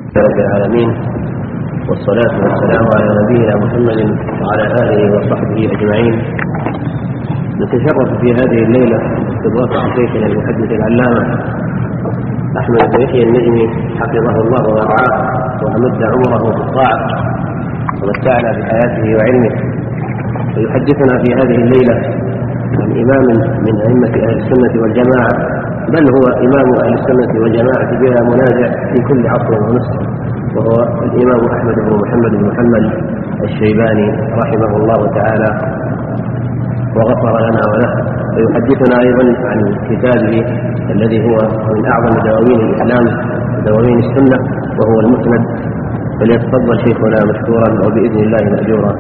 رب العالمين، والصلاة والسلام على نبينا محمد وعلى آله وصحبه أجمعين. نتشرف في هذه الليلة باستضافة شيخنا المحدث العلامة أحمد بن يحيى النجمي حفظه الله ورعاه وأمد عمره في الطاعة ومتعنا بحياته وعلمه، ويحدثنا في هذه الليلة عن إمام من أئمة أهل السنة والجماعة، بل هو إمام أهل السنة والجماعة بلا منازع في كل عصر ونصر، وهو الإمام أحمد بن محمد بن محمد الشيباني رحمه الله تعالى وغفر لنا وله. ويحدثنا أيضا عن كتابه الذي هو من أعظم دواوين الإسلام ودواوين السنة وهو المسند، فليتفضل شيخنا مشكورا وبإذن الله مأجورا.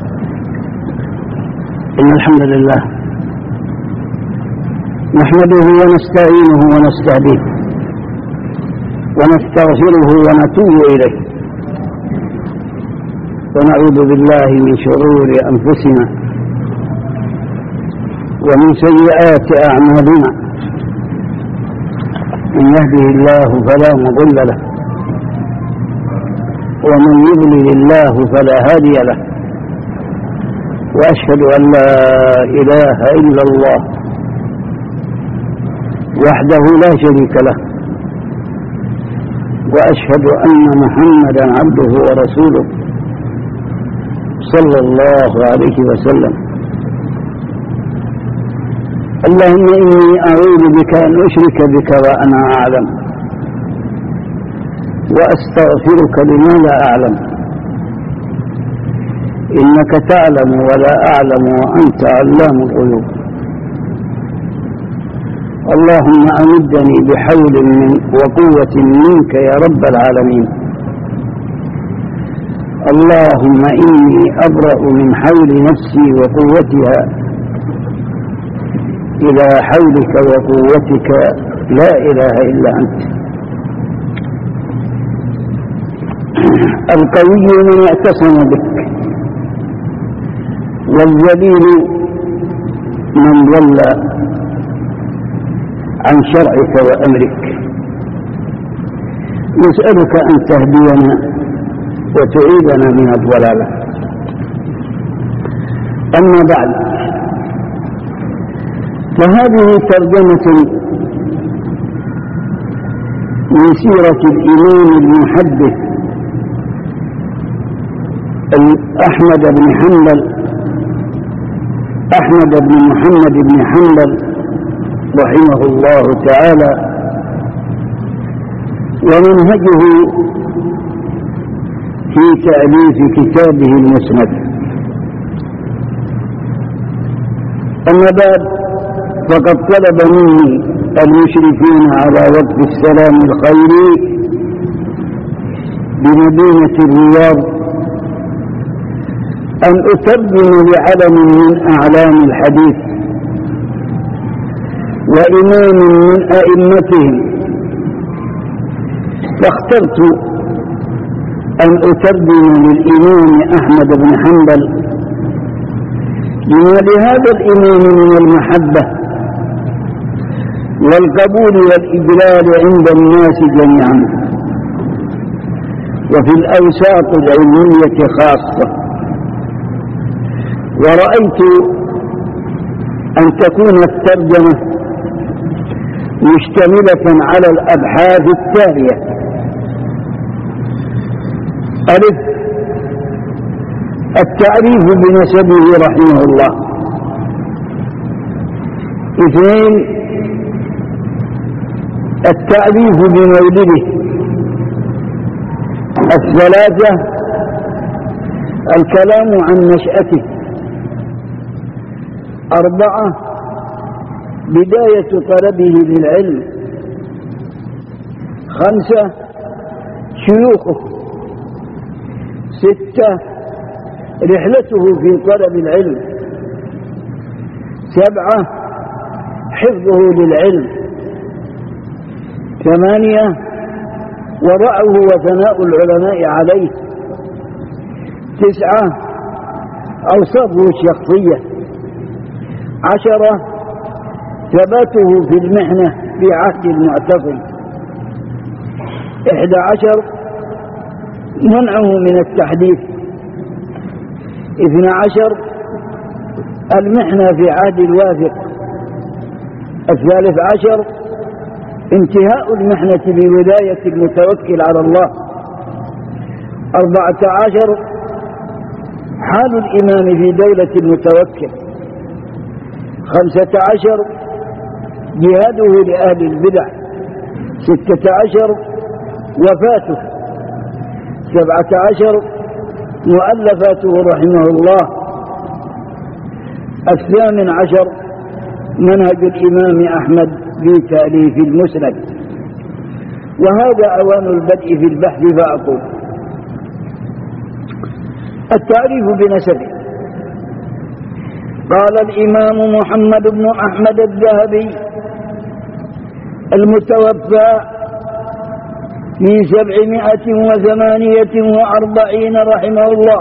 إن الحمد لله نحمده ونستعينه ونستهديه ونستغفره ونتوب إليه، ونعوذ بالله من شرور أنفسنا ومن سيئات أعمالنا، من يهده الله فلا مضل له ومن يضلل الله فلا هادي له، وأشهد أن لا إله إلا الله وحده لا شريك له، وأشهد أن محمدا عبده ورسوله صلى الله عليه وسلم. اللهم إني أعوذ بك أن أشرك بك وأنا أعلم، وأستغفرك لما لا أعلم، إنك تعلم ولا أعلم وأنت علام الغيوب. اللهم أمدني بحول وقوة منك يا رب العالمين. اللهم إني أبرأ من حول نفسي وقوتها إلى حولك وقوتك لا إله إلا أنت. القوي من اعتصم بك، والذليل من ضل عن شرعك وأمرك. نسألك أن تهدينا وتعيدنا من الضلالة. أما بعد، فهذه ترجمة من سيرة الإمام المحدث أحمد بن محمد بن حنبل رحمه الله تعالى، ومنهجه في تأليف كتابه المسند. أما بعد، فقد طلب مني المشرفين على وقف السلام الخيري بمدينة الرياض أن أترجم لعلم من أعلام الحديث وإمام من أئمتهم، فاخترت أن أترجم للإمام أحمد بن حنبل لما لهذا الإمام من المحبة والقبول والإجلال عند الناس جميعا، وفي الأوساط العلمية خاصة. ورأيت أن تكون الترجمة مشتملة على الأبحاث التالية: ألف، التعريف بنسبه رحمه الله. اثنين، التعريف بمولده. الثلاثة، الكلام عن نشأته. أربعة، بداية طلبه للعلم. خمسة، شيوخه. ستة، رحلته في طلب العلم. سبعة، حفظه للعلم. ثمانية، ورعه وثناء العلماء عليه. تسعة، أوصافه الشخصية. عشرة، ثباته في المحنة في عهد المعتصم. 11، منعه من التحديث. 12 المحنة في عهد الواثق. 13 انتهاء المحنة بولاية المتوكل على الله. 14 حال الإمام في دولة المتوكل. 15 جهاده لأهل البدع. 16 وفاته. 17 مؤلفاته رحمه الله. 18 منهج الإمام أحمد في تأليف المسند. وهذا أوان البدء في البحث فأقول: التعريف بنسبه. قال الإمام محمد بن أحمد الذهبي المتوفى في 748 رحمه الله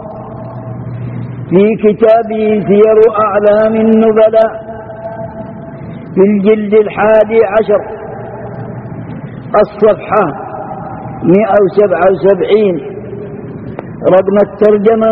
في كتابه سير أعلام النبلاء في الجلد 11 الصفحة 177 رقم الترجمة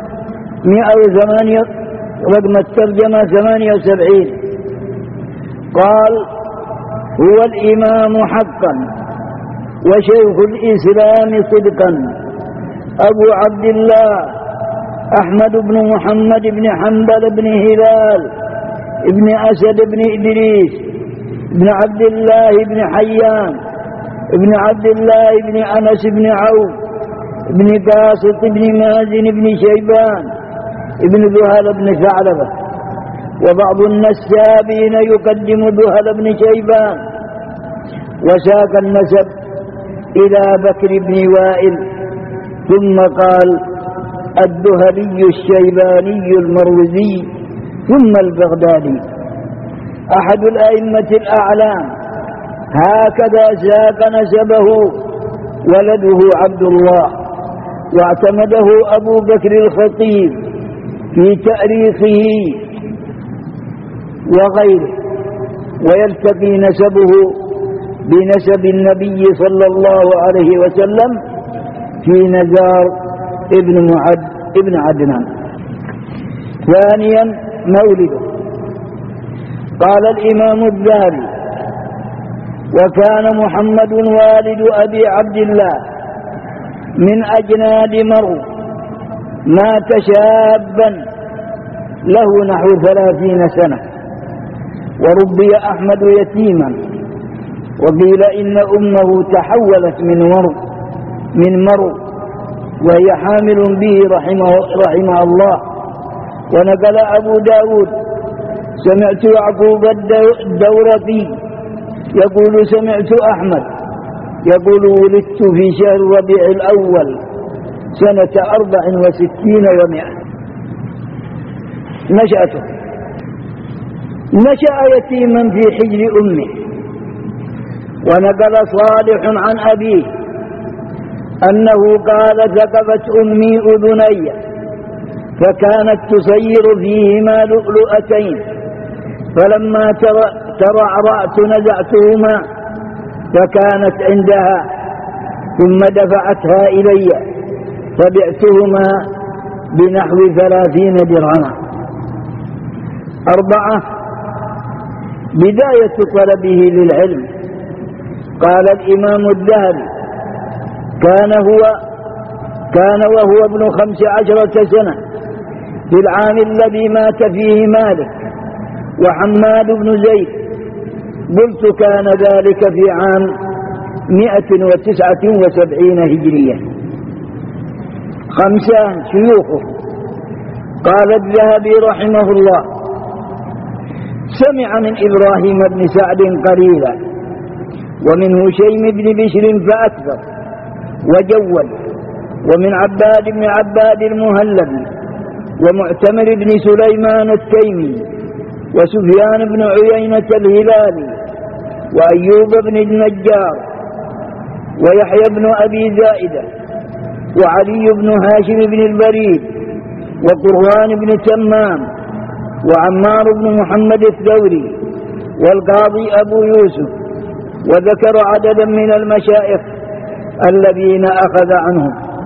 78 قال: هو الإمام حقا وشيخ الإسلام صدقا أبو عبد الله أحمد بن محمد بن حنبل بن هلال بن أسد بن إدريس بن عبد الله بن حيان بن عبد الله بن أنس بن عوف بن قاسط بن مازن بن شيبان بن ذهل بن ثعلبة. وبعض النسابين يقدم ذهل بن شيبان وساق النسب إلى بكر بن وائل ثم قال: الذهلي الشيباني المروزي ثم البغدادي أحد الأئمة الأعلام. هكذا ساق نسبه ولده عبد الله، واعتمده أبو بكر الخطيب في تأريخه وغيره. ويلتقي نسبه بنسب النبي صلى الله عليه وسلم في نزار ابن عدنان. ثانيا مولده. قال الإمام الذهبي: وكان محمد والد أبي عبد الله من أجناد مرو، مات شابا له نحو 30 سنة، وربي أحمد يتيما. وقيل إن أمه تحولت من مرو وهي حامل به رحمه الله. ونقل أبو داود: سمعت يعقوب الدورقي يقول: سمعت أحمد يقول: ولدت في شهر ربيع الأول سنة 64 و100. نشأته: نشأ يتيما في حجر أمه. ونقل صالح عن أبيه أنه قال: ثقبت أمي أذني فكانت تصير فيهما لؤلؤتين، فلما ترعرعت نزعتهما فكانت عندها، ثم دفعتها إلي فبعتهما بنحو 30 درهما. 4 بداية طلبه للعلم. قال الإمام الذهبي: كان وهو ابن 15 سنة في العام الذي مات فيه مالك وحماد بن زيد. قلت: كان ذلك في عام 179 هجرية. 5 شيوخه. قال الذهبي رحمه الله: سمع من إبراهيم بن سعد قليلا، ومن هشيم بن بشر فأكثر وجول، ومن عباد بن عباد المهلبي، ومعتمر بن سليمان التيمي، وسفيان بن عيينة الهلالي، وأيوب بن النجار، ويحيى بن أبي زائدة، وعلي بن هاشم بن البريد، وقروان بن تمام، وعمار بن محمد الثوري، والقاضي أبو يوسف. وذكر عددا من المشايخ الذين أخذ عنهم.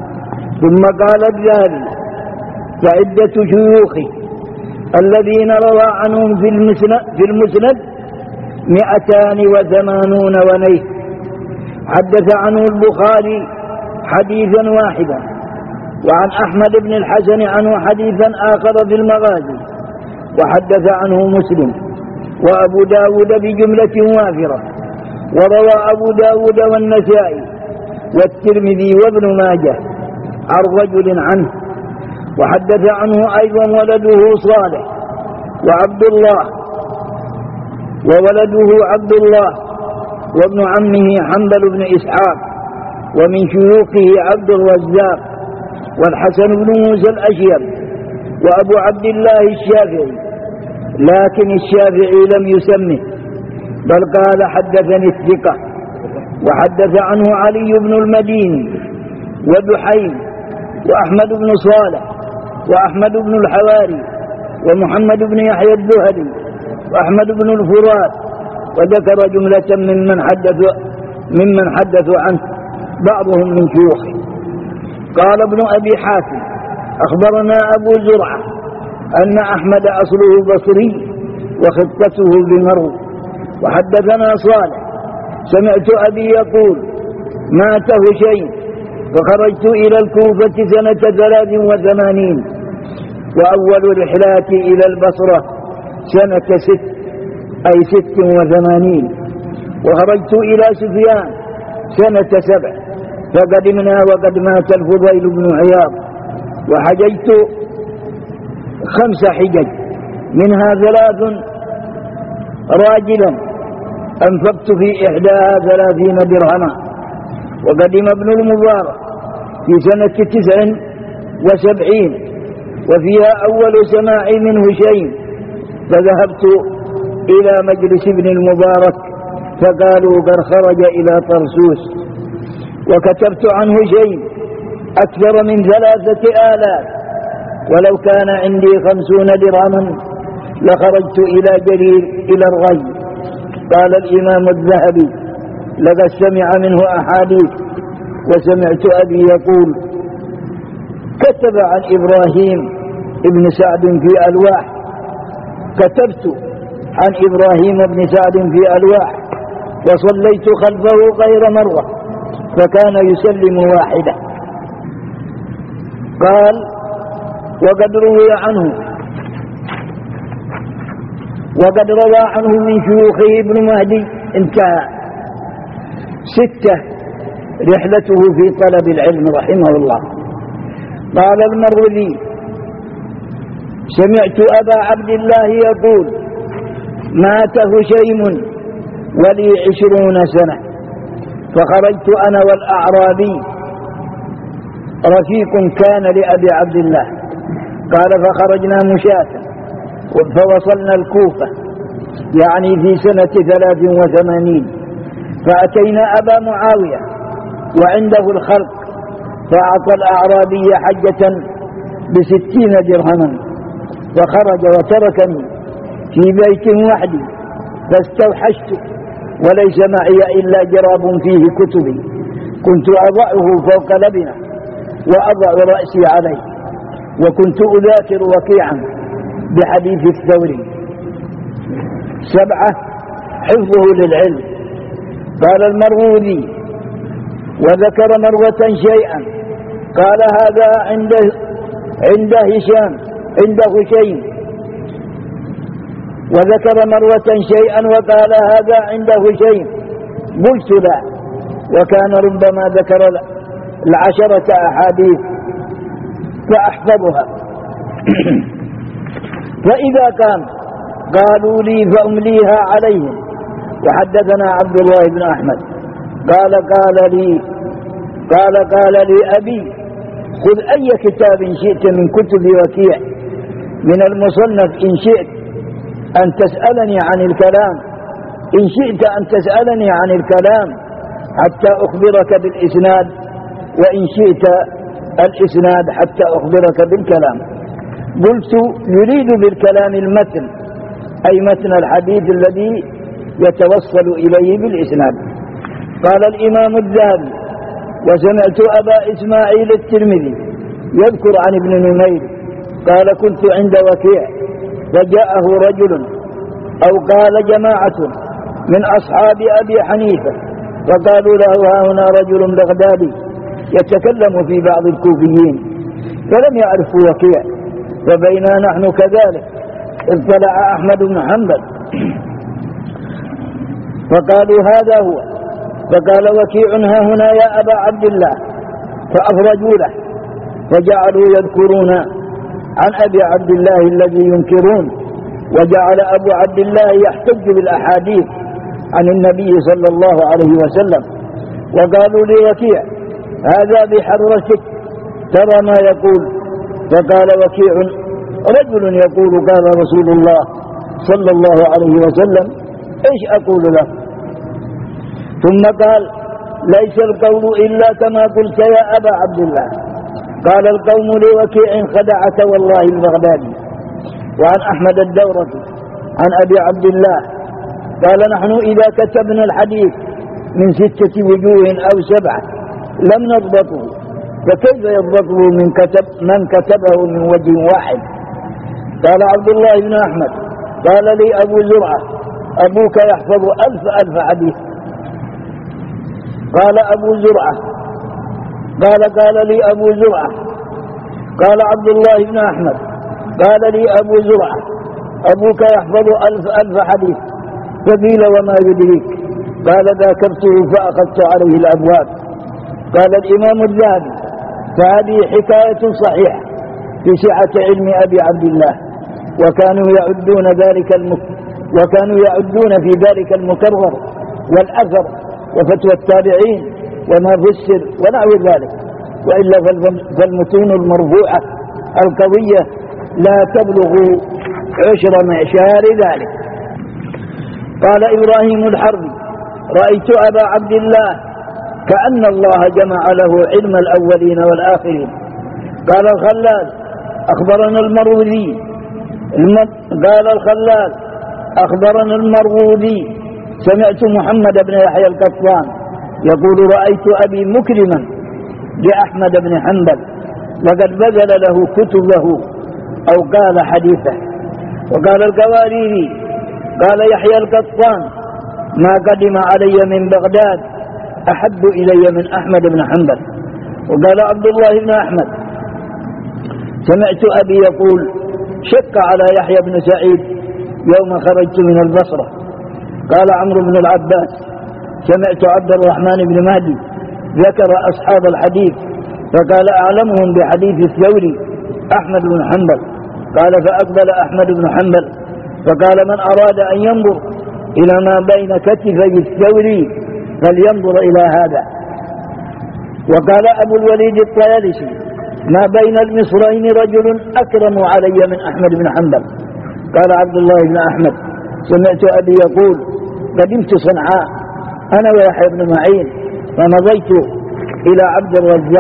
ثم قال الذهبي: فعدة شيوخه الذين روى عنهم في المسند 280 ونيه. حدث عنه البخاري حديثا واحدا، وعن أحمد بن الحسن عنه حديثا آخر في المغازي، وحدث عنه مسلم وأبو داود بجملة وافرة، وروى أبو داود والنسائي والترمذي وابن ماجه عن رجل عنه. وحدث عنه أيضا ولده صالح وعبد الله، وولده عبد الله وابن عمه حنبل بن إسحاق، ومن شيوخه عبد الرزاق والحسن بن موسى الأشيب وأبو عبد الله الشافعي، لكن الشافعي لم يسمه بل قال حدثني الثقة. وحدث عنه علي بن المديني ودحيم وأحمد بن صالح وأحمد بن الحواري ومحمد بن يحيى الذهلي وأحمد بن الفرات، وذكر جملة ممن حدثوا عنه بعضهم من شيوخه. قال ابن أبي حاتم: أخبرنا أبو زرعة أن أحمد أصله بصري وخطته بمرو. وحدثنا صالح: سمعت أبي يقول: مات هشيم فخرجت إلى الكوفة سنة 83، وأول رحلاتي إلى البصرة سنة 86، وخرجت إلى سفيان سنة 7، فقدمنا وقد مات الفضيل بن عياض. وحججت 5 حجج، منها 3 راجلا أنفقت في إحداها 30 درهما. وقدم ابن المبارك في سنة 79، وفيها أول سماعي من هشيم، فذهبت إلى مجلس ابن المبارك فقالوا قد خرج إلى طرسوس. وكتبت عن هشيم أكثر من 3000، ولو كان عندي 50 درهما لخرجت إلى جرير إلى الغي. قال الإمام الذهبي: لقد سمع منه أحاديث. وسمعت أبي يقول: كتب عن إبراهيم ابن سعد في ألواح، كتبت عن إبراهيم بن سعد في ألواح، وصليت خلفه غير مرة فكان يسلم واحدة. قال: وقد روى عنه من شيوخه ابن مهدي. انتهى. 6 رحلته في طلب العلم رحمه الله. قال المروذي: سمعت أبا عبد الله يقول: مات هشيم ولي 20 سنة، فخرجت أنا والأعرابي رفيق كان لأبي عبد الله. قال: فخرجنا مشاة فوصلنا الكوفة، يعني في سنة 83، فأتينا أبا معاوية وعنده الخلق، فأعطى الأعرابي حجة ب60 درهما، فخرج وتركني في بيت وحدي، فاستوحشت وليس معي إلا جراب فيه كتبي، كنت أضعه فوق لبنة وأضع رأسي عليه، وكنت أذاكر وكيعا بحديث الثوري. 7 حفظه للعلم. قال المروذي: وذكر مرة شيئا قال: هذا عند هشيم، وذكر مرة شيئا وقال: هذا عند هشيم. قلت: لا، وكان ربما ذكر 10 أحاديث فأحفظها. فإذا كان قالوا لي فأمليها عليهم. وحدثنا عبد الله بن أحمد قال لي أبي: خذ أي كتاب شئت من كتب وكيع من المصنف، إن شئت أن تسألني عن الكلام حتى أخبرك بالإسناد، وإن شئت الإسناد حتى أخبرك بالكلام. قلت: يريد بالكلام المتن، أي متن الحديث الذي يتوصل إليه بالإسناد. قال الإمام الذهبي: وسمعت أبا إسماعيل الترمذي يذكر عن ابن نمير قال كنت عند وكيع فجاءه رجل أو قال جماعة من أصحاب أبي حنيفة فقالوا له ها هنا رجل بغدادي يتكلم في بعض الكوفيين، فلم يعرفوا وكيع. فبينا نحن كذلك اطلع أحمد بن حنبل فقالوا هذا هو، فقال وكيع ها هنا يا أبا عبد الله، فأفرجوا له فجعلوا يذكرون عن أبي عبد الله الذي ينكرون، وجعل أبو عبد الله يحتج بالأحاديث عن النبي صلى الله عليه وسلم. وقالوا لوكيع هذا بحضرتك ترى ما يقول، فقال وكيع رجل يقول قال رسول الله صلى الله عليه وسلم ايش أقول له؟ ثم قال ليس القول إلا كما قلت يا أبا عبد الله. قال القوم لوكيع خدعك والله البغدادي. وعن أحمد الدورقي عن أبي عبد الله قال نحن إذا كتبنا الحديث من 6 وجوه أو 7 لم نضبطه، فكيف يضبطه من كتبه من وجه واحد؟ قال عبد الله بن أحمد قال لي أبو زرعة أبوك يحفظ 1000 حديث. قال أبو زرعة قال لي أبو زرعة قال عبد الله بن أحمد قال لي أبو زرعة أبوك يحفظ 1000 حديث. فقيل وما يدريك؟ قال ذاكرته فأخذت عليه الأبواب. قال الإمام الذهبي فهذه حكاية صحيحة في سعة علم أبي عبد الله، وكانوا يعدون في ذلك المكرر والأثر وفتوى التابعين وما فسر ونحو ذلك، وإلا فالمتون المرفوعة القوية لا تبلغ 10 معشار ذلك. قال إبراهيم الحربي رأيت أبا عبد الله كأن الله جمع له علم الأولين والآخرين. قال الخلال أخبرنا المروذي سمعت محمد بن يحيى القطان يقول رأيت أبي مكرما لأحمد بن حنبل وقد بذل له كتبه أو قال حديثه. وقال القواريري قال يحيى القطان ما قدم علي من بغداد أحب إلي من أحمد بن حنبل. وقال عبد الله بن أحمد سمعت أبي يقول شق على يحيى بن سعيد يوم خرجت من البصرة. قال عمرو بن العباس سمعت عبد الرحمن بن مهدي ذكر أصحاب الحديث فقال أعلمهم بحديث الثوري أحمد بن حنبل. قال فأقبل أحمد بن حنبل فقال من أراد أن ينظر إلى ما بين كتفي الثوري فلينظر إلى هذا. وقال أبو الوليد الطيالسي ما بين المصرين رجل أكرم علي من أحمد بن حنبل. قال عبد الله بن أحمد سمعت أبي يقول قدمت صنعاء أنا ويحيى بن معين فمضيت إلى عبد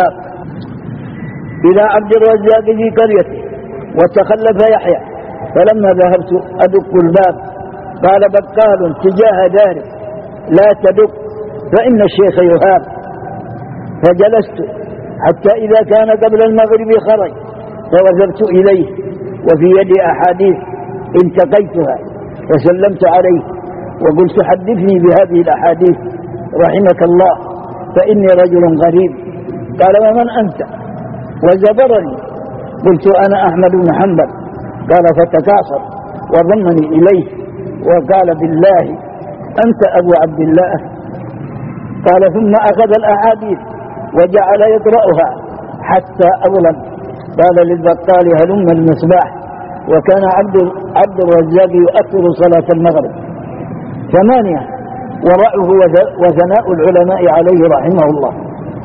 الرزاق في قريته وتخلف يحيى، فلما ذهبت أدق الباب قال بقال تجاه داري لا تدق فإن الشيخ يهاب. فجلست حتى إذا كان قبل المغرب خرج فوثبت إليه وفي يدي أحاديث التقيتها وسلمت عليه وقلت حدثني بهذه الأحاديث رحمك الله فإني رجل غريب. قال ومن أنت؟ وزبرني. قلت أنا أحمد بن حنبل. قال فتكاثر وضمني إليه وقال بالله أنت أبو عبد الله. قال ثم أخذ الأحاديث وجعل يقرأها حتى أظلم. قال للبطال هلم المصباح. وكان عبد الرزاق يؤخر صلاة المغرب 8 ورعه وثناء العلماء عليه رحمه الله.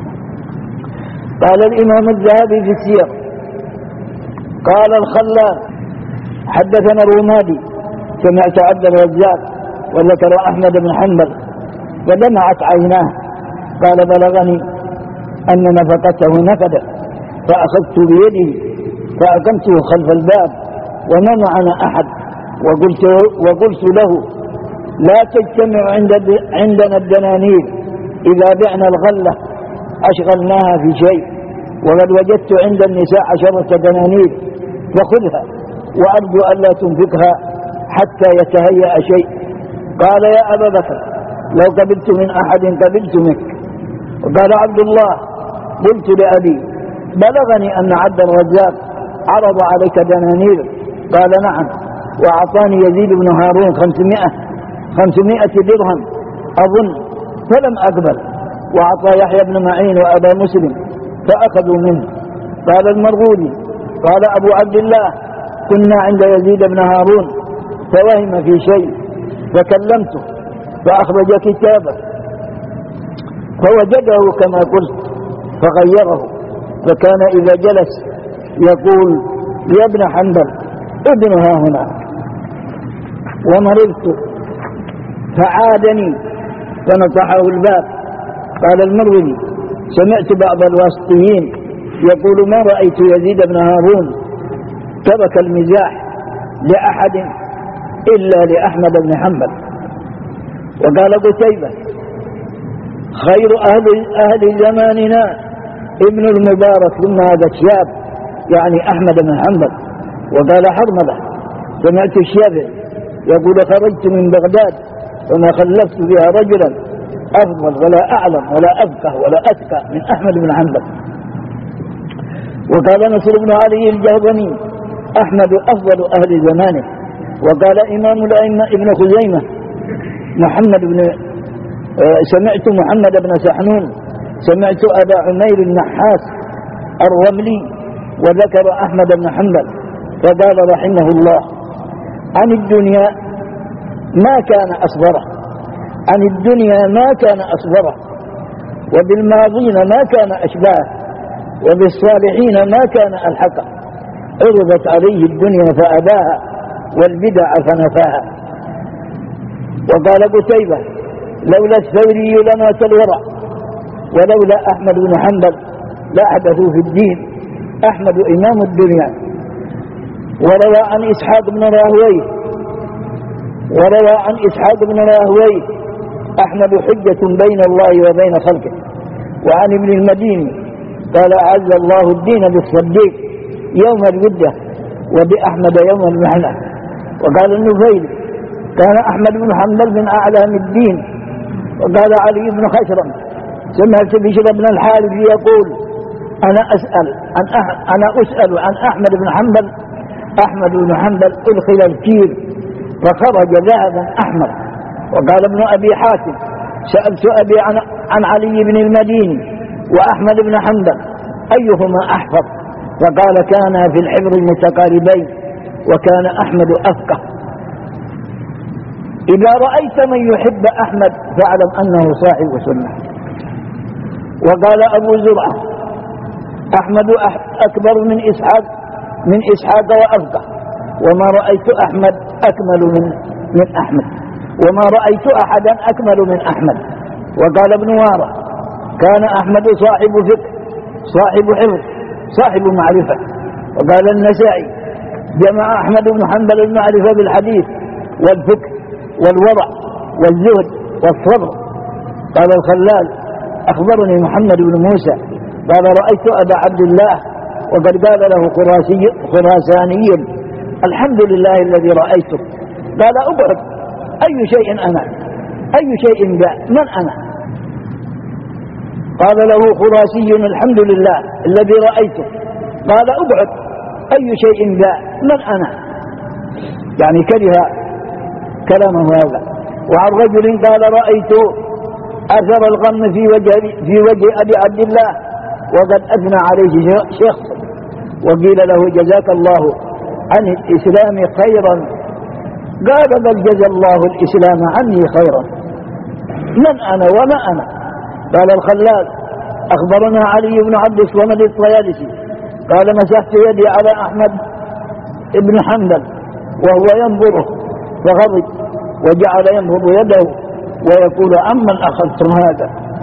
قال الإمام الذهبي في السير قال الخلال حدثنا الرمادي سمعت عبد الرزاق وذكر أحمد بن حنبل فدمعت عيناه. قال بلغني أن نفقته نفدت فأخذت بيده فأقمته خلف الباب وما معنا أحد وقلت له لا تجتمع عندنا الدنانير إذا بعنا الغلة أشغلناها في شيء وقد وجدت عند النساء 10 دنانير فخذها وأرجو ألا تنفقها حتى يتهيأ شيء. قال يا أبا بكر لو قبلت من أحد قبلت منك. وقال عبد الله قلت لأبي بلغني أن عبد الرزاق عرض عليك دنانير. قال نعم، وأعطاني يزيد بن هارون 500 درهم أظن فلم أقبل، وأعطى يحيى بن معين وأبا مسلم فأخذوا منه. قال المرغولي قال أبو عبد الله كنا عند يزيد بن هارون فوهم في شيء فكلمته فأخرج كتابه فوجده كما قلت فغيره، فكان إذا جلس يقول يا ابن حنبل ابنها هنا. ومررت فعادني فنطحه الباب. قال المروي سمعت بعض الواسطيين يقول ما رأيت يزيد بن هارون ترك المزاح لأحد إلا لأحمد بن حنبل. وقال قتيبة خير أهل زماننا ابن المبارك ثم هذا الشاب يعني أحمد بن حنبل. وقال حرملة سمعت الشافعي يقول خرجت من بغداد وما خلفت بها رجلا أفضل ولا أعلم ولا أفقه ولا أتقى من أحمد بن حنبل. وقال نصر بن علي الجهضمي أحمد أفضل أهل زمانه. وقال إمام الأئمة ابن خزيمة سمعت محمد بن سحنون سمعت أبا عمير النحاس الرملي وذكر أحمد بن حنبل فقال رحمه الله عن الدنيا ما كان أصبره، عن الدنيا ما كان أصبره، وبالماضين ما كان أشباه، وبالصالحين ما كان ألحقه. عرضت عليه الدنيا فأباها والبدع فنفاها. وقال قتيبة لولا الثوري لمات الورع ولولا أحمد بن حنبل لأحدثوا في الدين. أحمد إمام الدنيا. وروى عن إسحاق بن راهويه أحمد حجة بين الله وبين خلقه. وعن ابن المديني قال أعز الله الدين بالصديق يوم الودة وبأحمد يوم المحنة. وقال النفيل كان أحمد بن حنبل من أعلام الدين. وقال علي بن خشرم سمعت بشر بن الحارث يقول أنا أسأل عن أحمد بن حنبل. أحمد بن حنبل أدخل الكير فخرج ذهبا أحمر. وقال ابن أبي حاتم سألت أبي عن علي بن المديني وأحمد بن حنبل أيهما أحفظ؟ فقال كان في الحبر المتقاربين وكان أحمد أفقه. إذا رأيت من يحب أحمد فاعلم أنه صاحب سنة. وقال أبو زرعة أحمد أكبر من إسحاق وأفقه، وما رأيت أحمد أكمل من أحمد، وما رأيت أحدا أكمل من أحمد. وقال ابن وارة كان أحمد صاحب فقه صاحب حفظ صاحب معرفة. وقال النسائي جمع أحمد بن حنبل المعرفة بالحديث والفقه والورع والزهد والصبر. قال الخلال أخبرني محمد بن موسى قال رأيت أبا عبد الله وقد قال له خراساني الحمد لله الذي رأيته. قال أبعد أي شيء أنا أي شيء من أنا؟ قال له خراسي الحمد لله الذي رأيته. قال أبعد أي شيء من أنا؟ يعني كره كلامه هذا. وعن رجل قال رأيت أثر الغم في وجه أبي عبد الله وقد أثنى عليه شخص وقيل له جزاك الله عن الإسلام خيرا. قال بل جزى الله الإسلام عني خيرا. من أنا وما أنا؟ قال الخلال أخبرنا علي بن عبد الصمد الطيالسي قال مسحت يدي على أحمد بن حنبل وهو ينظره فغضب وجعل ينبض يده ويقول عمن أخذتم هذا؟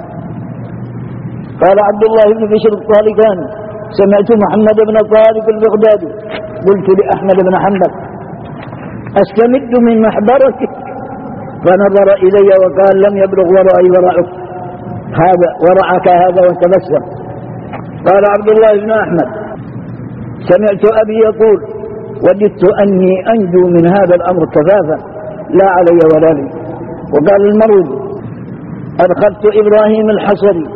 قال عبد الله بن بشر الطالقاني سمعت محمد بن طارق البغدادي قلت لأحمد بن حنبل أستمد من محبرتك؟ فنظر إلي وقال لم يبلغ ورعي ورعك هذا وتبسم. قال عبد الله بن أحمد: سمعت أبي يقول: وددت أني أنجو من هذا الأمر كفافا لا علي ولا لي. وقال المروزي: أدخلت إبراهيم الحصري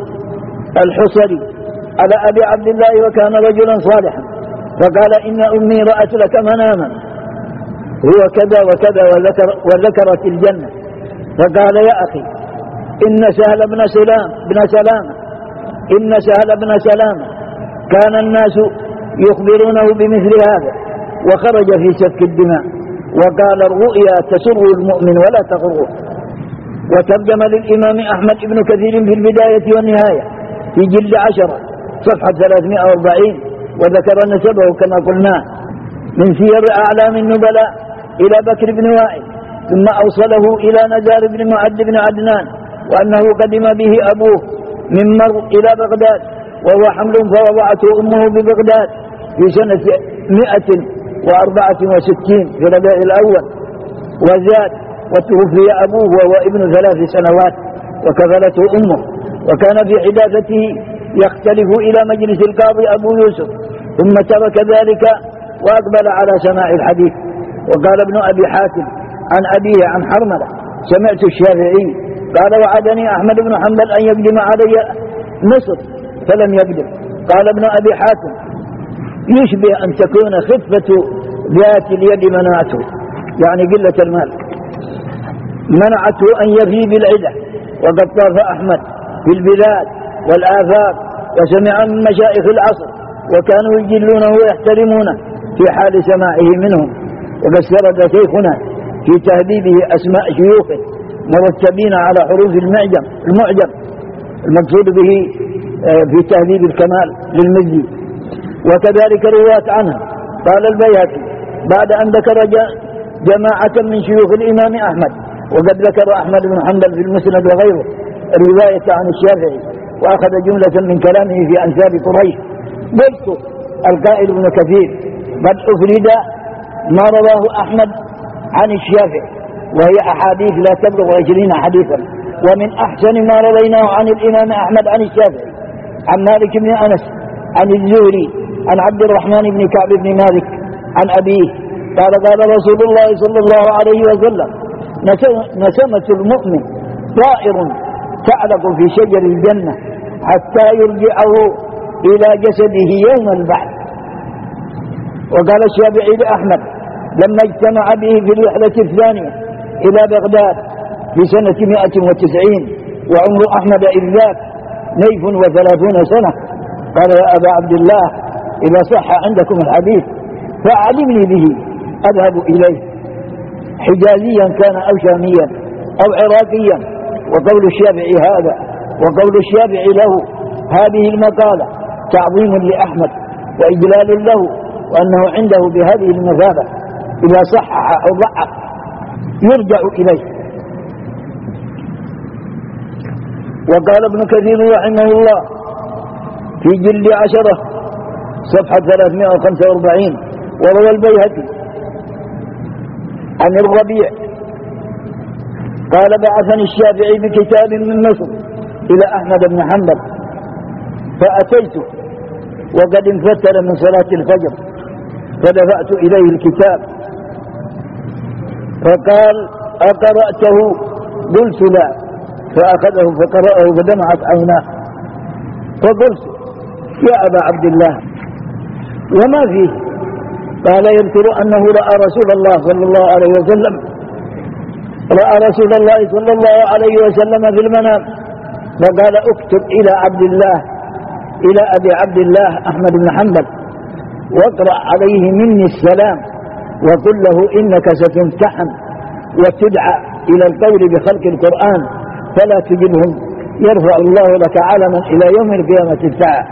على أبي عبد الله وكان رجلا صالحا، فقال: إن أمي رأت لك مناما هو كذا وكذا وذكرت الجنة. فقال: يا أخي، إن سهل بن سلامة كان الناس يخبرونه بمثل هذا وخرج في سفك الدماء، وقال: الرؤيا تسر المؤمن ولا تغره. وترجم للإمام أحمد بن كثير في البداية والنهاية في جلد 10 صفحة 340، وذكر نسبه كما قلنا من سير أعلام النبلاء إلى بكر بن وائل، ثم أوصله إلى نزار بن معد بن عدنان، وأنه قدم به أبوه من مرو إلى بغداد وهو حمل، فوضعته أمه ببغداد في سنة 164 في ربيع الأول. وزاد: وتوفي أبوه وهو ابن 3 سنوات وكفلته أمه. وكان في حداثته يختلف إلى مجلس القاضي أبو يوسف، ثم ترك ذلك وأقبل على سماع الحديث. وقال ابن أبي حاتم عن أبيه عن حرملة: سمعت الشافعي قال: وعدني أحمد بن حنبل أن يقدم علي مصر فلم يقدم. قال ابن أبي حاتم: يشبه أن تكون خفة ذات اليد منعته، يعني قلة المال، منعته أن يفي بالعدة. وقد طاف أحمد في البلاد والآفاق وسمع من مشايخ العصر، وكانوا يجلونه ويحترمونه في حال سماعه منهم. وقد سرد شيخنا في تهذيبه أسماء شيوخه مرتبين على حروف المعجم المقصود به في تهذيب الكمال للمزي، وكذلك رواة عنه. قال البيهقي بعد أن ذكر جماعة من شيوخ الإمام أحمد: وقد ذكر أحمد بن حنبل في المسند وغيره رواية عن الشافعي، وأخذ جملة من كلامه في أنساب قريش. قلت: القائل ابن كثير قد أفرد ما رواه أحمد عن الشافعي، وهي أحاديث لا تبلغ 20 حديثا. ومن أحسن ما رويناه عن الإمام أحمد عن الشافعي عن مالك بن أنس عن الزهري عن عبد الرحمن بن كعب بن مالك عن أبيه قال: قال رسول الله صلى الله عليه وسلم: نسمة المؤمن طائر تعلق في شجر الجنة حتى يرجعه إلى جسده يوم البعث. وقال الشافعي لأحمد لما اجتمع به في الرحلة الثانية إلى بغداد في سنة 190 وعمر أحمد إذ ذاك 32 سنة: قال: يا أبا عبد الله، إذا صح عندكم الحديث فأعلمني به أذهب إليه، حجازيا كان أو شاميا أو عراقيا. وقول الشافعي هذا وقول الشافعي له هذه المقالة تعظيم لأحمد وإجلال له، وأنه عنده بهذه المثابة إذا صحح أو ضعف يرجع إليه. وقال ابن كثير رحمه الله في جلد 10 صفحة 345: وروى البيهقي عن الربيع قال: بعثني الشافعي بكتاب من مصر إلى أحمد بن حنبل، فأتيته وقد انفتل من صلاة الفجر، فدفعت إليه الكتاب فقال: أقرأته؟ قلت: لا. فأخذه فقرأه فدمعت عيناه، فقلت: يا أبا عبد الله، وما فيه؟ قال: يذكر أنه رأى رسول الله صلى الله عليه وسلم في المنام، فقال: اكتب إلى أبي عبد الله أحمد بن حنبل، واقرأ عليه مني السلام، وقل له إنك ستمتحن وتدعى إلى القول بخلق القرآن، فلا تجبهم، يرفع الله لك علما إلى يوم القيامة الساعة.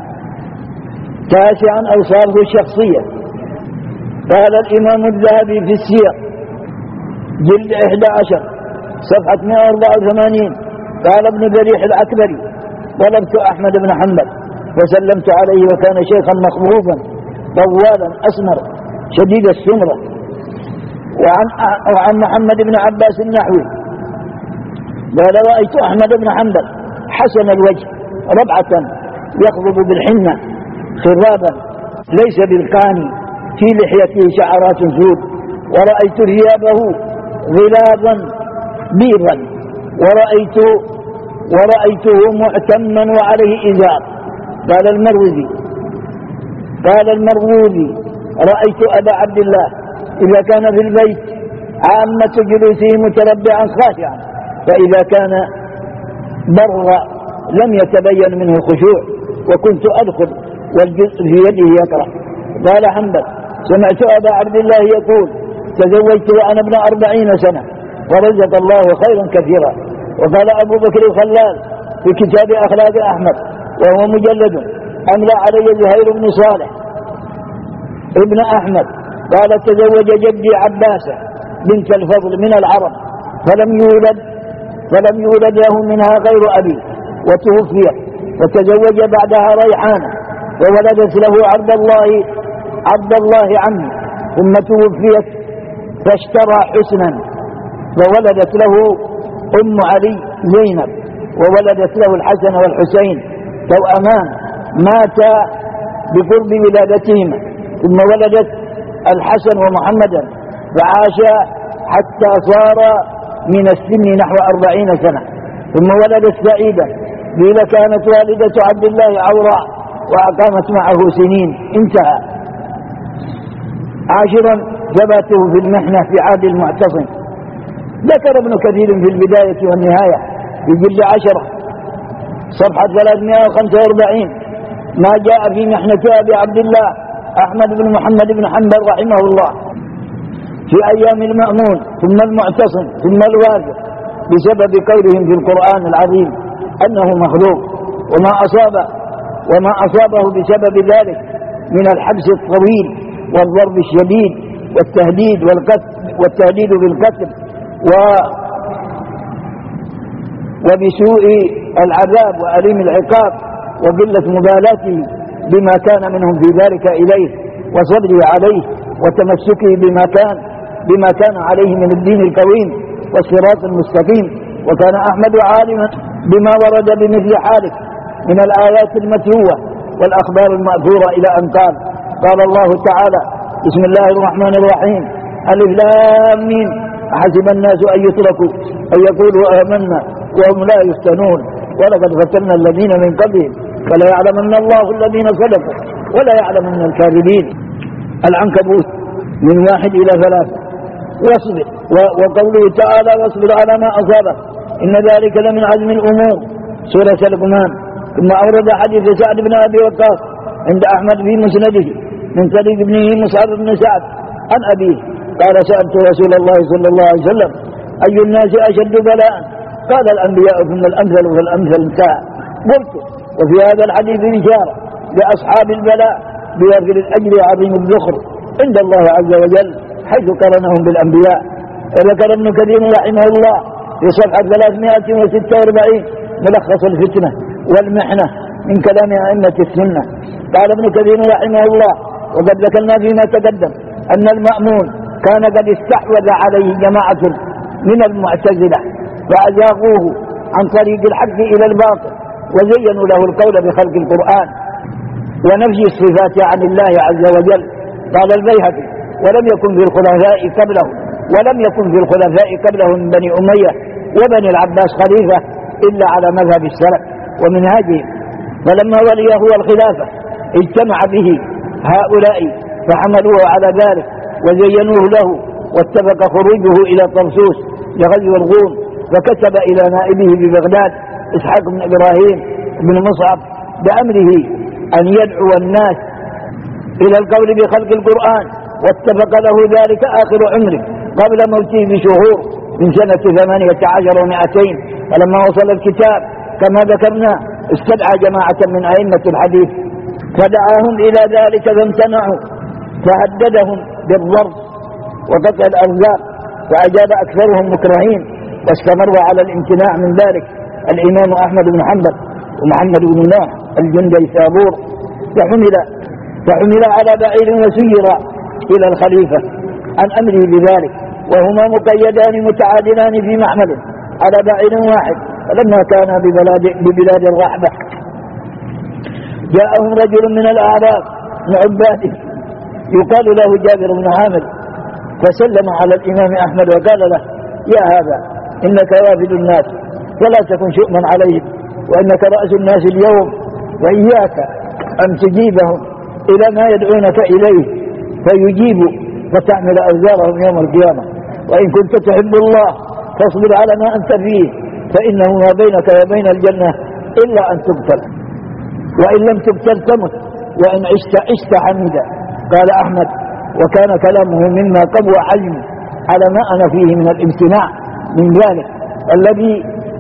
9 أوصافه الشخصية. قال الإمام الذهبي في السير جلد 11 صفحة 184: قال ابن بريح العكبري: طلبت أحمد بن حنبل وسلمت عليه، وكان شيخا مخبوبا طوالا أسمر شديد السمرة. وعن محمد بن عباس النحوي قال: رأيت أحمد بن حنبل حسن الوجه ربعة يخضب بالحنة خضابا ليس بالقاني، في لحيته شعرات سود، ورأيت ثيابه غلاظا بيضا، ورأيته معتما وعليه إزار. قال المروذي رأيت أبا عبد الله إذا كان في البيت عامة جلوسه متربعا خاشعا، فإذا كان برا لم يتبين منه الخشوع، وكنت أدخل والجزء في يده يقرأ. قال حنبل سمعت أبا عبد الله يقول تزوجت وأنا ابن 40 سنة ورزق الله خيرا كثيرا. وقال أبو بكر الخلال في كتاب أخلاق أحمد وهو مجلد أملى علي زهير بن صالح ابن أحمد قال تزوج جدي عباسة بنت الفضل من العرب فلم يولد له منها غير أبي وتوفيت، فتزوج بعدها ريحانة وولدت له عبد الله عمي، ثم توفيت فاشترى حسنا وولدت له أم علي زينب، وولدت له الحسن والحسين توأمان ماتا بقرب ولادتهما، ثم ولدت الحسن ومحمدا فعاشا حتى صار من السن نحو 40 سنة، ثم ولدت سعيدة قيل كانت والدة عبد الله عوراء وأقامت معه سنين. انتهى. 10 ثباته في المحنة في عهد المعتصم. ذكر ابن كثير في البداية والنهاية في جلد 10 صفحة 345 ما جاء في محنة أبي عبد الله أحمد بن محمد بن حنبل رحمه الله في أيام المأمون ثم المعتصم ثم الواثق، بسبب قولهم في القرآن العظيم أنه مخلوق، وما أصابه بسبب ذلك من الحبس الطويل والضرب الشديد والتهديد بالقتل وبسوء العذاب وأليم العقاب وقلة مبالاته بما كان منهم في ذلك إليه وصبره عليه وتمسكه بما كان عليه من الدين القويم والصراط المستقيم. وكان أحمد عالما بما ورد بمثل حالك من الآيات المتلوة والأخبار المأثورة إلى أن قال الله تعالى بسم الله الرحمن الرحيم ألف لام ميم أحسب الناس أن يتركوا أن يقولوا آمنا وهم لا يفتنون ولقد فتنا الذين من قبلهم فلا يعلمن الله الذين صدقوا ولا يعلمن الكاذبين. العنكبوت من 1 إلى 3. واصبر وقوله تعالى واصبر على ما أصابك إن ذلك لمن عزم الأمور سورة لقمان. ثم أورد حديث سعد بن أبي وقاص عند أحمد في مسنده من طريق ابنه مصعب بن سعد عن أبيه قال سألت رسول الله صلى الله عليه وسلم أي الناس أشد بلاء؟ قال الأنبياء ثم الأمثل فالأمثل انتهى. قلت وفي هذا الحديث إشارة لأصحاب البلاء بوافر الأجر عظيم الذخر عند الله عز وجل حيث قرنهم بالأنبياء. وذكر ابن كثير رحمه الله في صفحة 346 ملخص الفتنة والمحنة من كلام أئمة السنة. قال ابن كثير رحمه الله وقد ذكرنا فيما تقدم أن المأمون كان قد استحوذ عليه جماعة من المعتزلة فأزاغوه عن طريق الحق إلى الباطل وزينوا له القول بخلق القرآن ونفي الصفات عن الله عز وجل. قال البيهقي ولم يكن في الخلفاء قبله من بني أمية وبني العباس خليفة إلا على مذهب السلف ومنهاجهم، فلما ولي هو الخلافة اجتمع به هؤلاء فحملوه على ذلك وزينوه له، واتفق خروجه إلى طرسوس لغزو الروم فكتب إلى نائبه ببغداد إسحاق بن إبراهيم بن مصعب بأمره أن يدعو الناس إلى القول بخلق القرآن، واتفق له ذلك آخر عمره قبل موته بشهور من سنة 18 و200. فلما وصل الكتاب كما ذكرنا استدعى جماعة من أئمة الحديث فدعاهم إلى ذلك فامتنعوا، فهددهم بالضرب وقطع الأرزاق فأجاب أكثرهم مكرهين، واستمر على الامتناع من ذلك الإمام أحمد بن حنبل ومحمد بن نوح الجندي ثابور، فحمل على بعير وسير إلى الخليفة عن أمره بذلك، وهما مقيدان متعادلان في محمل على بعير واحد. فلما كان ببلاد الرحبة جاءهم رجل من الأعراب من عباده يقال له جابر بن عامر، فسلم على الإمام أحمد وقال له: يا هذا إنك وافد الناس ولا تكن شؤما عليهم، وإنك رأس الناس اليوم، وإياك أن تجيبهم إلى ما يدعونك إليه فيجيبوا فتعمل أوزارهم يوم القيامة، وإن كنت تحب الله فاصبر على ما أنت فيه، فإنه ما بينك وبين الجنة إلا أن تقتل، وإن لم تقتل تمت، وإن عشت حميدا. قال أحمد: وكان كلامه مما قوى حجمي على ما أنا فيه من الامتناع من ذلك الذي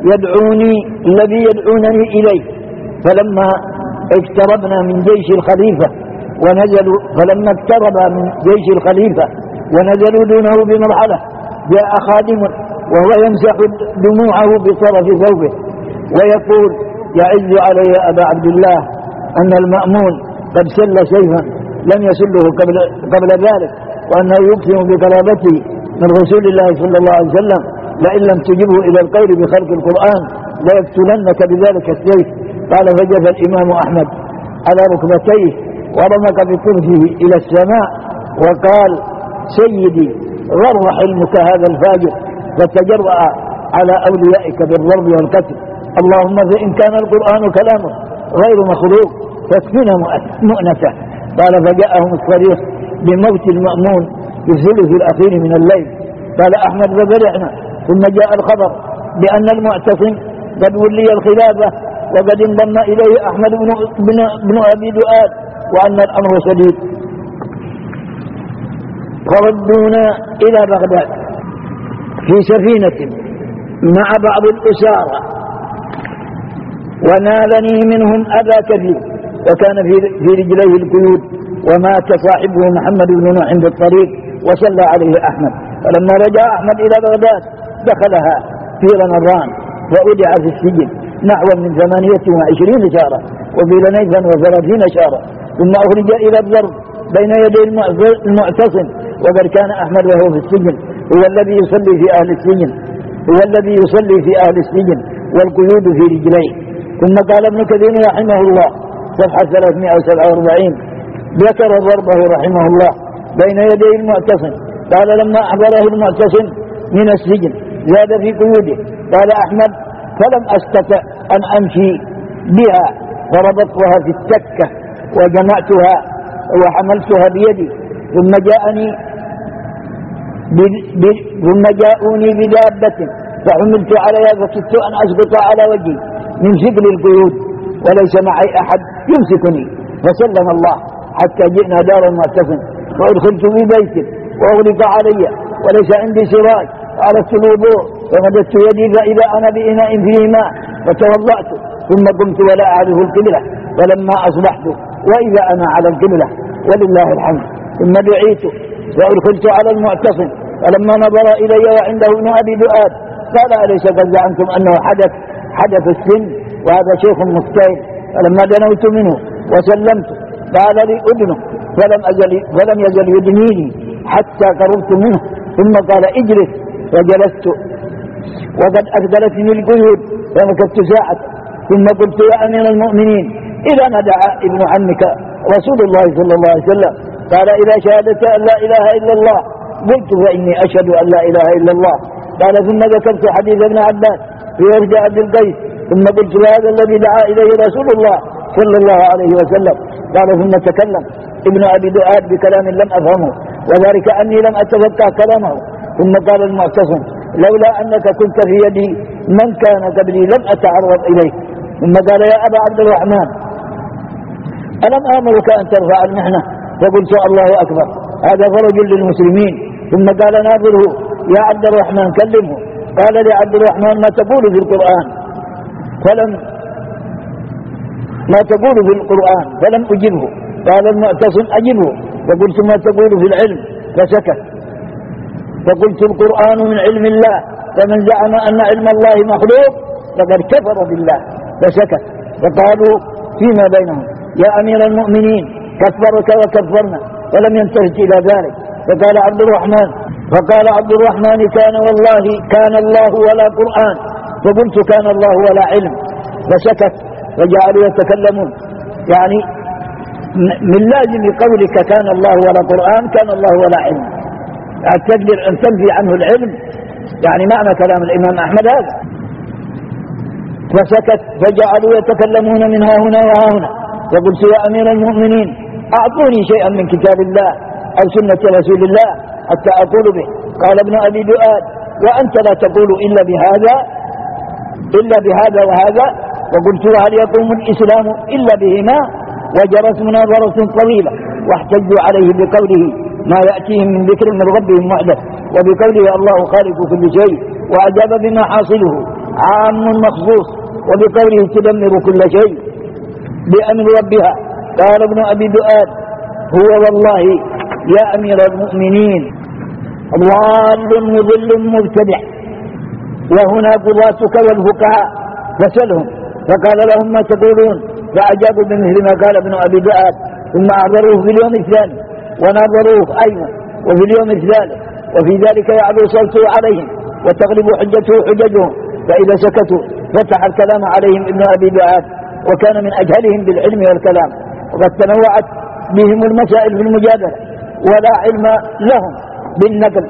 يدعونني إليه. فلما اقتربنا من جيش الخليفة فلما اقترب من جيش الخليفة ونزلوا دونه بمرحلة، جاء خادم وهو يمسح دموعه بطرف ثوبه ويقول: يعز علي يا أبا عبد الله أن المأمون قد سل سيفا لم يسله قبل ذلك، وأنه يقسم بقرابته من رسول الله صلى الله عليه وسلم لئن لم تجبه إلى القول بخلق القرآن ليقتلنك بذلك السيف. قال: فجث الإمام أحمد على ركبتيه ورمق بكرسه إلى السماء وقال: سيدي غر حلمك هذا الفاجر، فتجرأ على أوليائك بالضرب والقتل، اللهم فإن كان القرآن كلامه غير مخلوق فاكفنا مؤنته. قال: فجاءهم الصريخ بموت المأمون في الثلث الأخير من الليل. قال أحمد: ففرحنا، ثم جاء الخبر بأن المعتصم قد ولي الخلافة وقد انضم إليه أحمد بن أبي دؤاد، وأن الأمر شديد. فردونا إلى بغداد في سفينة مع بعض الأسارى، ونالني منهم أذى كثير، وكان في رجليه القيود، ومات صاحبه محمد بن نوح عند الطريق وصلى عليه أحمد. فلما رجع أحمد إلى بغداد دخلها في رمضان وأودع في السجن نحو من 28 شهرا، وفي نيفا 30 شهرا، ثم أخرج إلى الضرب بين يدي المعتصم، وقد كان أحمد وهو في السجن هو الذي يصلي في أهل السجن والقيود في رجليه. ثم قال ابن كثير رحمه الله صفحة 347 ذكر ضربه رحمه الله بين يدي المعتصم. قال: لما أحضره المعتصم من السجن زاد في قيوده. قال أحمد: فلم أستطع أن أمشي بها، فربطتها في التكة وجمعتها وحملتها بيدي، ثم جاءوني بدابة فحملت عليها فكدت أن أسقط على وجهي من ثقل القيود وليس معي أحد يمسكني، فسلم الله حتى جئنا دار المعتصم، وأدخلت في بيت وأغلق علي وليس عندي سراج، فأردت الوضوء فمددت يدي فإذا أنا بإناء فيه ماء فتوضأت، ثم قمت ولا أعرف القبلة، فلما أصبحت وإذا أنا على القبلة ولله الحمد. ثم دعيت وأدخلت على المعتصم، فلما نظر إلي وعنده ابن أبي دؤاد قال: أليس قد زعمتم أنه حدث السن وهذا شيخ مستعد؟ فلما دنوت منه وسلمت قال لي: أدنه، فلم يزل يدنيني حتى قربت منه، ثم قال: اجلس، وجلست وقد أثقلتني القيود فمكثت ساعة، ثم قلت: يا أمير المؤمنين، إذا دعا ابن عمك رسول الله صلى الله عليه وسلم قال: إذا شهدت أن لا إله إلا الله، قلت: فإني أشهد أن لا إله إلا الله. قال: ثم ذكرت حديث ابن عباس في وفد عبد القيس، ثم قلت: هذا الذي دعا إليه رسول الله صلى الله عليه وسلم. قال: ثم تكلم ابن أبي دؤاد بكلام لم أفهمه، وذلك أني لم أتفقه كلامه. ثم قال المعتصم: لولا أنك كنت في يدي من كان قبلي لم أتعرض إليك. ثم قال: يا أبا عبد الرحمن، ألم آمرك أن ترفع المحنة؟ فقلت: الله أكبر، هذا فرج للمسلمين. ثم قال: ناظره يا عبد الرحمن، كلمه. قال لعبد الرحمن: ما تقول في القرآن؟ فلم أجبه. قال المعتصم: أجبه. فقلت: ما تقول في العلم؟ فسكت. فقلت: القرآن من علم الله، فمن زعم أن علم الله مخلوق فقد كفر بالله. فسكت. فقالوا فيما بينهم: يا أمير المؤمنين، كفرك وكفرنا، فلم يلتفت إلى ذلك. فقال عبد الرحمن: كان الله ولا قرآن. فقلت: كان الله ولا علم. فسكت. فجعلوا يتكلمون. يعني من لازم قولك كان الله ولا قرآن كان الله ولا علم، يعني تقدر أن تنفي عنه العلم، يعني معنى كلام الإمام أحمد هذا. فسكت فجعلوا يتكلمون من ها هنا وها هنا. فقلت يا أمير المؤمنين أعطوني شيئا من كتاب الله أو سنة رسول الله حتى أقول به. قال ابن أبي دؤاد وأنت لا تقول إلا بهذا وهذا. وقلت وهل يقوم الإسلام إلا بهما؟ وجرت مناظرة طويلة واحتجوا عليه بقوله ما يأتيهم من ذكر من ربهم محدث، وبقوله الله خالق كل شيء، وأجاب بما حاصله عام مخصوص، وبقوله تدمر كل شيء بأمر ربها. قال ابن أبي دؤاد هو والله يا أمير المؤمنين ضال مضل مبتدع، وهنا قضاتك والفقهاء فسلهم. فقال لهم ما تقولون؟ فأجابوا بمثل ما قال ابن أبي دؤاد. ثم أعذروه في اليوم الثاني ونظروه أيضا وفي اليوم الثالث، وفي ذلك يعلو صوته عليهم وتغلب حجته حججهم، فإذا سكتوا فتح الكلام عليهم ابن أبي دؤاد، وكان من أجهلهم بالعلم والكلام، وقد تنوعت بهم المسائل في المجادلة ولا علم لهم بالنقل.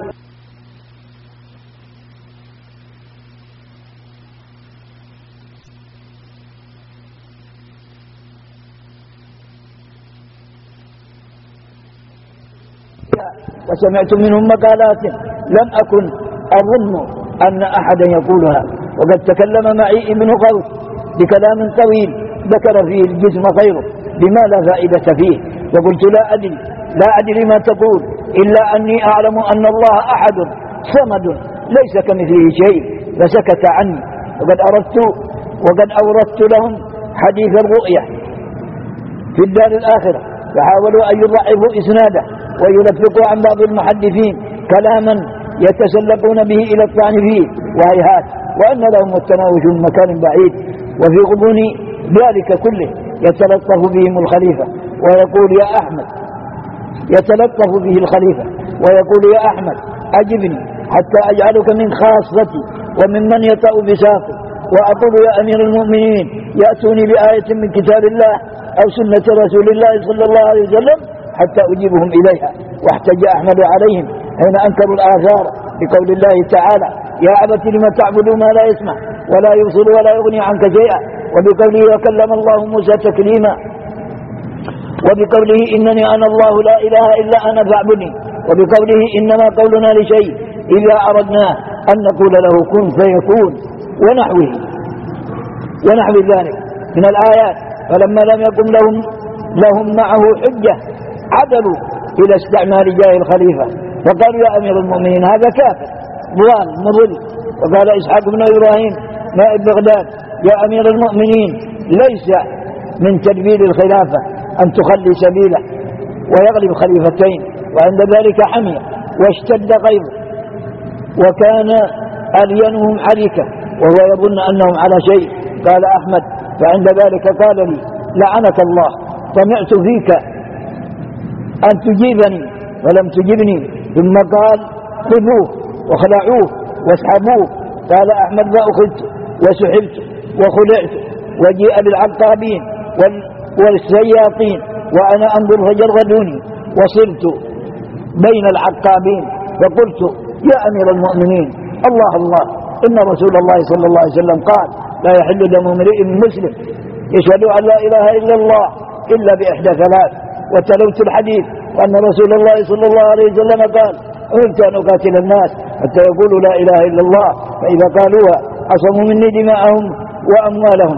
وسمعت منهم مقالات لم أكن أظن أن أحدا يقولها. وقد تكلم معي ابن قوس بكلام طويل ذكر فيه الجسم خيره بما لا فائدة فيه، وقلت لا أدري ما تقول إلا أني أعلم أن الله أحد صمد ليس كمثله شيء، فسكت عني. وقد أوردت لهم حديث الرؤية في الدار الآخرة، فحاولوا أن يضعفوا إسناده ويلفقوا عن بعض المحدثين كلاما يتسلقون به إلى الطعن فيه، وهيهات، وأن لهم التناوش من مكان بعيد. وفي غضون ذلك كله يتلطف بهم الخليفة ويقول يا أحمد، يتلطف به الخليفة ويقول يا أحمد أجبني حتى أجعلك من خاصتي وممن يطأ بساقي، وأقول يا أمير المؤمنين يأتوني بآية من كتاب الله أو سنة رسول الله صلى الله عليه وسلم حتى أجيبهم إليها. واحتج أحمد عليهم حين أنكروا الآثار بقول الله تعالى يا أبت لم تعبد ما لا يسمع ولا يبصر ولا يغني عنك شيئا، وبقوله وكلم الله موسى تكليما، وبقوله إنني أنا الله لا إله إلا أنا فاعبدني، وبقوله إنما قولنا لشيء إذا أردنا أن نقول له كن فيكون، ونحو ذلك من الآيات. فلما لم يكن لهم معه حجة عدلوا إلى استعمال جاه الخليفة، فقالوا يا أمير المؤمنين هذا كافر ضال مضل. وقال إسحاق بن إبراهيم نائب بغداد يا أمير المؤمنين ليس من تدبير الخلافة أن تخلي سبيله ويغلب خليفتين. وعند ذلك حمي واشتد غيظه، وكان ألينهم حريكة وهو يظن أنهم على شيء. قال أحمد فعند ذلك قال لي لعنك الله، طمعت فيك أن تجيبني ولم تجبني. ثم قال خذوه وخلعوه واسحبوه. قال أحمد فأخذت وسحبت وخلعت، وجيء بالعقابين والسياطين وأنا أنظر فجردوني، وصرت بين العقابين فقلت يا أمير المؤمنين الله الله إن رسول الله صلى الله عليه وسلم قال لا يحل دم امرئ مسلم يشهد أن لا إله إلا الله إلا بإحدى ثلاث. وتلوت الحديث وأن رسول الله صلى الله عليه وسلم قال أمرت أن أقاتل الناس حتى يقولوا لا إله إلا الله، فإذا قالوها عصموا مني دماءهم وأموالهم.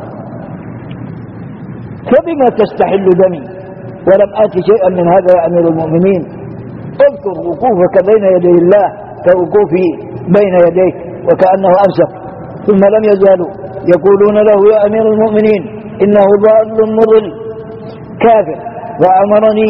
فبما تستحل دمي ولم آت شيئا من هذا يا أمير المؤمنين؟ اذكر وقوفك بين يدي الله كوقوفي بين يديك، وكأنه أمسك. ثم لم يزالوا يقولون له يا أمير المؤمنين إنه ضال مضل كافر. فأمرني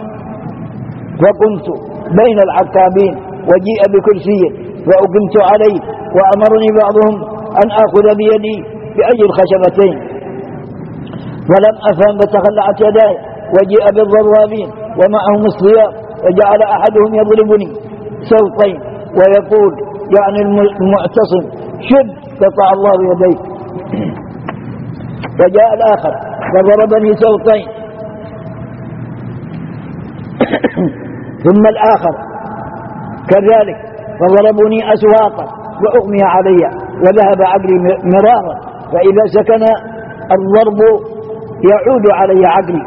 فقمت بين العقابين وجيء بكرسي فأقمت عليه، وأمرني بعضهم أن آخذ بيدي بأي الخشبتين فلم أفهم فتخلعت يداي، وجيء بالضرابين ومعهم الصيام، وجعل أحدهم يضربني سوطين ويقول يعني المعتصم شد قطع الله يديك. وجاء الآخر فضربني سوطين، ثم الآخر كذلك فضربني أسواقا وأغمي علي وذهب عقلي مرارا، فإذا سكن الضرب يعود علي عقلي،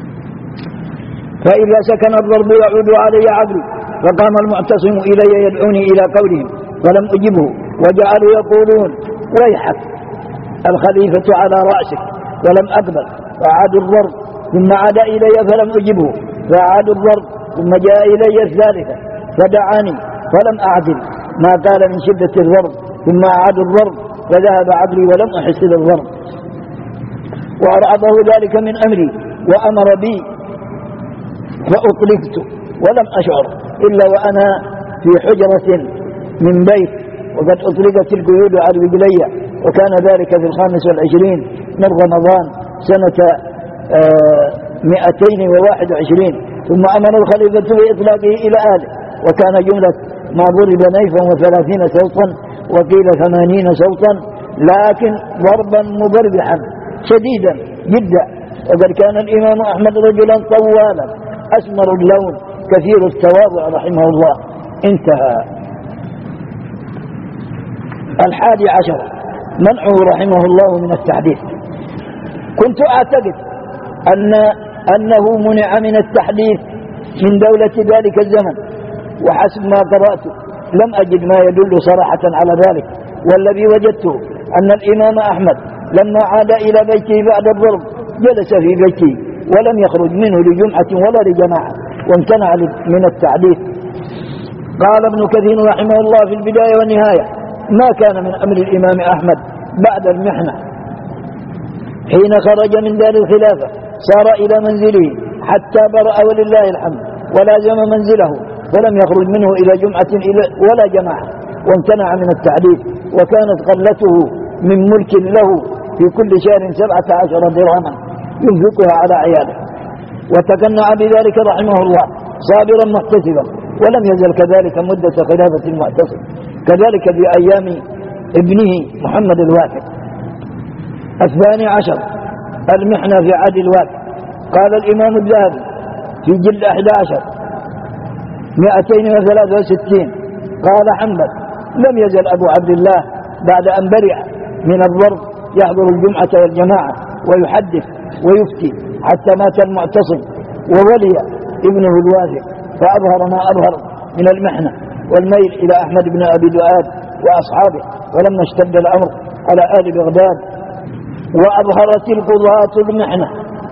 فقام المعتصم إلي يدعوني إلى قولهم ولم أجبه، وجعلوا يقولون ويحك الخليفة على رأسك، ولم أقبل، فأعادوا الضرب، ثم عاد إلي فلم أجبه، فأعادوا الضرب، ثم جاء إلي الثالثة فدعاني فلم أعدل ما قال من شدة الضرب، ثم أعادوا الضرب فذهب عقلي ولم أحس بالضرب، وأرعبه ذلك من أمري وأمر بي فأطلقت ولم أشعر إلا وأنا في حجرة من بيت، وقد أطلقت القيود على رجلي، وكان ذلك في 25 من رمضان سنة 221، ثم أمر الخليفة بإطلاقه إلى آله، وكان جملة ما ضرب نيفا 30 سوطا وقيل 80 سوطا، لكن ضربا مبربحا شديدا جدا. وقد كان الإمام أحمد رجلا طوالا أسمر اللون كثير التواضع رحمه الله. انتهى. 11 منعه رحمه الله من التحديث. كنت أعتقد أنه منع من التحديث من دولة ذلك الزمن، وحسب ما قرأت لم أجد ما يدل صراحة على ذلك، والذي وجدته أن الإمام أحمد لما عاد إلى بيته بعد الضرب جلس في بيته ولم يخرج منه لجمعة ولا لجماعة، وامتنع من التحديث. قال ابن كثير رحمه الله في البداية والنهاية: ما كان من أمر الإمام أحمد بعد المحنة حين خرج من دار الخلافة سار إلى منزله حتى برأ ولله الحمد، ولازم منزله ولم يخرج منه إلى جمعة ولا جماعة، وامتنع من التحديث، وكانت قلته من ملك له في كل شهر 17 درهما ينفقها على عياله، وتقنع بذلك رحمه الله صابرا محتسبا، ولم يزل كذلك مدة خلافة المعتصم، كذلك في أيام ابنه محمد الواثق. 12 المحنة في عهد الواثق. قال الإمام الذهبي في جلد 11 263: قال حنبل: لم يزل أبو عبد الله بعد أن برئ من الضرب يحضر الجمعة والجماعة ويحدث ويفتي حتى مات المعتصم وولي ابنه الواثق، فأظهر ما أظهر من المحنة والميل إلى أحمد بن أبي دؤاد وأصحابه. ولما اشتد الأمر على آل بغداد وأظهرت القضاة المحنة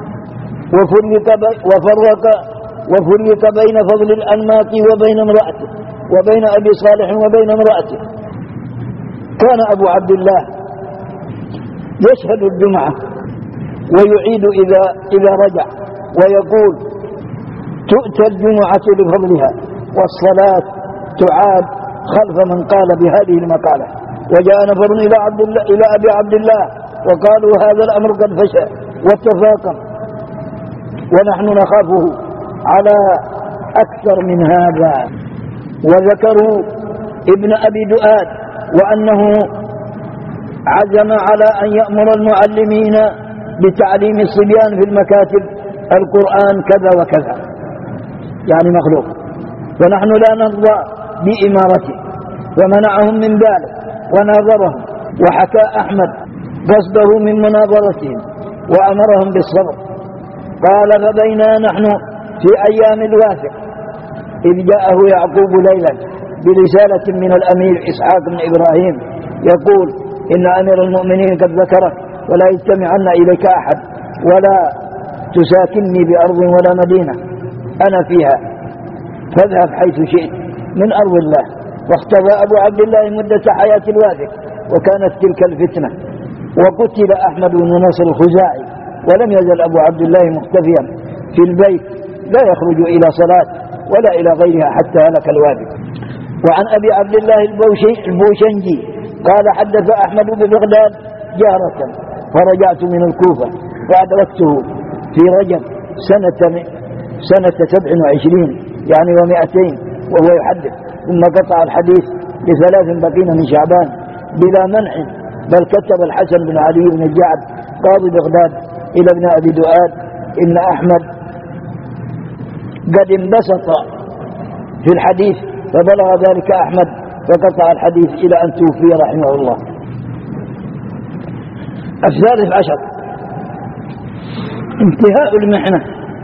وفرق بين فضل الأنماط وبين امرأته، وبين أبي صالح وبين امرأته، كان أبو عبد الله يشهد الجمعة ويعيد إذا رجع، ويقول: تؤتى الجمعة لفضلها والصلاة تعاد خلف من قال بهذه المقالة. وجاء نفر إلى أبي عبد الله وقالوا: هذا الأمر قد فشى واتفاقا، ونحن نخافه على أكثر من هذا. وذكروا ابن أبي دؤاد وأنه عزم على أن يأمر المعلمين بتعليم الصبيان في المكاتب القرآن كذا وكذا، يعني مخلوق، ونحن لا نرضى بإمارته، ومنعهم من ذلك وناظرهم. وحكى أحمد قصده من مناظرتهم وأمرهم بالصبر. قال: فبينا نحن في أيام الواثق إذ جاءه يعقوب ليلا برسالة من الأمير إسحاق بن إبراهيم يقول: إن أمير المؤمنين قد ذكرك ولا يجتمعن إليك أحد ولا تساكنني بأرض ولا مدينة أنا فيها، فاذهب حيث شئت من أرض الله. واختفى أبو عبد الله مدة حياة الواثق، وكانت تلك الفتنة، وقتل أحمد بن نصر الخزاعي، ولم يزل أبو عبد الله مختفيا في البيت لا يخرج إلى صلاة ولا إلى غيرها حتى هلك الواثق. وعن أبي عبد الله البوشنجي قال: حدث أحمد ببغداد جارة، فرجعت من الكوفة فأدركته في رجب سنة 27 يعني و200 وهو يحدث، ثم قطع الحديث ب3 بقين من شعبان بلا منع، بل كتب الحسن بن علي بن الجعد قاضي بغداد إلى ابن أبي دؤاد إن أحمد قد انبسط في الحديث فبلغ ذلك أحمد فقطع الحديث إلى أن توفي رحمه الله. الثالث عشر انتهاء المحنة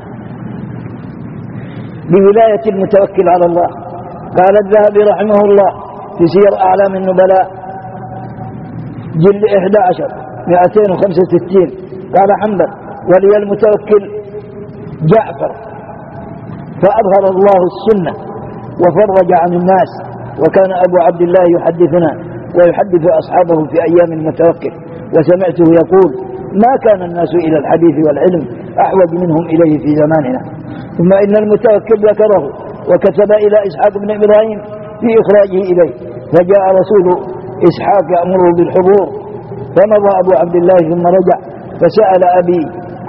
بولاية المتوكل على الله. قال الذهبي رحمه الله في سير أعلام النبلاء جلد 11 265 قال حنبل ولي المتوكل جعفر فأظهر الله السنة وفرج عن الناس. وكان أبو عبد الله يحدثنا ويحدث أصحابه في أيام المتوكل وسمعته يقول ما كان الناس إلى الحديث والعلم أحوج منهم إليه في زماننا. ثم إن المتوكل ذكره وكتب إلى إسحاق بن إبراهيم في إخراجه إليه فجاء رسول إسحاق يأمره بالحضور فمضى أبو عبد الله ثم رجع فسأله أبي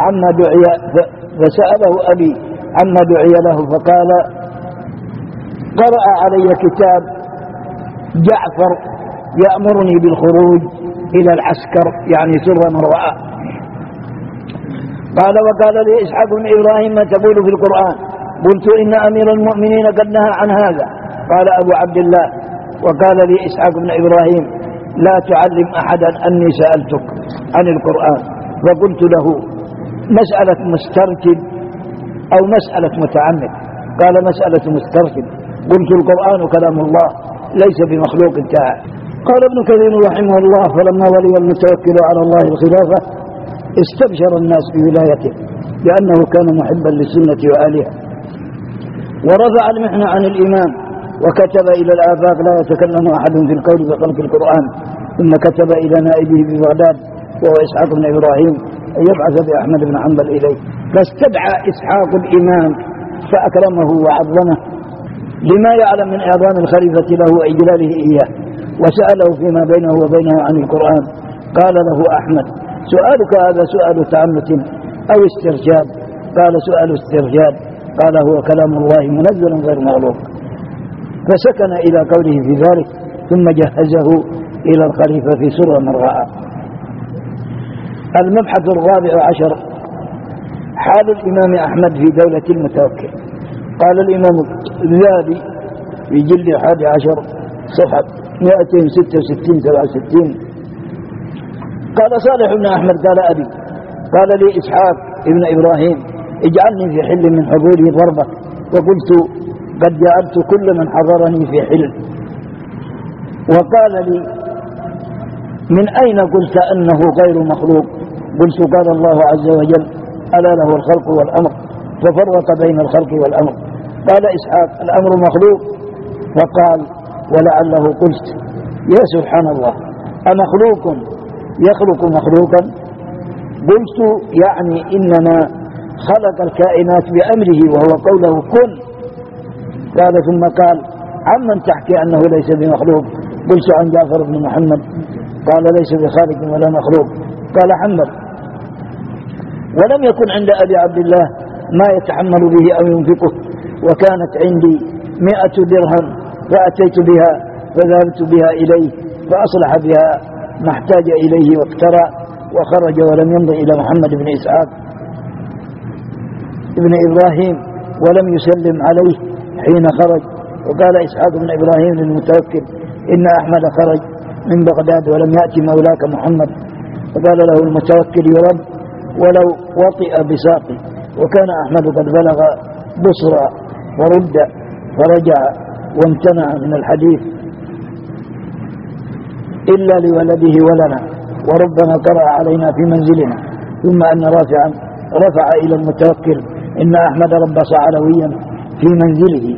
عما دعي له فقال قرأ علي كتاب جعفر يأمرني بالخروج إلى العسكر يعني سر من رأى. وقال لي إسحاق بن إبراهيم ما تقول في القرآن؟ قلت إن أمير المؤمنين قد نهى عن هذا. قال أبو عبد الله وقال لي إسحاق بن إبراهيم لا تعلم أحدا أني سألتك عن القرآن. فقلت له مسألة مسترشد أو مسألة متعمد؟ قال مسألة مسترشد. قلت القرآن كلام الله ليس بمخلوق تعالى. قال ابن كثير رحمه الله فلما ولي المتوكل على الله الخلافة استبشر الناس بولايته لأنه كان محبا للسنة وآلها ورفع المحنة عن الإمام وكتب إلى الآفاق لا يتكلم أحد في القول بخلق القرآن. ثم كتب إلى نائبه ببغداد وهو إسحاق بن إبراهيم أن يبعث بأحمد بن حنبل إليه فاستدعى إسحاق الإمام فأكرمه وعظمه لما يعلم من إعظام الخليفة له وإجلاله إياه وسأله فيما بينه وبينه عن القرآن. قال له أحمد سؤالك هذا سؤال تعنت أو استرشاد؟ قال سؤال استرشاد. قال هو كلام الله منزل غير مغلوق. فسكن إلى قوله في ذلك ثم جهزه إلى الخليفة في سر من رأى. المبحث الرابع عشر حال الإمام أحمد في دولة المتوكل. قال الإمام الذهبي في جلد 11 صفحة 266-67 قال صالح بن أحمد قال أبي قال لي إسحاق ابن إبراهيم اجعلني في حل من حضوره ضربة. وقلت قد جعلت كل من حضرني في حل. وقال لي من أين قلت أنه غير مخلوق؟ قلت قال الله عز وجل ألا له الخلق والأمر ففرق بين الخلق والأمر. قال إسحاق الأمر مخلوق؟ فقال ولعله قلت يا سبحان الله أمخلوق يخلق مخلوقا؟ قلت يعني إنما خلق الكائنات بأمره وهو قوله كن. قال ثم قال عمن تحكي أنه ليس بمخلوق؟ قلت عن جعفر بن محمد. قال ليس بخالق ولا مخلوق. قال حنبل ولم يكن عند أبي عبد الله ما يتحمل به أو ينفقه وكانت عندي 100 درهم فأتيت بها فذهبت بها إليه فأصلح بها ما احتاج إليه واقترى وخرج ولم يمضي إلى محمد بن إسحاق ابن إبراهيم ولم يسلم عليه حين خرج. وقال إسحاق بن إبراهيم للمتوكل إن أحمد خرج من بغداد ولم يأتي مولاك محمد. فقال له المتوكل يرد ولو وطئ بساقي. وكان أحمد قد بلغ بصرى ورد فرجع وامتنع من الحديث إلا لولده ولنا وربما قرأ علينا في منزلنا. ثم أن رافعا رفع إلى المتوكل إن أحمد ربص علويا في منزله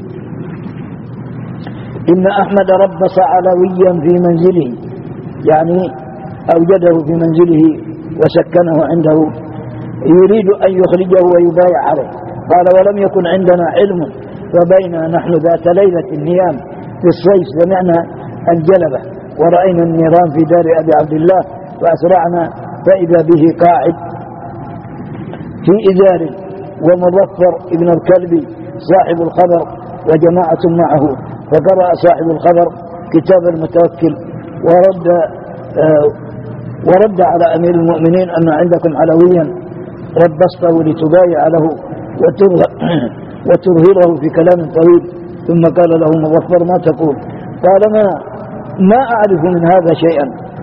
إن أحمد ربص علويا في منزله يعني أوجده في منزله وسكنه عنده يريد أن يخرجه ويبايع عليه. قال ولم يكن عندنا علم فبينا نحن ذات ليلة نيام في الصيف سمعنا الجلبة ورأينا النيران في دار أبي عبد الله فأسرعنا فإذا به قاعد في إزار ومظفر ابن الكلب صاحب الخبر وجماعة معه. فقرأ صاحب الخبر كتاب المتوكل ورد ورد على أمير المؤمنين أن عندكم علويا ربصته لتبايع له وترهره في كلام طويل. ثم قال له مظفر ما تقول؟ قال ما أعرف من هذا شيئا،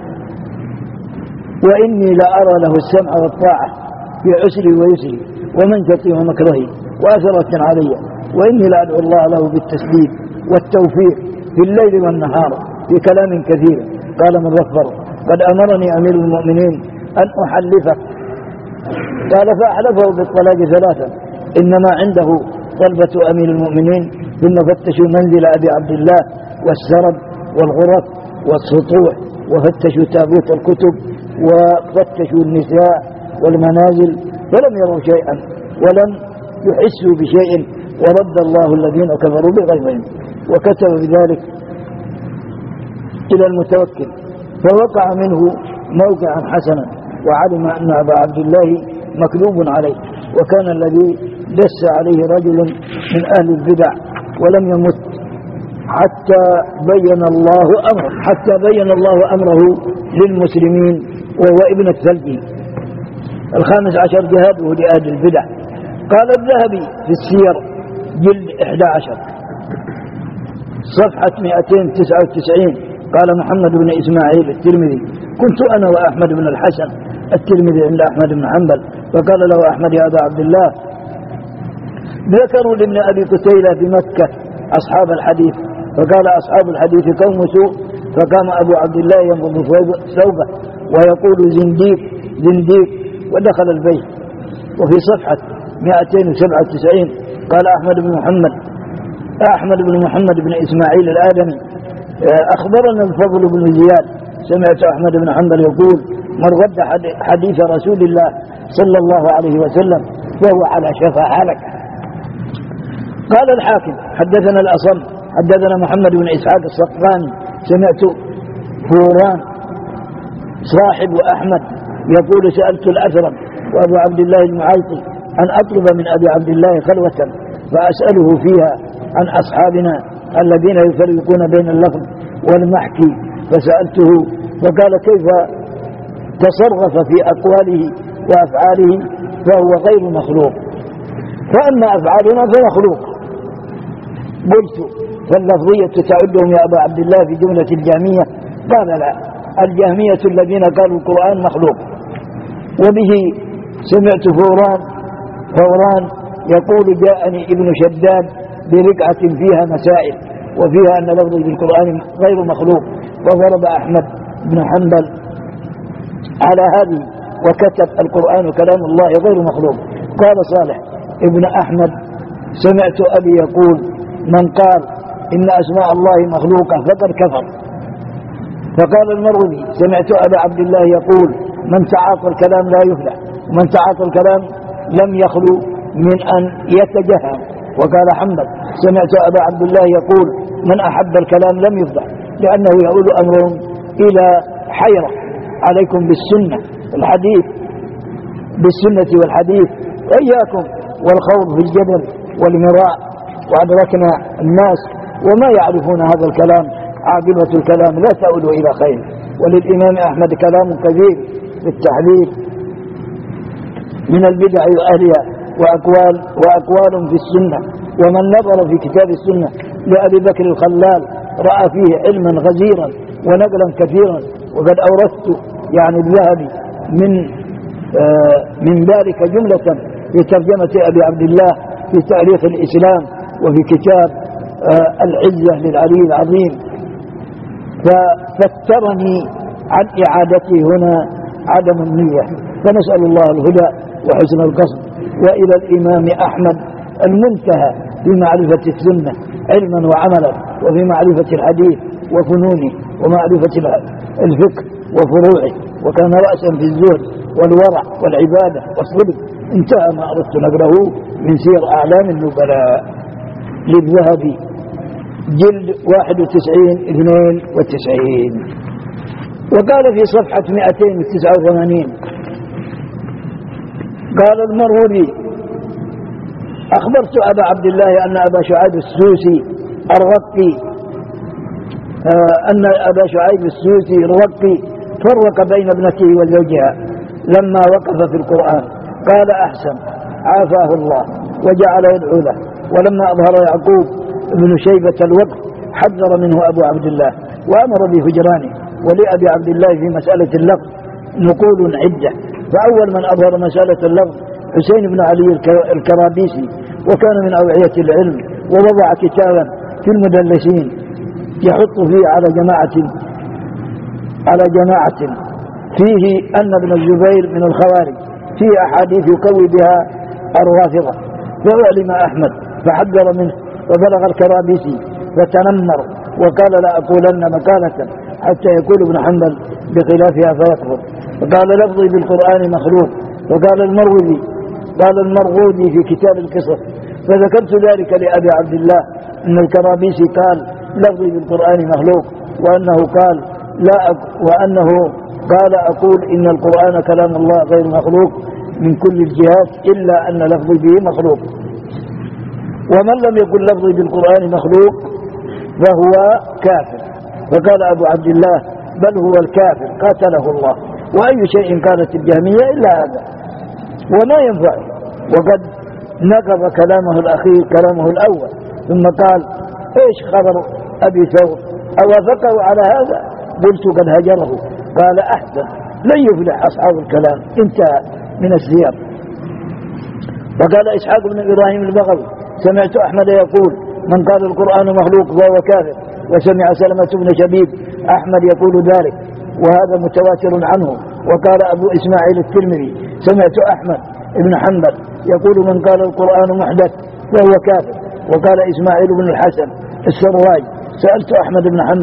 وإني لأرى له السمع والطاعة في عسري ويسري ومنشطي ومكرهي وأثرة علي، وإني لأدعو الله له بالتسديد والتوفيق في الليل والنهار في كلام كثير. قال مظفر قد أمرني أمير المؤمنين أن أحلفه. قال فأحلفه بالطلاق 3، إنما عنده طلبة أمير المؤمنين، ثم فتشوا منزل أبي عبد الله والسرب والغرف والسطوح، وفتشوا تابوت الكتب، وفتشوا النساء والمنازل، فلم يروا شيئا ولم يحسوا بشيء، ورد الله الذين كفروا بغيظهم. وكتب بذلك إلى المتوكل، فوقع منه موقعا حسنا، وعلم أن أبا عبد الله مكذوب عليه، وكان الذي دس عليه رجل من أهل البدع ولم يمت حتى بين الله أمره للمسلمين، وهو ابن الثلجي. 15 جهاده لأهل البدع. قال الذهبي في السير جلد 11 صفحة 299، قال محمد بن إسماعيل الترمذي كنت أنا وأحمد بن الحسن الترمذي عند أحمد بن حنبل، فقال له أحمد يا أبا عبد الله ذكروا لابن أبي قتيلة بمكة أصحاب الحديث، فقال أصحاب الحديث قوم سوء، فقام أبو عبد الله ينفض ثوبه ويقول زنديق زنديق، ودخل البيت. وفي صفحة 297 قال أحمد بن محمد بن إسماعيل الآدمي أخبرنا الفضل بن زياد سمعت أحمد بن حنبل يقول من رد حديث رسول الله صلى الله عليه وسلم فهو على شفا هلك. قال الحاكم حدثنا الأصم حدثنا محمد بن إسحاق الصقراني سمعت فوران صاحب أحمد يقول سألت الأثرم وأبو عبد الله المعيطي أن أطلب من أبي عبد الله خلوة فأسأله فيها عن أصحابنا الذين يفرقون بين اللفظ والمحكي، فسألته فقال كيف تصرف في أقواله وأفعاله فهو غير مخلوق، فأما أفعالنا فمخلوق. قلت فاللفظية تعدهم يا أبا عبد الله في جملة الجهمية؟ قال لا، الجهمية الذين قالوا القرآن مخلوق. وبه سمعت فوران يقول جاءني ابن شداد برقعة فيها مسائل وفيها أن لفظ بالقرآن غير مخلوق، وضرب أحمد بن حنبل على هذه وكتب القرآن كلام الله غير مخلوق. قال صالح ابن أحمد سمعت أبي يقول من قال إن أسماء الله مخلوقة فقد كفر. فقال المروزي سمعت أبا عبد الله يقول من تعاطى الكلام لا يفلح، ومن تعاطى الكلام لم يخلو من أن يتجهم. وقال حنبل سمعت أبا عبد الله يقول من أحب الكلام لم يفضح، لأنه يؤول أمرهم إلى حيرة. عليكم بالسنة والحديث وإياكم والخوض في الجدل والمراء، وأدركنا الناس وما يعرفون هذا الكلام، عاقبة الكلام لا تؤول إلى خير. وللإمام أحمد كلام كثير في التحذير من البدع وأهلها وأقوال في السنة. ومن نظر في كتاب السنة لأبي بكر الخلال رأى فيه علما غزيرا ونقلا كثيرا. وقد أوردت يعني الذهبي من ذلك جملة في ترجمة أبي عبد الله في تاريخ الإسلام وفي كتاب العزة للعلي العظيم، ففترني عن إعادته هنا عدم النية. فنسأل الله الهدى وحسن القصد. وإلى الإمام أحمد المنتهى في معرفة السنة علما وعملا، وفي معرفة الحديث وفنونه، ومعرفة الفقه وفروعه، وكان رأسا في الزهد والورع والعبادة والصدق. انتهى ما أردت نقره من سير أعلام النبلاء للذهبي جلد 91-92. وقال في صفحة 289 قال المروذي أخبرت أبا عبد الله أن أبا شعيب السوسي الرقي فرق بين ابنته وزوجها لما وقف في القرآن، قال أحسن عافاه الله وجعل يدعو له. ولما أظهر يعقوب بن شيبة الوقف حذر منه أبو عبد الله وأمر بهجرانه. ولأبي عبد الله في مسألة اللفظ نقول عدة، فأول من أظهر مسألة اللفظ حسين بن علي الكرابيسي، وكان من أوعية العلم، ووضع كتابا في المدلسين يحط فيه على جماعة فيه أن ابن الزبير من الخوارج، فيه أحاديث يقوي بها الرافضة. فأعلم أحمد فحذر منه، وبلغ الكرابيسي فتنمر وقال لا أقولن مقالة حتى يقول ابن حنبل بخلافها فيكفر. فقال لفظي بالقرآن مخلوق. وقال المرغودي في كتاب القصص، فذكرت ذلك لأبي عبد الله أن الكرابيسي قال لفظي بالقرآن مخلوق، وأنه قال أقول إن القرآن كلام الله غير مخلوق من كل الجهات إلا أن لفظي به مخلوق. ومن لم يقل لفظي بالقرآن مخلوق فهو كافر. فقال أبو عبد الله بل هو الكافر قاتله الله. وأي شيء قالت الجهمية إلا هذا وما ينفع. وقد نقض كلامه الأخير كلامه الأول، ثم قال إيش خبر أبي ثور أوافقه على هذا؟ قلت قد هجره. قال أحسن لن يفلح أصحاب الكلام. انتهى من السير. وقال إسحاق بن إبراهيم البغوي سمعت أحمد يقول من قال القرآن مخلوق فهو كافر. وسمع سلمة بن شبيب أحمد يقول ذلك، وهذا متواتر عنه. وقال أبو إسماعيل الترمذي سمعت أحمد بن حنبل يقول من قال القرآن محدث فهو كافر. وقال إسماعيل بن الحسن السرواج سألت أحمد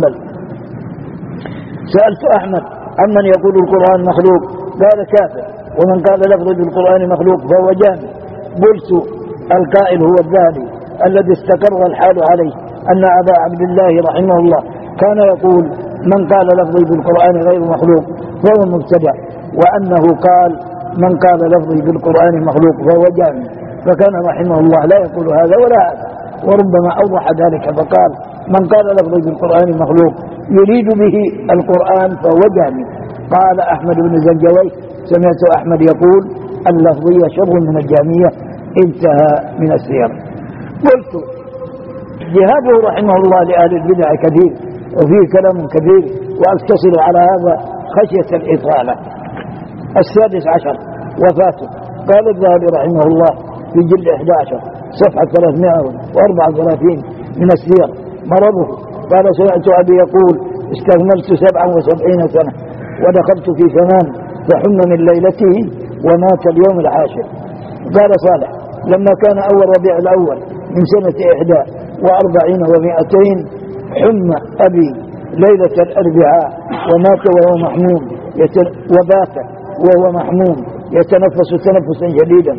عمن يقول القرآن مخلوق قال كافر، ومن قال لفظ بالقرآن مخلوق فهو جامع. قلت القائل هو الذهبي الذي استقر الحال عليه أن أبا عبد الله رحمه الله كان يقول من قال لفظي بالقرآن غير مخلوق فهو مبتدع، وأنه قال من قال لفظي بالقرآن مخلوق فهو جامع. فكان رحمه الله لا يقول هذا ولا هذا، وربما أوضح ذلك فقال من قال لفظي بالقرآن مخلوق يريد به القرآن فهو جامع. قال أحمد بن زنجوي سمعت أحمد يقول اللفظية شر من الجامية. انتهى من السير. قلت جهاده رحمه الله لأهل البدع كثير وفيه كلام كثير، وأقتصر على هذا خشية الإطالة. 16 وفاته. قال الذهبي رحمه الله في جلد 11 صفحة 334 من السير مرضه. قال سمعت أبي يقول استكملت 77 سنة ودخلت في 8 فحم من ليلته ومات اليوم 10. قال صالح لما كان أول ربيع الأول من سنة 41 و200 حم أبي ليلة الأربعاء ومات وهو محموم وبات وهو محموم يتنفس تنفسا شديدا،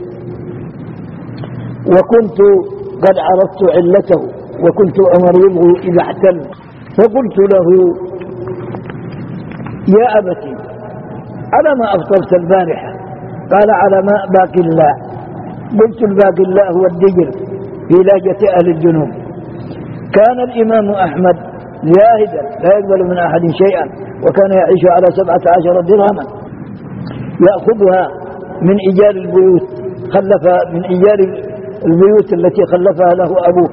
وكنت قد عرفت علته وكنت أمرضه إذا احتل. فقلت له يا أبتي على ما أفطرت البارحة؟ قال على ماء باقي الله. قلت الباقي الله هو الدجل في لاجة أهل الجنوب. كان الإمام أحمد زاهدا لا يقبل من أحد شيئا، وكان يعيش على 17 درهما يأخذها من إيجار البيوت، خلفها من إيجار البيوت التي خلفها له أبوه.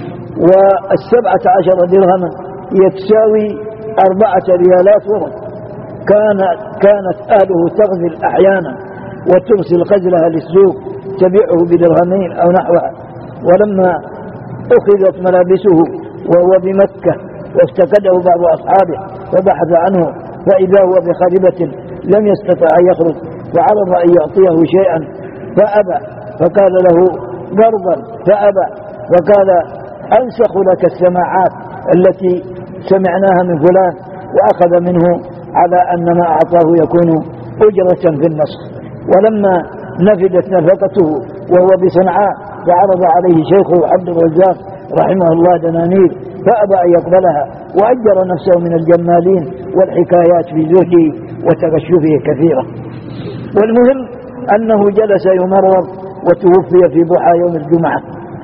و17 درهما يتساوي 4 ريالات ورق. كانت أهله تغزل أحيانا وترسل غزلها للسوق تبيعه بدرهمين أو نحوها. ولما أخذت ملابسه وهو بمكة وافتقده بعض أصحابه فبحث عنه فإذا هو بخربة لم يستطع أن يخرج، فعرض أن يعطيه شيئا فأبى، فقال له قرضا فأبى، فقال أنسخ لك السماعات التي سمعناها من فلان، وأخذ منه على أن ما أعطاه يكون أجرة في النسخ. ولما نفدت نفقته وهو بصنعاء فعرض عليه شيخه عبد الرزاق رحمه الله دنانير فأبى أن يقبلها، وأجر نفسه من الجمالين، والحكايات في زهده وتغشفه كثيرة. والمهم أنه جلس يمرض وتوفي في ضحى يوم الجمعة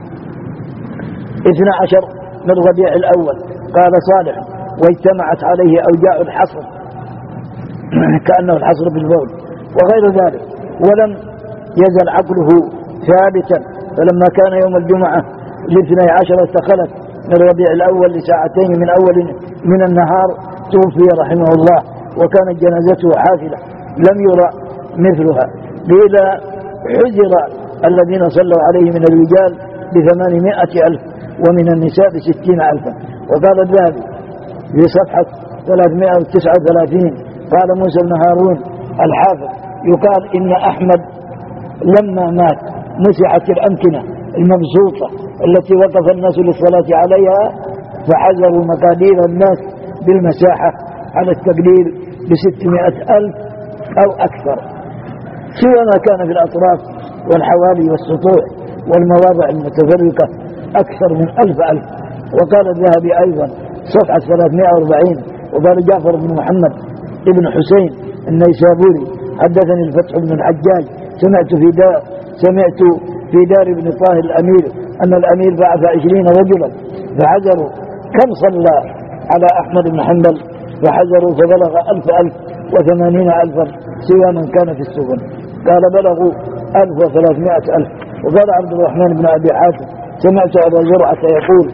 12 من ربيع الأول. قال صالح واجتمعت عليه أوجاع الحصر كأنه الحصر بالبول وغير ذلك، ولم يزل عقله ثابتا. فلما كان يوم الجمعة 12 استخلت من ربيع الأول لساعتين من النهار توفي رحمه الله، وكانت جنازته حافلة لم يرى مثلها. قيل حجر الذين صلوا عليه من الرجال ب800,000 ومن النساء ب60,000. وقال الذهبي في صفحة 339 قال موسى بن هارون الحافظ يقال إن أحمد لما مات مسحت الأمكنة المبسوطة التي وقف الناس للصلاة عليها، فحذروا مقادير الناس بالمساحة على التقدير ب600,000 أو أكثر، سوى ما كان في الأطراف والحوالي والسطوح والمواضع المتفرقة أكثر من 1000. وقال الذهبي أيضا صفحة 340 وقال جعفر بن محمد ابن حسين النيسابوري حدثني الفتح بن الحجاج سمعت في دار ابن طاهر الأمير أن الأمير بعث 20 رجلا فحذروا كم صلى على أحمد بن حنبل، فحذروا فبلغ 1080,000 سوى من كان في السفن. قال بلغوا 1300,000. وقال عبد الرحمن بن أبي حاتم سمعت أبا زرعة يقول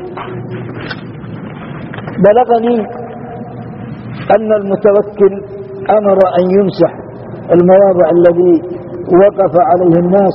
بلغني أن المتوكل أمر أن يمسح المواضع الذي وقف عليه الناس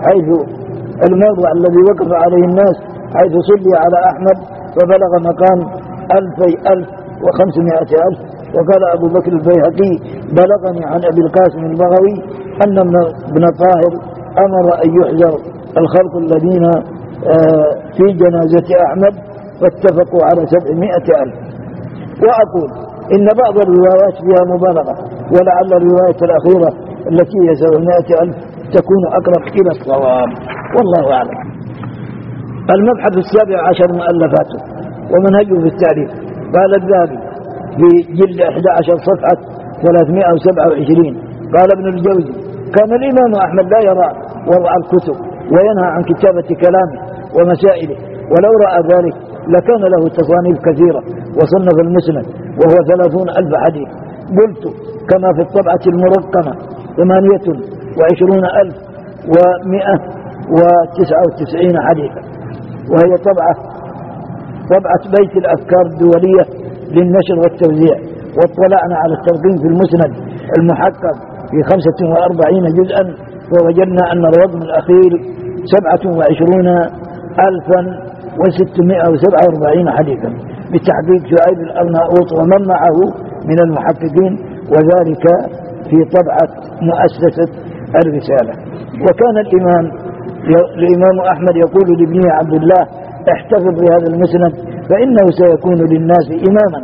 حيث صلي على أحمد، فبلغ مقام 2,500,000. وقال أبو بكر البيهقي بلغني عن أبي القاسم البغوي أن ابن طاهر أمر أن يحذر الخلق الذين في جنازة أحمد فاتفقوا على 700,000. وأقول إن بعض الروايات فيها مبالغة، ولعل الرواية الأخيرة التي هي 700,000 تكون أقرب إلى الصواب، والله أعلم. المبحث 17 مؤلفاته ومنهجه في التعريف. قال الذهبي في جلد 11 صفحة 327 قال ابن الجوزي كان الإمام أحمد لا يرى وضع الكتب وينهى عن كتابة كلامه ومسائله، ولو رأى ذلك لكان له تصانيف كثيرة وصنف المسند وهو 30,000 حديث. قلت كما في الطبعة المرقمة 28,199 حديثا، وهي طبعة بيت الأفكار الدولية للنشر والتوزيع. واطلعنا على الترقيم في المسند المحقق في 45 جزءا، فوجدنا أن الرقم الأخير 27,647 حديثا بتحقيق شعيب الأرناؤوط ومن معه من المحققين، وذلك في طبعة مؤسسة الرسالة. وكان الإمام أحمد يقول لابنه عبد الله احتفظ بهذا المسند فإنه سيكون للناس إماما.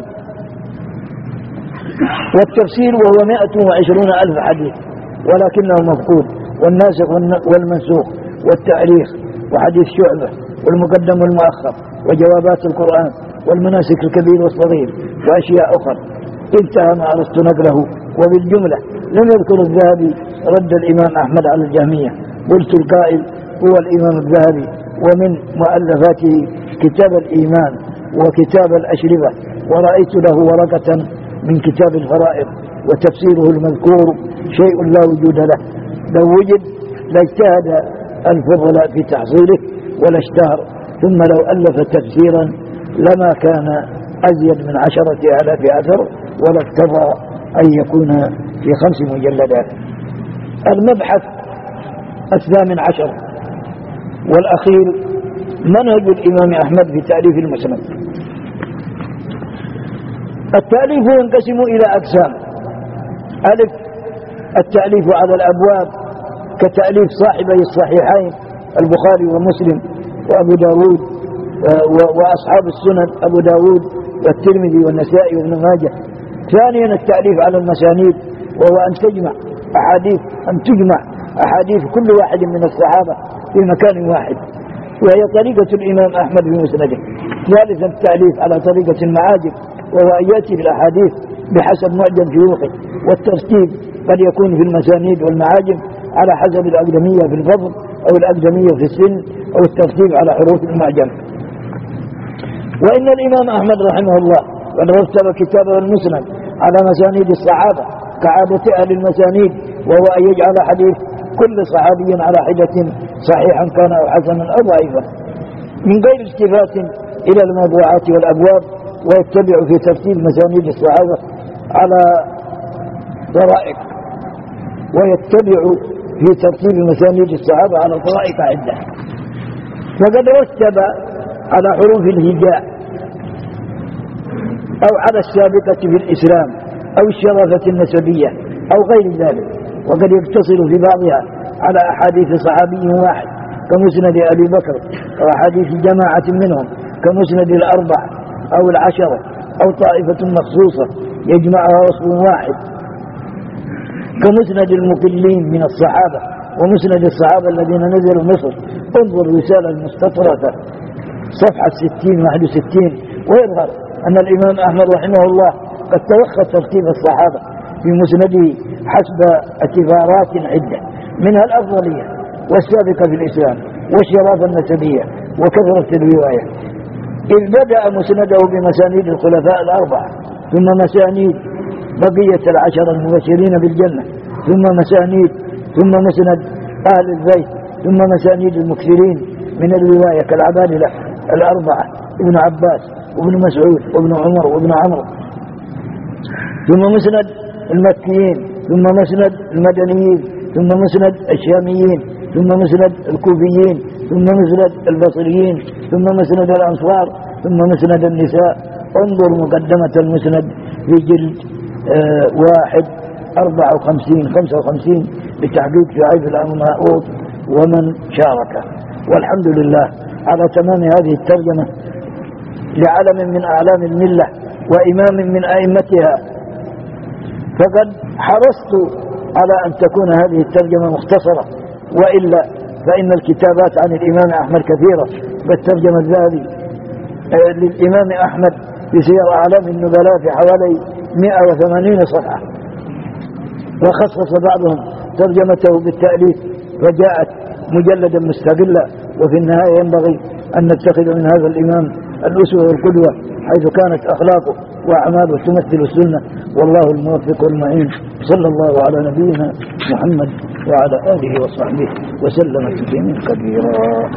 والتفسير وهو 120,000 حديث ولكنه مفقود، والناسخ والمنسوخ والتاريخ وحديث شعبة والمقدم والمؤخر وجوابات القرآن والمناسك الكبير والصغير وأشياء أخرى. انتهى ما أردت نقله. وبالجملة لم يذكر الذهبي رد الإمام أحمد على الجهمية. قلت القائل هو الإمام الذهبي، ومن مؤلفاته كتاب الإيمان وكتاب الأشربة، ورأيت له ورقة من كتاب الفرائض وتفسيره المذكور شيء لا وجود له. لو وجد لاجتهد الفضلاء في تحصيله ولا اشتهر، ثم لو ألف تفسيرا لما كان أزيد من 10,000 أثر، ولا اقتضى أن يكون في 5 مجلدات. المبحث 18 والأخير منهج الإمام أحمد في تأليف المسند. التأليف ينقسم إلى أقسام: ألف التأليف على الأبواب كتأليف صاحبي الصحيحين البخاري ومسلم وأبو داود وأصحاب السنن أبو داود والترمذي والنسائي وابن ماجه. ثانيا التأليف على المسانيد، وهو أن تجمع أحاديث كل واحد من الصحابة في مكان واحد، وهي طريقة الإمام أحمد في مسنده. ثالثا التأليف على طريقة المعاجم، وهو أن يأتي بالأحاديث بحسب معجم شيوخه، والترتيب قد يكون في المسانيد والمعاجم على حسب الأقدمية في الفضل أو الأقدمية في السن أو الترتيب على حروف المعجم. وإن الإمام أحمد رحمه الله قد رتب كتابه المسند على مسانيد الصحابة كعادة أهل المسانيد، وهو أن يجعل حديث كل صحابي على حدة صحيحا كان أو حسنا أو ضعيفا من غير التفات إلى الموضوعات والأبواب، ويتبع في ترتيب مسانيد الصحابة على طرائق، ويتبع في ترتيب مسانيد الصحابة على طرائق عدة. وقد رتب على حروف الهجاء أو على السابقة في الإسلام أو الشرافة النسبية أو غير ذلك، وقد يقتصر في بعضها على أحاديث صحابي واحد كمسند أبي بكر، أو أحاديث جماعة منهم كمسند الأربع أو العشرة، أو طائفة مخصوصة يجمعها وصف واحد كمسند المقلين من الصحابة ومسند الصحابة الذين نزلوا مصر. انظر رسالة المستطرة صفحة 60-61. ويظهر أن الإمام أحمد رحمه الله قد توخى ترتيب الصحابة في مسنده حسب اعتبارات عدة، منها الأفضلية والسابقة في الإسلام والشرافة النسبية وكثرة الرواية، إذ بدأ مسنده بمسانيد الخلفاء الأربعة، ثم مسانيد بقية العشر المبشرين بالجنة، ثم مسانيد، ثم مسند أهل البيت، ثم مسانيد المكثرين من الرواية كالعبادلة الأربعة ابن عباس وابن مسعود وابن عمر وابن عمرو، ثم مسند المكيين، ثم مسند المدنيين، ثم مسند الشاميين، ثم مسند الكوفيين، ثم مسند البصريين، ثم مسند الأنصار، ثم مسند النساء. انظر مقدمة المسند في جلد 55 بتحقيق شعيب الأرناؤوط ومن شاركه. والحمد لله على تمام هذه الترجمة لعلم من أعلام الملة وإمام من أئمتها. فقد حرصت على أن تكون هذه الترجمة مختصرة، وإلا فإن الكتابات عن الإمام أحمد كثيرة. بالترجمة الذهبي للإمام أحمد في سير أعلام النبلاء في حوالي 180 صفحة، وخصص بعضهم ترجمته بالتأليف فجاءت مجلدا مستقلا. وفي النهاية ينبغي أن نتخذ من هذا الإمام الأسوة والقدوة، حيث كانت أخلاقه وأعماله تمثل السنة، والله الموفق والمعين. صلى الله على نبينا محمد وعلى آله وصحبه وسلم تسليما كثيرا.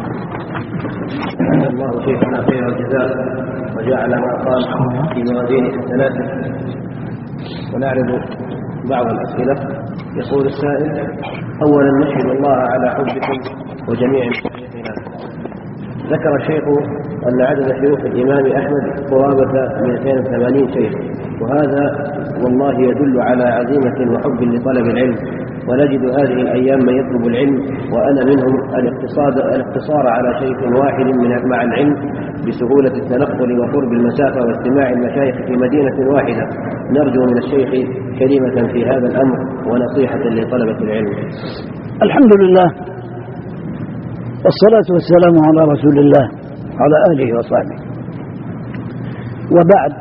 الله شيخنا خير الجزاء وجعل ما قال في موازين حسناته. ونعرض بعض الأسئلة. يقول السائل: أولا نشهد الله على حبكم وجميع مشايخنا. ذكر الشيخ أن عدد شيوخ الإمام أحمد قرابة 280 شيخ، وهذا والله يدل على عزيمة وحب لطلب العلم، ونجد هذه الأيام من يطلب العلم وأنا منهم الاقتصار على شيخ واحد مع العلم بسهولة التنقل وقرب المسافة واستماع المشايخ في مدينة واحدة. نرجو من الشيخ كلمة في هذا الأمر ونصيحة لطلبة العلم. الحمد لله والصلاة والسلام على رسول الله على آله وصحبه. وبعد،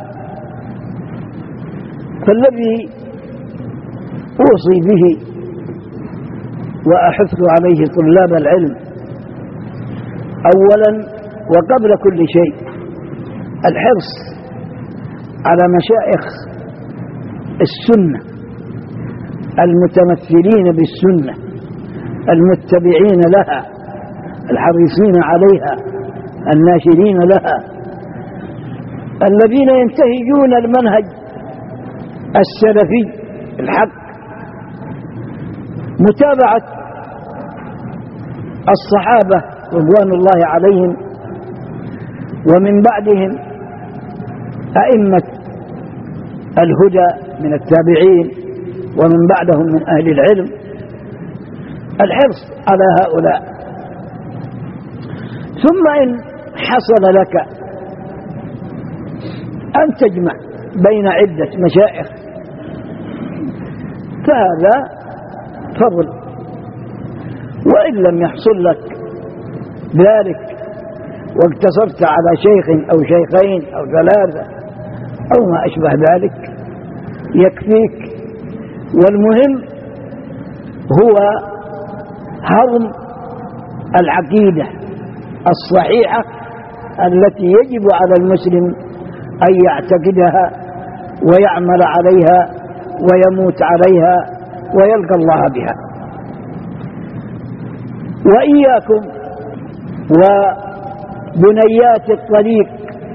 فالذي أوصي به وأحث عليه طلاب العلم أولا وقبل كل شيء الحرص على مشايخ السنة المتمثلين بالسنة المتبعين لها الحريصين عليها الناشرين لها، الذين ينتهجون المنهج السلفي الحق، متابعة الصحابة رضوان الله عليهم ومن بعدهم أئمة الهدى من التابعين ومن بعدهم من أهل العلم. الحرص على هؤلاء. ثم إن حصل لك أن تجمع بين عدة مشايخ فهذا فضل، وإن لم يحصل لك ذلك واقتصرت على شيخ أو شيخين أو ثلاثة أو ما أشبه ذلك يكفيك. والمهم هو هضم العقيدة الصحيحة التي يجب على المسلم أن يعتقدها ويعمل عليها ويموت عليها ويلقى الله بها. وإياكم وبنيات الطريق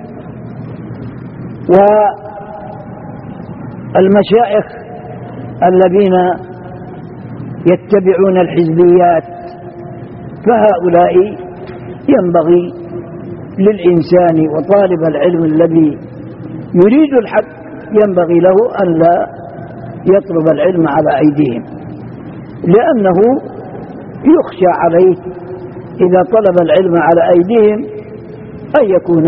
والمشايخ الذين يتبعون الحزبيات، فهؤلاء ينبغي للإنسان وطالب العلم الذي يريد الحق ينبغي له أن لا يطلب العلم على أيديهم، لأنه يخشى عليه إذا طلب العلم على أيديهم أن يكون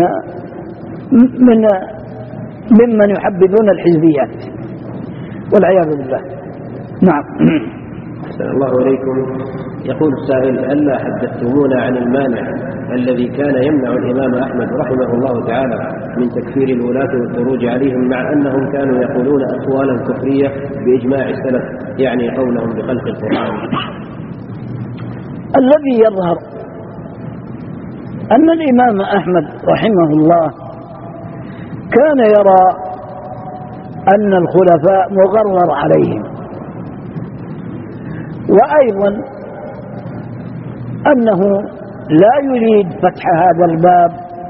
ممن يحبذون الحزبيات والعياذ بالله. نعم. أحسن الله إليكم. يقول السائل: ألا حدثتمونا عن المانع الذي كان يمنع الإمام أحمد رحمه الله تعالى من تكفير الولاة والخروج عليهم، مع أنهم كانوا يقولون أقوالا كفرية بإجماع السلف، يعني قولهم بخلق القرآن؟ الذي يظهر أن الإمام أحمد رحمه الله كان يرى أن الخلفاء مغرر عليهم، وأيضا أنه لا يريد فتح هذا الباب،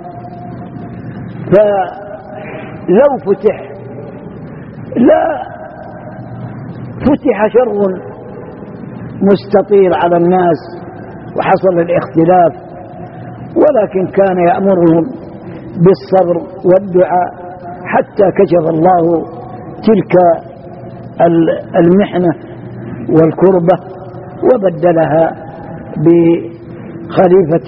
فلو فتح لا فتح شر مستطيل على الناس وحصل الاختلاف، ولكن كان يأمرهم بالصبر والدعاء حتى كشف الله تلك المحنة والكربة وبدلها بخليفة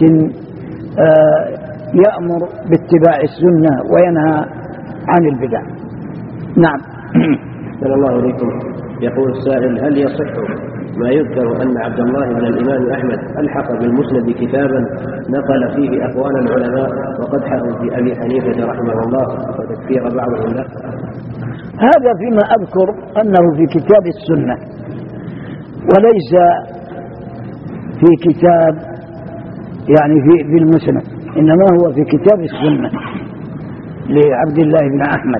يأمر باتباع السنة وينهى عن البدع. نعم. أحسن الله إليكم. يقول السائل: هل يصح ما يذكر أن عبد الله بن الإمام أحمد ألحق بالمسند كتابا نقل فيه أقوال العلماء وقدحه في أبي حنيفة رحمه الله وتكفير بعضهم له؟ هذا فيما أذكر أنه في كتاب السنة وليس في كتاب يعني في المسند، إنما هو في كتاب السنة لعبد الله بن أحمد.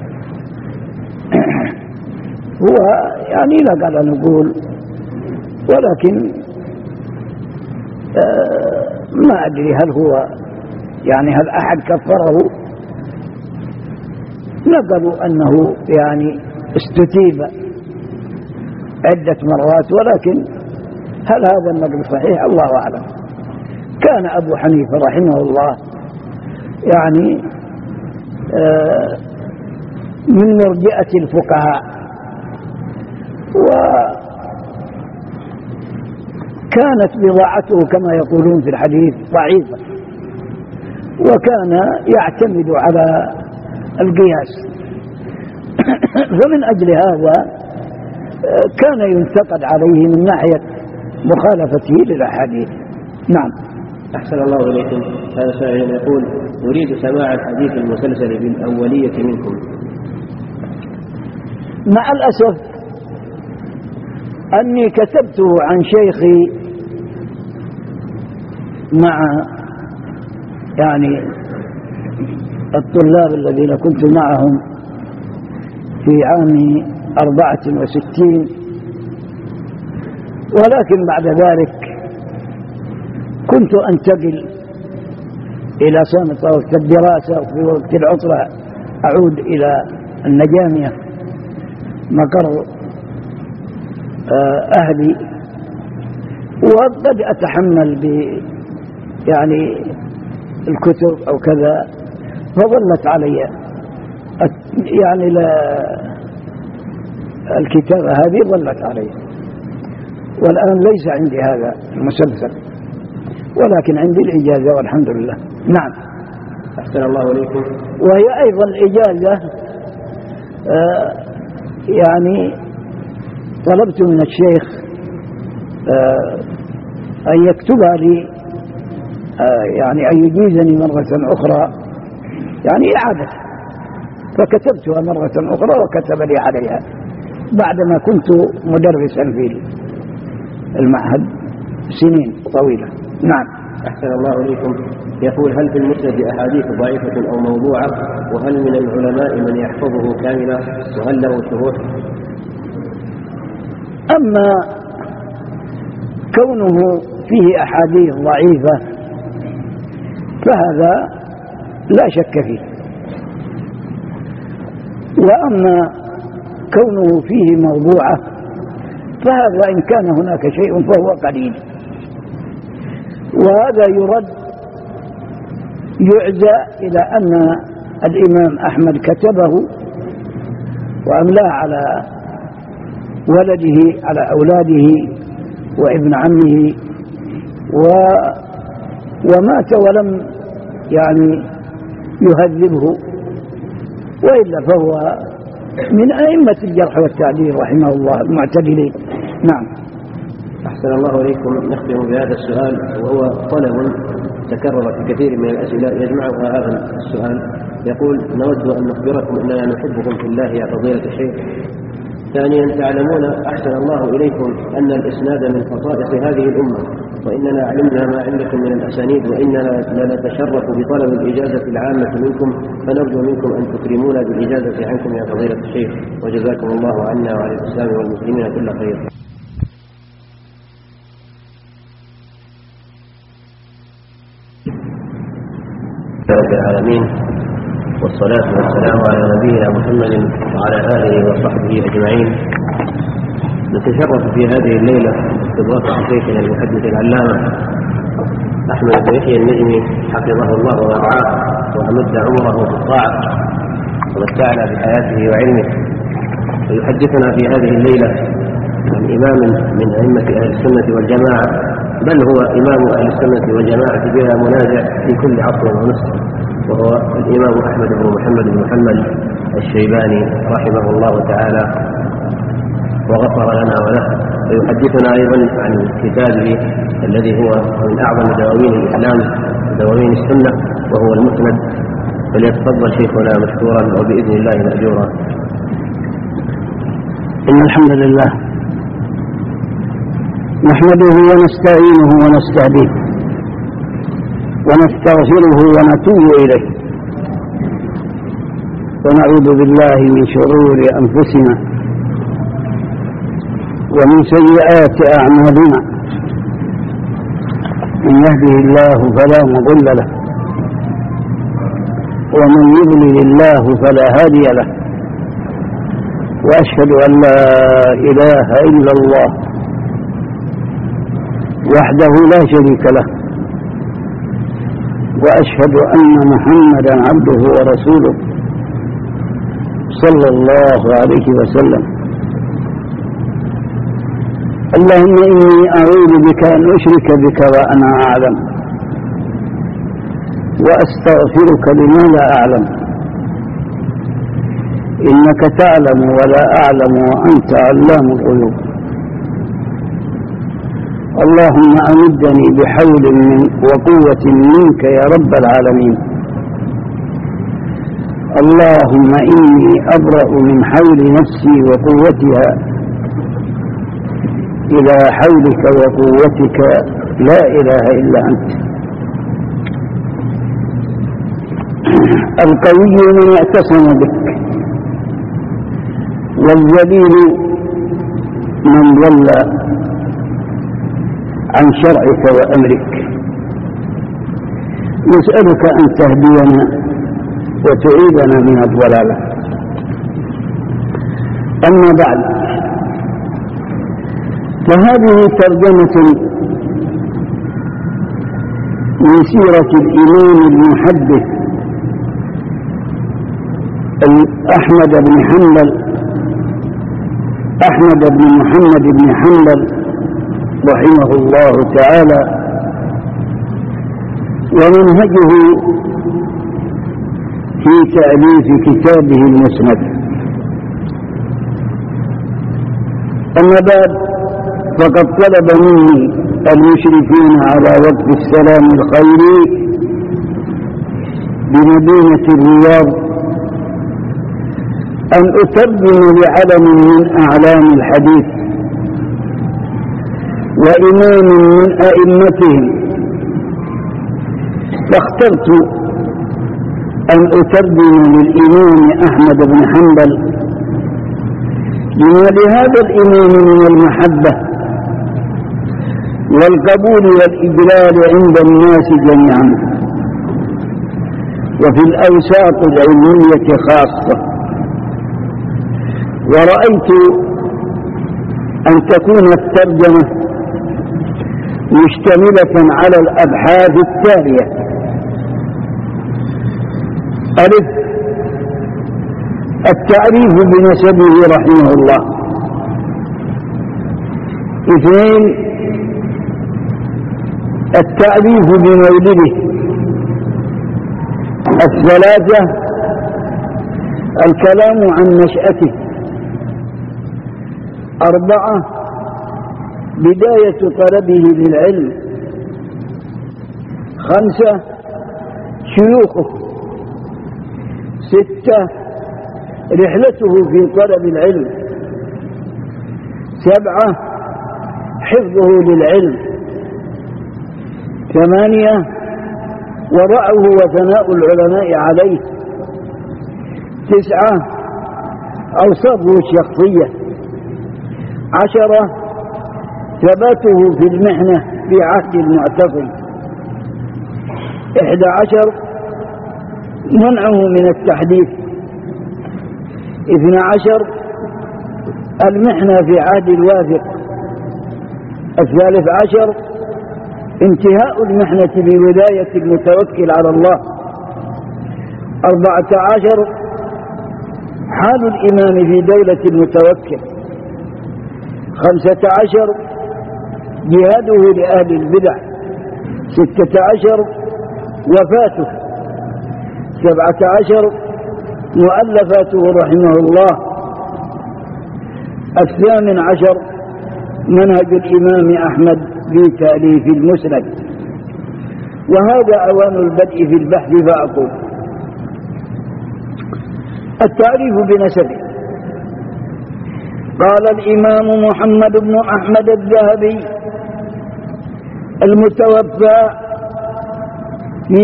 هو يعني لا قال نقول، ولكن ما أدري هل هو يعني هل أحد كفره. نقلوا أنه يعني استتيب عدة مرات، ولكن هل هذا النقل صحيح الله أعلم. كان أبو حنيفة رحمه الله يعني من مرجئة الفقهاء، وكانت بضاعته كما يقولون في الحديث ضعيفة، وكان يعتمد على القياس، فمن أجل هذا كان ينتقد عليه من ناحية مخالفته للأحاديث. نعم. أحسن الله إليكم. هذا سائل يقول: نريد سماع الحديث المسلسل بالأولية منكم. مع الأسف أني كتبته عن شيخي مع يعني الطلاب الذين كنت معهم في عام 64، ولكن بعد ذلك كنت أنتقل إلى صامت وقت الدراسة، وفي وقت العطلة أعود إلى النجامية مقر أهلي، وقد أتحمل يعني الكتب أو كذا، فظلت علي يعني الكتابة هذه ظلت علي، والآن ليس عندي هذا المسلسل، كان عندي الإجازة والحمد لله. نعم. أحسن الله إليكم. وهي أيضا الإجازة يعني طلبت من الشيخ أن يكتبها لي، يعني أن يجيزني مرة أخرى يعني إعادة، فكتبتها مرة أخرى وكتب لي عليها بعدما كنت مدرسا في المعهد سنين طويلة. نعم. أحسن الله إليكم. يقول: هل في المسند أحاديث ضعيفة أو موضوعة؟ وهل من العلماء من يحفظه كاملا؟ وهل له شروح؟ أما كونه فيه أحاديث ضعيفة فهذا لا شك فيه، وأما كونه فيه موضوعة فهذا إن كان هناك شيء فهو قليل، وهذا يعزى إلى أن الإمام أحمد كتبه وأملاه على ولده على أولاده وابن عمه ومات ولم يعني يهذبه، وإلا فهو من أئمة الجرح والتعديل رحمه الله المعتدلين. نعم. أحسن الله إليكم. نختم بهذا السؤال، وهو طلب تكرر في كثير من الأسئلة يجمعها هذا السؤال. يقول: نود أن نخبركم أننا نحبكم في الله يا فضيلة الشيخ. ثانيا، تعلمون أحسن الله إليكم أن الإسناد من خصائص هذه الأمة، وإننا علمنا ما عندكم من الأسانيد، وإننا لنتشرف بطلب الإجازة العامة منكم، فنرجو منكم أن تكرمونا بالإجازة عنكم يا فضيلة الشيخ، وجزاكم الله عنا وعلى الإسلام والمسلمين كل خير. رب العالمين، والصلاة والسلام على نبينا محمد وعلى آله وصحبه أجمعين. نتشرف في هذه الليلة باستضافة شيخنا المحدث العلامة أحمد بن يحيى النجمي حفظه الله ورعاه وأمد عمره في الطاعة ومتعنا بحياته وعلمه، ويحدثنا في هذه الليلة عن إمام من أئمة أهل السنة والجماعة، بل هو إمام أهل السنة والجماعة بلا منازع في كل عصر ونصر، وهو الإمام أحمد بن محمد بن محمد الشيباني رحمه الله تعالى وغفر لنا وله. ويحدثنا أيضا عن كتابه الذي هو من أعظم دواوين الإسلام دواوين السنة، وهو المسند. فليتفضل شيخنا مشكورا وبإذن الله مأجورا. إن الحمد لله نحمده ونستعينه ونستهديه ونستغفره ونتوب إليه، ونعوذ بالله من شرور أنفسنا ومن سيئات أعمالنا، من يهده الله فلا مضل له، ومن يضلل الله فلا هادي له، وأشهد أن لا إله إلا الله وحده لا شريك له، وأشهد أن محمدا عبده ورسوله صلى الله عليه وسلم. اللهم إني أعوذ بك أن أشرك بك وأنا أعلم، وأستغفرك لما لا أعلم، إنك تعلم ولا أعلم وأنت علام الغيوب. اللهم أمدني بحول وقوة منك يا رب العالمين. اللهم إني أبرأ من حول نفسي وقوتها إلى حولك وقوتك لا إله إلا أنت. القوي من اعتصم بك، والذليل من ضل عن شرعك وأمرك. نسألك أن تهدينا وتعيذنا من الضلالة. أما بعد، فهذه ترجمة من سيرة الإمام المحدث أحمد بن محمد بن حنبل رحمه الله تعالى، ومنهجه في تأليف كتابه المسند. أما بعد، فقد طلب مني المشرفين على وقف السلام الخيري بمدينة الرياض أن أترجم لعلم من أعلام الحديث وإمام من أئمتهم، فاخترت أن أترجم للإمام أحمد بن حنبل بما لهذا الإمام من المحبة والقبول والإجلال عند الناس جميعا، وفي الأوساط العلمية خاصة. ورأيت أن تكون الترجمة مشتملة على الأبحاث التالية: ألف، التعريف بنسبه رحمه الله. اثنين، التعريف بمولده. الثلاثة، الكلام عن نشأته. أربعة، بداية طلبه للعلم. خمسة، شيوخه. ستة، رحلته في طلب العلم. سبعة، حفظه للعلم. ثمانية، ورعه وثناء العلماء عليه. تسعة، أوصافه الشخصية. عشرة، ثباته في المحنة في عهد المعتصم. 11، منعه من التحديث. 12، المحنة في عهد الواثق. 13، انتهاء المحنة بولاية المتوكل على الله. 14، حال الإمام في دولة المتوكل. 15، جهاده لأهل البدع. 16، وفاته. 17، مؤلفاته رحمه الله. 18، منهج الإمام أحمد في تأليف المسند. وهذا أوان البدء في البحث، فأقول: التعريف بنسبه. قال الإمام محمد بن أحمد الذهبي المتوفى في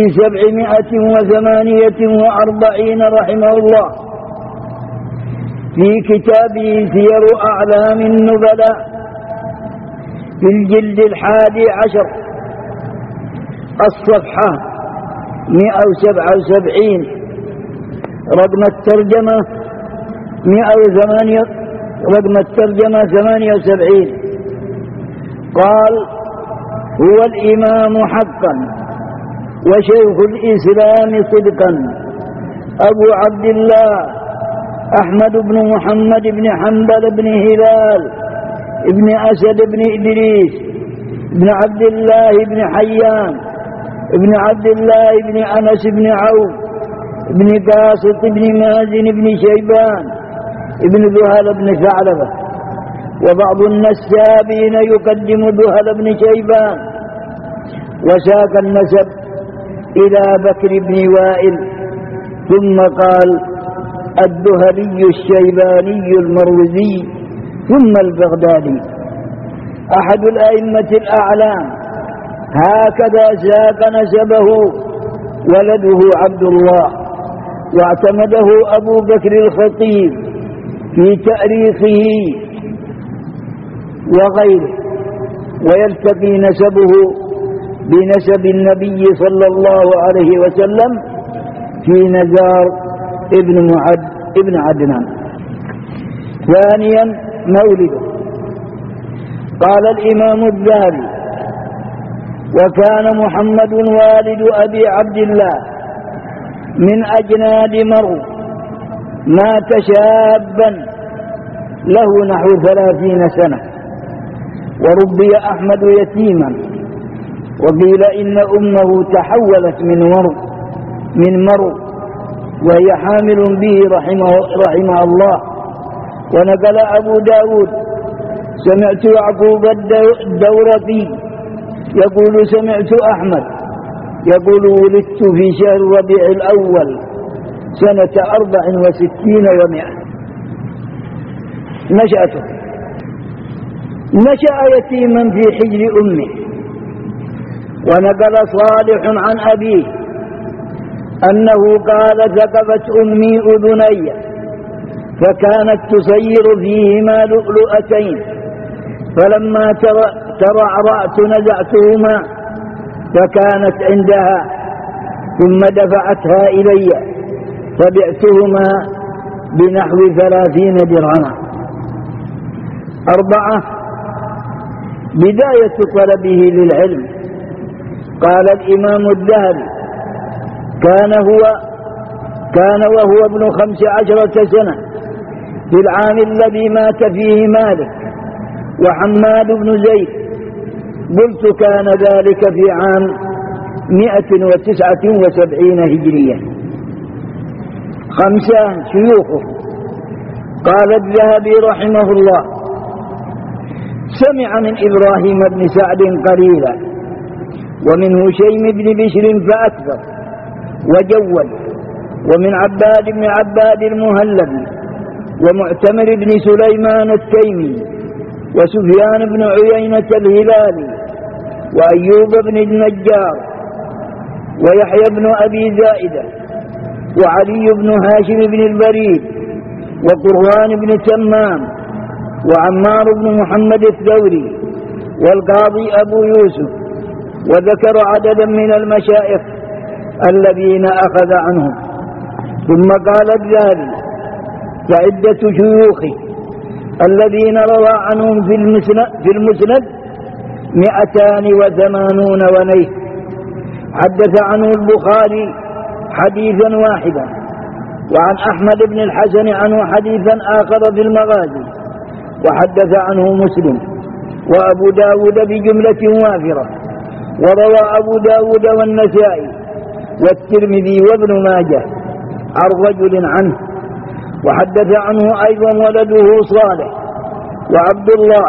748 رحمه الله في كتابه سير أعلام النبلاء في الجلد 11 الصفحة 177 رقم الترجمة 78. قال: هو الإمام حقا وشيخ الإسلام صدقا أبو عبد الله أحمد بن محمد بن حنبل بن هلال ابن أسد بن إدريس بن عبد الله بن حيان ابن عبد الله بن أنس بن عوف ابن قاسط بن مازن بن شيبان ابن ذهل بن ثعلبة. وبعض النسابين يقدم ذهل بن شيبان، وساق النسب إلى بكر بن وائل، ثم قال: الذهلي الشيباني المروزي ثم البغدادي أحد الأئمة الأعلام. هكذا ساق نسبه ولده عبد الله، واعتمده أبو بكر الخطيب في تأريخه وغيره. ويلتقي نسبه بنسب النبي صلى الله عليه وسلم في نزار ابن عدنان. ثانيا، مولده. قال الإمام الذهبي: وكان محمد والد أبي عبد الله من أجناد مرو، مات شابا له نحو 30 سنة، وربي أحمد يتيما. وقيل إن أمه تحولت من مرو وهي حامل به رحمه الله. ونقل أبو داود: سمعت يعقوب الدورقي يقول: سمعت أحمد يقول: ولدت في شهر ربيع الأول سنة 64 و100. نشأته: نشأ يتيما في حجر أمه. ونقل صالح عن أبيه أنه قال: ثقبت أمي أذني فكانت تسير فيهما لؤلؤتين، فلما ترعرعت نزعتهما فكانت عندها، ثم دفعتها إلي فبعتهما بنحو 30 درهما. 4. بداية طلبه للعلم. قال الإمام الذهبي: كان وهو ابن 15 سنة في العام الذي مات فيه مالك وحماد بن زيد. قلت: كان ذلك في عام 179 هجرية. 5. شيوخه. قال الذهبي رحمه الله: سمع من إبراهيم بن سعد قليلا، ومن هشيم بن بشر فأكثر وجود، ومن عباد بن عباد المهلبي، ومعتمر بن سليمان التيمي، وسفيان بن عيينة الهلالي، وأيوب بن النجار، ويحيى بن أبي زائدة، وعلي بن هاشم بن البريد، وقرآن بن تمام، وعمار بن محمد الثوري، والقاضي أبو يوسف. وذكر عددا من المشايخ الذين أخذ عنهم. ثم قال الذهبي: فعدة شيوخه الذين روى عنهم في المسند 280 ونيه. حدث عنه البخاري حديثا واحدا، وعن أحمد بن الحسن عنه حديثا آخر في المغازي، وحدث عنه مسلم وأبو داود بجملة وافرة، وروى أبو داود والنسائي والترمذي وابن ماجه عن رجل عنه. وحدث عنه أيضا ولده صالح وعبد الله،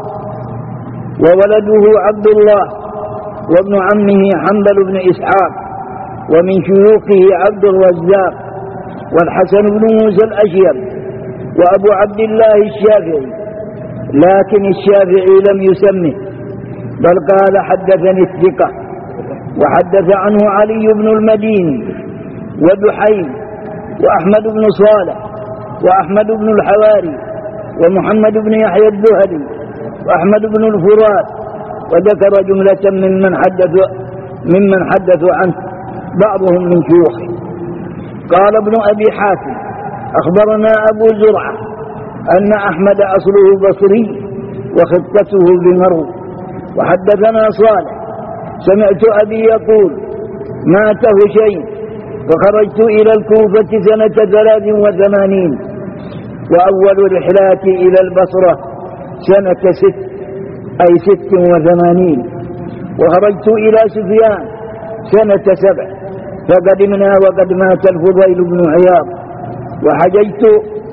وولده عبد الله، وابن عمه حنبل بن إسحاق، ومن شيوخه عبد الرزاق، والحسن بن موسى الأشيب، وأبو عبد الله الشافعي، لكن الشافعي لم يسمه، بل قال: حدثني الثقة. وحدث عنه علي بن المديني، ودحيم، وأحمد بن صالح، وأحمد بن الحواري، ومحمد بن يحيى الذهلي، وأحمد بن الفرات. وذكر جملة ممن حدثوا عنه، بعضهم من شيوخه. قال ابن أبي حاتم: أخبرنا أبو زرعة أن أحمد أصله بصري وخطته بمرو. وحدثنا صالح: سمعت أبي يقول: مات هشيم، فخرجت إلى الكوفة سنة 83، وأول رحلاتي إلى البصرة سنة 86، وخرجت إلى سفيان سنة 7، فقدمنا وقد مات الفضيل بن عياض. وحججت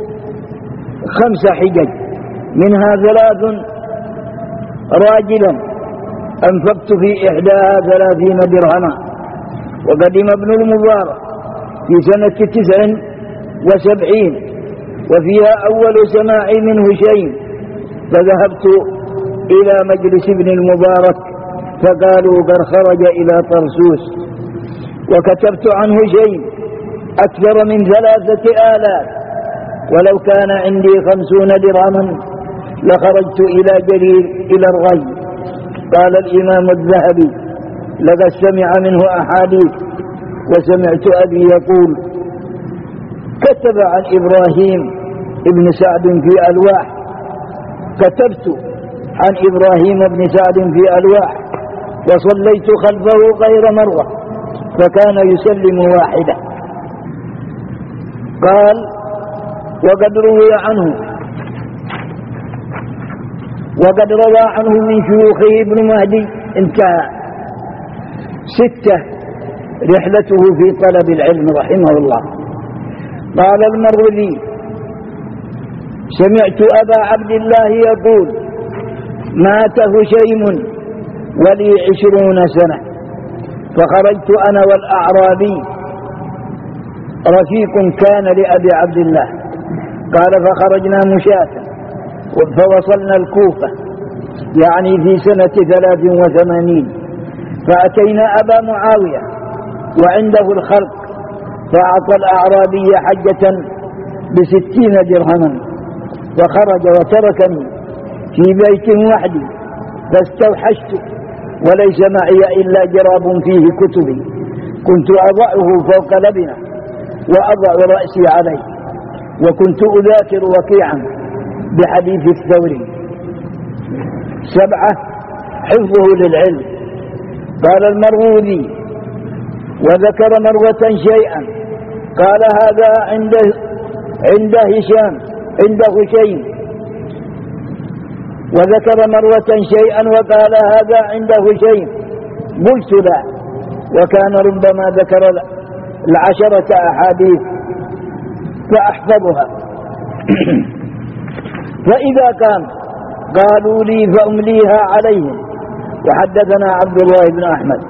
5 حجج، منها 3 راجلا أنفقت في إحداها 30 درهما. وقدم ابن المبارك في سنة 79، وفيها أول سماعي من هشيم، فذهبت إلى مجلس ابن المبارك فقالوا: قد خرج إلى طرسوس. وكتبت عن هشيم أكثر من 3000، ولو كان عندي 50 درهما لخرجت إلى جرير إلى الري. قال الإمام الذهبي: لقد سمع منه أحاديث. وسمعت أبي يقول: كتب عن إبراهيم ابن سعد في ألواح. كتبت عن إبراهيم بن سعد في ألواح، وصليت خلفه غير مرة، فكان يسلم واحدة. قال: وقد روى عنه من شيوخه ابن مهدي. انتهى. 6. رحلته في طلب العلم رحمه الله. قال المروذي: سمعت أبا عبد الله يقول: مات هشيم ولي 20 سنة، فخرجت أنا والأعرابي رفيق كان لأبي عبد الله. قال: فخرجنا مشاة فوصلنا الكوفة، يعني في سنة 83، فأتينا أبا معاوية وعنده الخلق، فأعطى الأعرابي حجة ب60 درهما، وخرج وتركني في بيت وحدي، فاستوحشت وليس معي إلا جراب فيه كتبي، كنت أضعه فوق لبنة وأضع رأسي عليه، وكنت أذاكر وكيعا بحديث الثوري. 7 حفظه للعلم. قال المروذي: وذكر مروة شيئا، قال هذا عند هشام عند هشيم، وذكر مروة شيئا وقال هذا عند هشيم، قلت لا، وكان ربما ذكر 10 أحاديث فأحفظها. فإذا كان قالوا لي فأمليها عليهم. وحدثنا عبد الله بن أحمد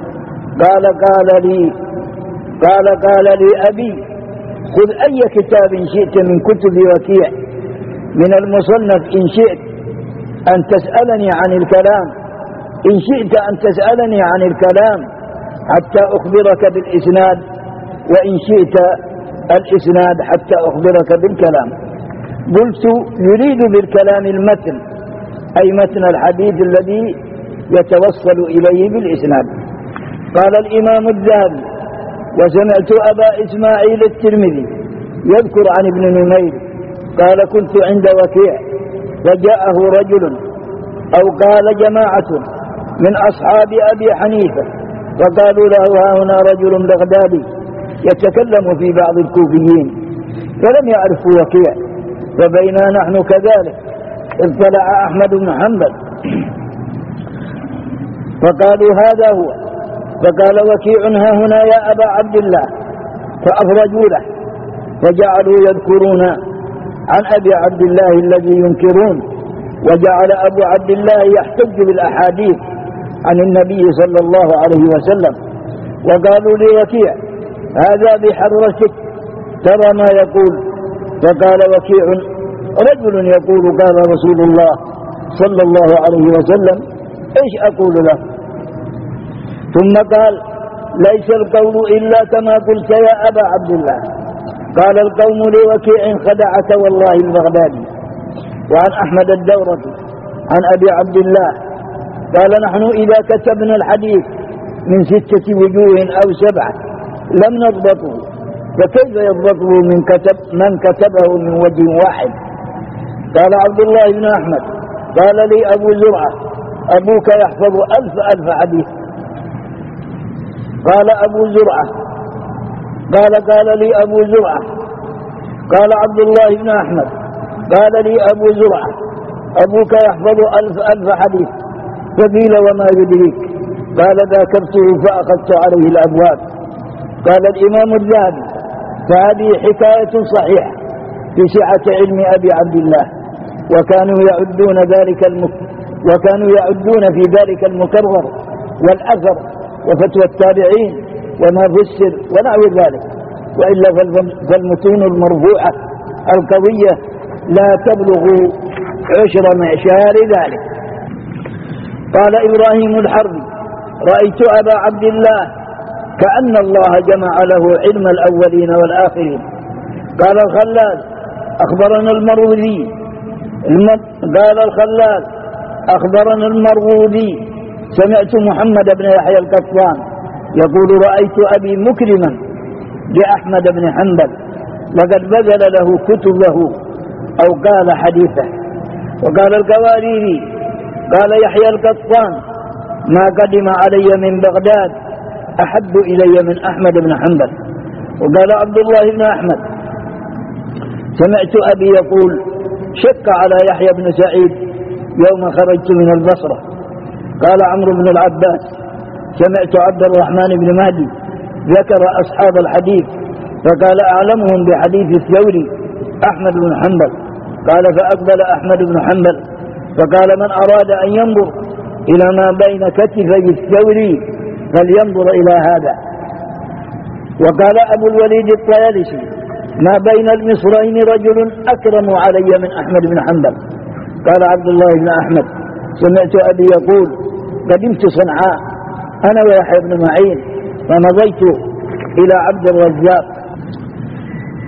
قال لي أبي: خذ أي كتاب شئت من كتب وكيع من المصنف، إن شئت أن تسألني عن الكلام، إن شئت أن تسألني عن الكلام حتى أخبرك بالإسناد، وإن شئت الإسناد حتى أخبرك بالكلام. قلت: يريد بالكلام المتن، أي متن الحديث الذي يتوصل إليه بالإسناد. قال الإمام الذهبي: وسمعت أبا إسماعيل الترمذي يذكر عن ابن نمير قال: كنت عند وكيع فجاءه رجل، أو قال جماعة من أصحاب أبي حنيفة، فقالوا له: ها هنا رجل بغدادي يتكلم في بعض الكوفيين، فلم يعرفوا وكيع. فبينا نحن كذلك اطلع أحمد بن حنبل فقالوا: هذا هو. فقال وكيع: ها هنا يا أبا عبد الله. فأفرجوا له، فجعلوا يذكرون عن أبي عبد الله الذي ينكرون، وجعل أبو عبد الله يحتج بالأحاديث عن النبي صلى الله عليه وسلم. وقالوا لوكيع: هذا بحضرتك، ترى ما يقول. فقال وكيع: رجل يقول قال رسول الله صلى الله عليه وسلم، إيش أقول له؟ ثم قال: ليس القول إلا كما قلت يا أبا عبد الله. قال القوم لوكيع: خدعك والله البغدادي. وعن أحمد الدورقي عن أبي عبد الله قال: نحن إذا كتبنا الحديث من 6 وجوه أو 7 لم نضبطه، فكيف يضبطه من كتبه من وجه واحد؟ قال عبد الله بن أحمد: قال لي أبو زرعة: أبوك يحفظ 1000 حديث. قال أبو زرعة قال لي أبو زرعة. قال عبد الله بن أحمد: قال لي أبو زرعة: أبوك يحفظ 1000 حديث. فقيل: وما يدريك؟ قال: ذاكرته فأخذت عليه الأبواب. قال الإمام الذهبي: فهذه حكاية صحيحة في سعة علم أبي عبد الله، وكانوا يعدون في ذلك المكرر والأثر وفتوى التابعين وما فسر ونحو ذلك، وإلا فالمتون المرفوعة القوية لا تبلغ 10 معشار ذلك. قال إبراهيم الحربي: رأيت أبا عبد الله كأن الله جمع له علم الأولين والآخرين. قال الخلال: أخبرنا المروذي سمعت محمد بن يحيى القطان يقول: رأيت أبي مكرما لأحمد بن حنبل، لقد بذل له كتبه أو قال حديثه. وقال القواريري: قال يحيى القطان: ما قدم علي من بغداد أحب إلي من أحمد بن حنبل. وقال عبد الله بن أحمد: سمعت أبي يقول: شق على يحيى بن سعيد يوم خرجت من البصرة. قال عمرو بن العباس: سمعت عبد الرحمن بن مهدي ذكر أصحاب الحديث فقال: أعلمهم بحديث الثوري أحمد بن حنبل. قال: فأقبل أحمد بن حنبل فقال: من أراد أن ينظر إلى ما بين كتفي الثوري فلينظر إلى هذا. وقال أبو الوليد الطيالسي: ما بين المصرين رجل أكرم علي من أحمد بن حنبل. قال عبد الله بن أحمد: سمعت أبي يقول: قدمت صنعاء أنا ويحيى بن معين فمضيت إلى عبد الرزاق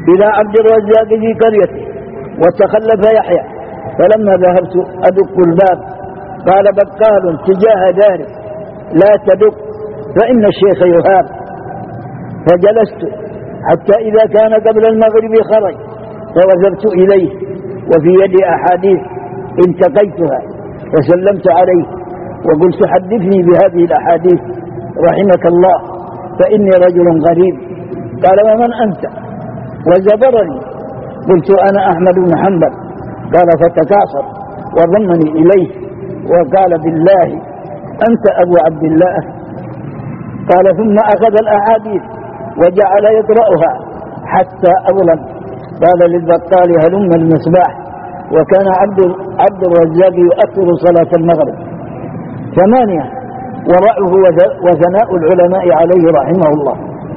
إلى عبد الرزاق في قريته وتخلف يحيى، فلما ذهبت أدق الباب قال بقال تجاه داره لا تدق فإن الشيخ يهاب، فجلست حتى إذا كان قبل المغرب خرج فوثبت إليه وفي يدي أحاديث التقيتها وسلمت عليه وقلت حدثني بهذه الأحاديث رحمك الله فإني رجل غريب. قال ومن أنت؟ وزبرني. قلت أنا أحمد بن حنبل. قال فتكاثر وضمني إليه وقال بالله أنت أبو عبد الله. قال ثم أخذ الأحاديث وجعل يقرأها حتى أظلم. قال للبطال هلم المصباح. وكان عبد الرزاق يؤخر صلاة المغرب 8 ورعه وثناء العلماء عليه رحمه الله.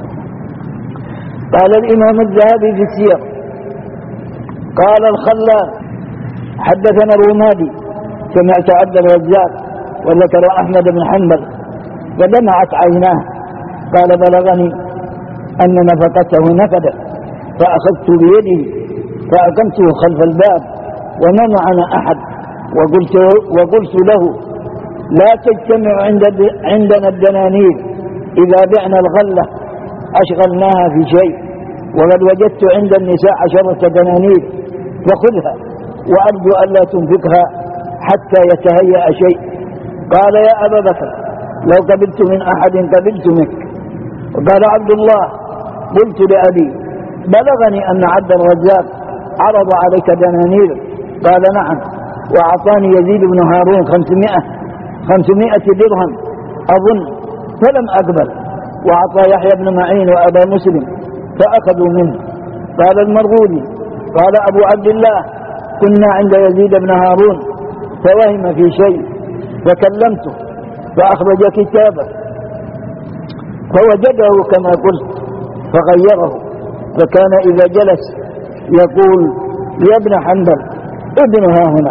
قال الإمام الذهبي في السير قال الخلال حدثنا الرمادي سمعت عبد الرزاق وذكر أحمد بن حنبل فدمعت عيناه. قال بلغني أن نفقته نفدت فأخذت بيده فأقمته خلف الباب وما معنا أحد وقلت له لا تجتمع عندنا الدنانير إذا بعنا الغلة أشغلناها في شيء وقد وجدت عند النساء 10 دنانير فخذها وأرجو ألا تنفقها حتى يتهيأ شيء. قال يا أبا بكر لو قبلت من أحد قبلت منك. وقال عبد الله قلت لأبي بلغني أن عبد الرزاق عرض عليك دنانير. قال نعم وأعطاني يزيد بن هارون 500 درهم أظن فلم أقبل، وأعطى يحيى بن معين وأبا مسلم فأخذوا منه. قال المرغولي قال أبو عبد الله كنا عند يزيد بن هارون فوهم في شيء فكلمته فأخرج كتابه فوجده كما قلت فغيره، فكان إذا جلس يقول يا ابن حنبل ابنها هنا.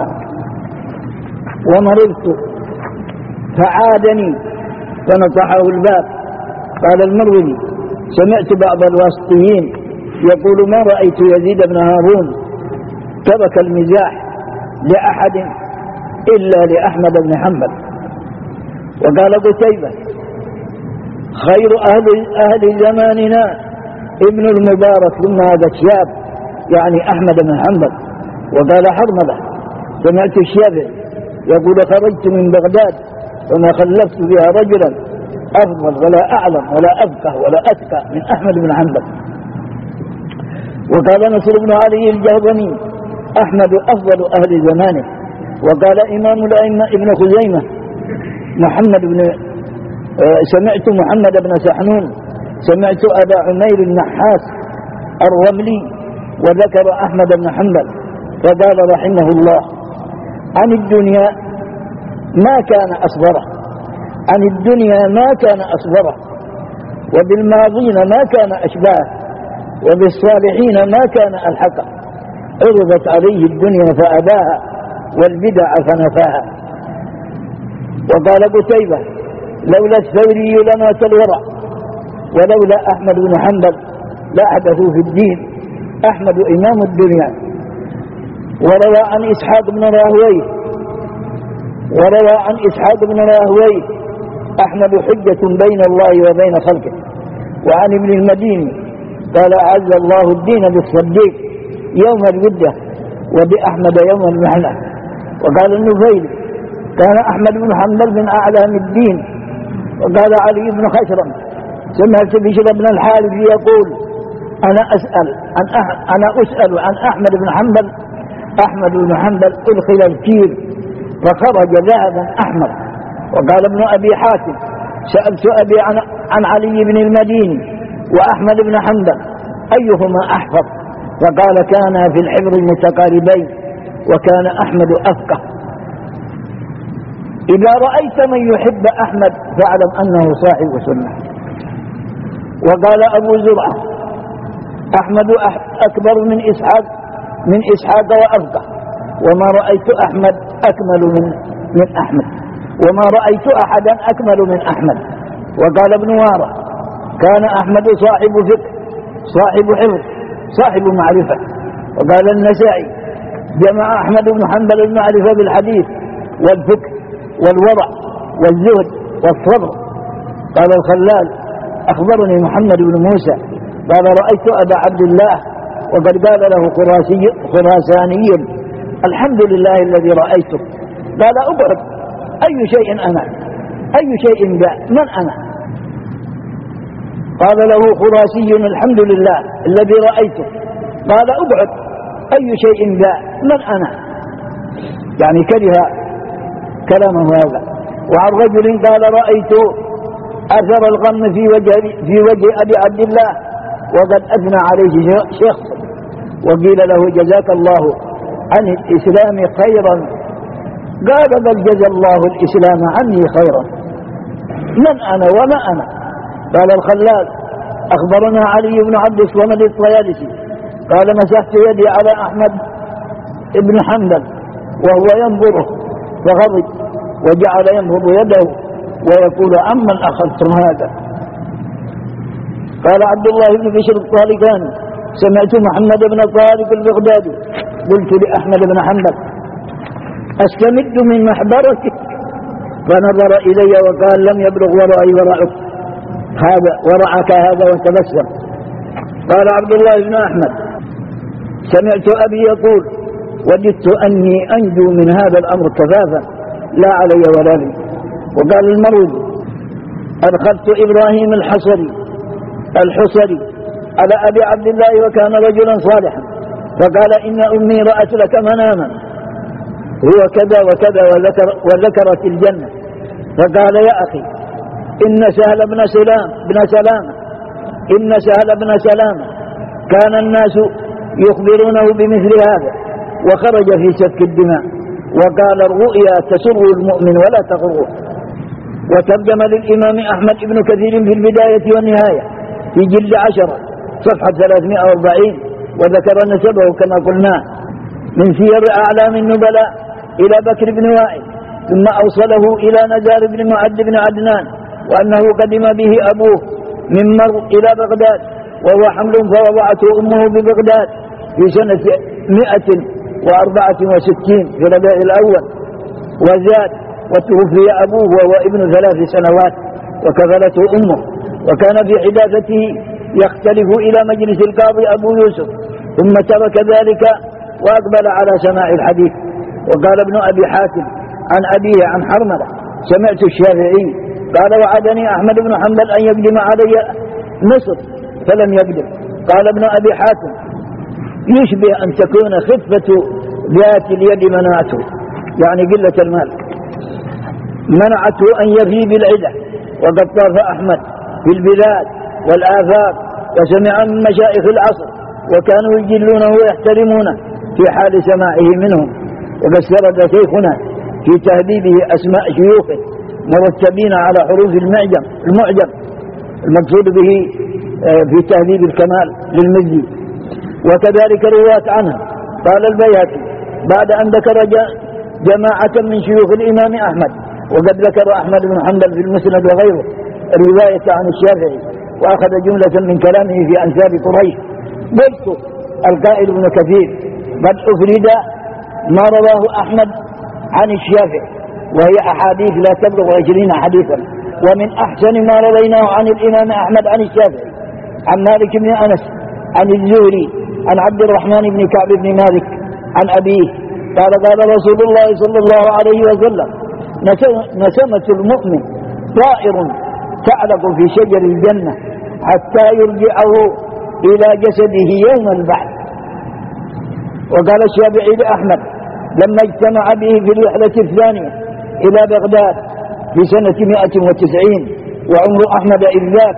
ومرضت فعادني فنصحه الباب. قال المروي سمعت بعض الواسطيين يقول ما رأيت يزيد بن هارون ترك المزاح لأحد إلا لأحمد بن حنبل. وقال قتيبة خير أهل زماننا ابن المبارك ثم هذا الشاب يعني أحمد بن حنبل. وقال حرملة سمعت الشافعي يقول خرجت من بغداد وما خلفت بها رجلا أفضل ولا أعلم ولا أفقه ولا أتقى من أحمد بن حنبل. وقال نصر بن علي الجهضمي أحمد أفضل أهل زمانه. وقال إمام الأئمة ابن خزيمة سمعت محمد بن سحنون سمعت أبا عمير النحاس الرملي وذكر أحمد بن حنبل فقال رحمه الله عن الدنيا ما كان أصبره، عن الدنيا ما كان أصبره، وبالماضين ما كان أشباه، وبالصالحين ما كان ألحقه. عرضت عليه الدنيا فأباها والبدع فنفاها. وقال قتيبة لولا الثوري لمات الورع ولولا أحمد بن حنبل لأحدثوا في الدين. أحمد إمام الدنيا. وروى عن إسحاق بن راهويه أحمد حجة بين الله وبين خلقه. وعن ابن المديني قال أعز الله الدين بالصديق يوم الودة وبأحمد يوم المحنة. وقال النفيلي كان أحمد بن حنبل من أعلام الدين. وقال علي بن خشرم سمعت بشر بن الحارث يقول أنا أسأل عن أحمد بن حنبل. أحمد بن حنبل أدخل الكير فخرج ذهبا أحمر. وقال ابن أبي حاتم سألت أبي عن علي بن المديني وأحمد بن حنبل أيهما أحفظ؟ فقال كانا في الحبر المتقاربين وكان أحمد أفقه. إذا رأيت من يحب أحمد فاعلم أنه صاحب سنة. وقال أبو زرعة أحمد أكبر من إسحاق وأفقه وما رأيت أحمد أكمل من أحمد وما رأيت أحدا أكمل من أحمد. وقال ابن وارى كان أحمد صاحب فقه صاحب حفظ صاحب معرفة. وقال النسائي جمع أحمد بن حنبل المعرفة بالحديث والفقه والورع والزهد والصبر. قال الخلال أخبرني محمد بن موسى قال رأيت أبا عبد الله وقد قال له خراساني الحمد لله الذي رأيته. قال أبعد أي شيء أنا أي شيء ذا من أنا؟ قال له خراسي الحمد لله الذي رأيته. قال أبعد أي شيء ذا من أنا؟ يعني كره كلامه هذا. وعن رجل قال رأيت أثر الغم في وجه أبي عبد الله وقد أثنى عليه شخص وقيل له جزاك الله عن الإسلام خيرا. قال بل جزى الله الإسلام عني خيرا. من أنا وما أنا؟ قال الخلال أخبرنا علي بن عبد الصمد الطيالسي قال مسحت يدي على أحمد بن حنبل وهو ينظره فغضب وجعل ينظر يده ويقول عمن أخذتم هذا؟ قال عبد الله بن بشر الطالقاني سمعت محمد بن طارق البغدادي قلت لأحمد بن حنبل أستمد من محبرتك؟ فنظر إلي وقال لم يبلغ ورائي ورعك هذا ورعك هذا وتبسم. قال عبد الله بن أحمد سمعت أبي يقول وددت أني أنجو من هذا الأمر كفافا لا علي ولا لي. وقال المروزي أدخلت إبراهيم الحصري على أبي عبد الله وكان رجلا صالحا فقال إن أمي رأت لك مناما هو كذا وكذا وذكرت الجنة. فقال يا أخي إن سهل بن سلام كان الناس يخبرونه بمثل هذا وخرج في سفك الدماء. وقال الرؤيا تسر المؤمن ولا تغره. وترجم للإمام أحمد بن كثير في البداية والنهاية في جلد 10 صفحة 340 وذكر نسبه كما قلنا من سير أعلام النبلاء إلى بكر بن وائل ثم أوصله إلى نزار بن معد بن عدنان وأنه قدم به أبوه من مر إلى بغداد وهو حمل فوضعته أمه ببغداد في سنة 164 في ربيع الأول وزاد وتوفي أبوه وهو ابن 3 سنوات وكفلته أمه. وكان في حداثته يختلف إلى مجلس القاضي أبو يوسف ثم ترك ذلك وأقبل على سماع الحديث. وقال ابن أبي حاتم عن أبيه عن حرملة سمعت الشافعي قال وعدني أحمد بن حنبل أن يقدم علي مصر فلم يقدم. قال ابن أبي حاتم يشبه أن تكون خفة ذات اليد منعته يعني قلة المال منعته أن يفي بالعدة. وقد طاف أحمد في البلاد والآفاق وسمع من مشايخ العصر وكانوا يجلونه ويحترمونه في حال سماعه منهم. وقد سرد شيخنا في تهذيبه أسماء شيوخه مرتبين على حروف المعجم المقصود به في تهذيب الكمال للمزي وكذلك رواة عنه. قال البيهقي بعد أن ذكر جماعة من شيوخ الإمام أحمد وقد ذكر أحمد بن حنبل في المسند وغيره رواية عن الشافعي وأخذ جملة من كلامه في أنساب قريش. قلت القائل ابن كثير قد أفرد ما رواه أحمد عن الشافعي وهي أحاديث لا تبلغ 20 حديثا ومن أحسن ما رويناه عن الإمام أحمد عن الشافعي عن مالك بن أنس عن الزهري عن عبد الرحمن بن كعب بن مالك عن أبيه قال قال رسول الله صلى الله عليه وسلم نسمة المؤمن طائر تعلق في شجر الجنة حتى يرجعه إلى جسده يوم البعث. وقال الشافعي لأحمد لما اجتمع به في الرحلة الثانية إلى بغداد في سنة 190 وعمر أحمد إذ ذاك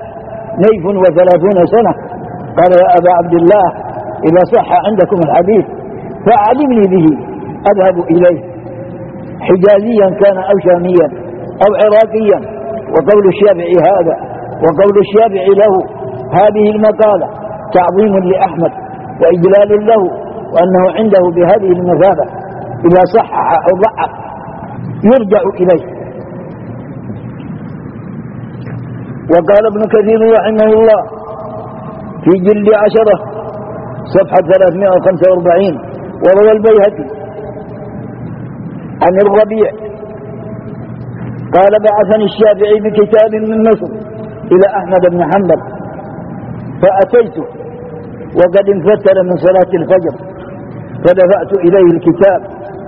30 سنة قال يا أبا عبد الله إذا صح عندكم الحديث فأعلمني به أذهب إليه حجازيا كان أو شاميا أو عراقيا. وقول الشافعي هذا وقول الشافعي له هذه المقالة تعظيم لأحمد وإجلال له وأنه عنده بهذه المثابة إذا صحح أو ضعف يرجع إليه. وقال ابن كثير رحمه الله في جلد 10 صفحة 345. وروى البيهقي عن الربيع قال بعثني الشافعي بكتاب من مصر إلى أحمد بن حنبل فأتيته وقد انفتر من صلاة الفجر فدفعت إليه الكتاب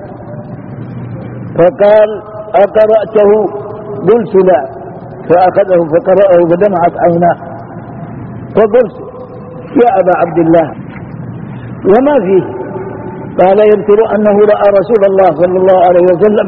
فقال أقرأته؟ قلت لا، فأخذه فقرأه فدمعت عيناه فقلت يا أبا عبد الله وما فيه؟ قال يذكر أنه رأى رسول الله صلى الله عليه وسلم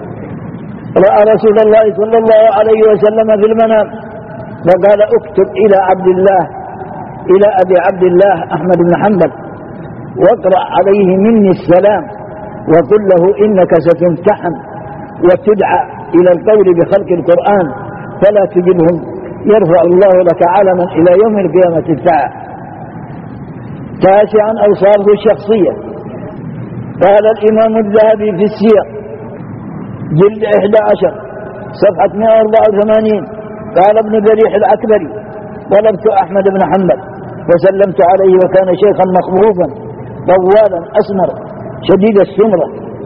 في المنام فقال اكتب إلى أبي عبد الله أحمد بن حنبل واقرأ عليه مني السلام وقل له إنك ستمتحن وتدعى إلى القول بخلق القرآن فلا تجبهم يرفع الله لك علما إلى يوم القيامة الساعة. 9 أوصافه الشخصية. قال الإمام الذهبي في السير جلد 11 صفحة 184 قال ابن بريح العكبري طلبت أحمد بن حنبل فسلمت عليه وكان شيخا مخبوبا طوالا أسمر شديد السمرة.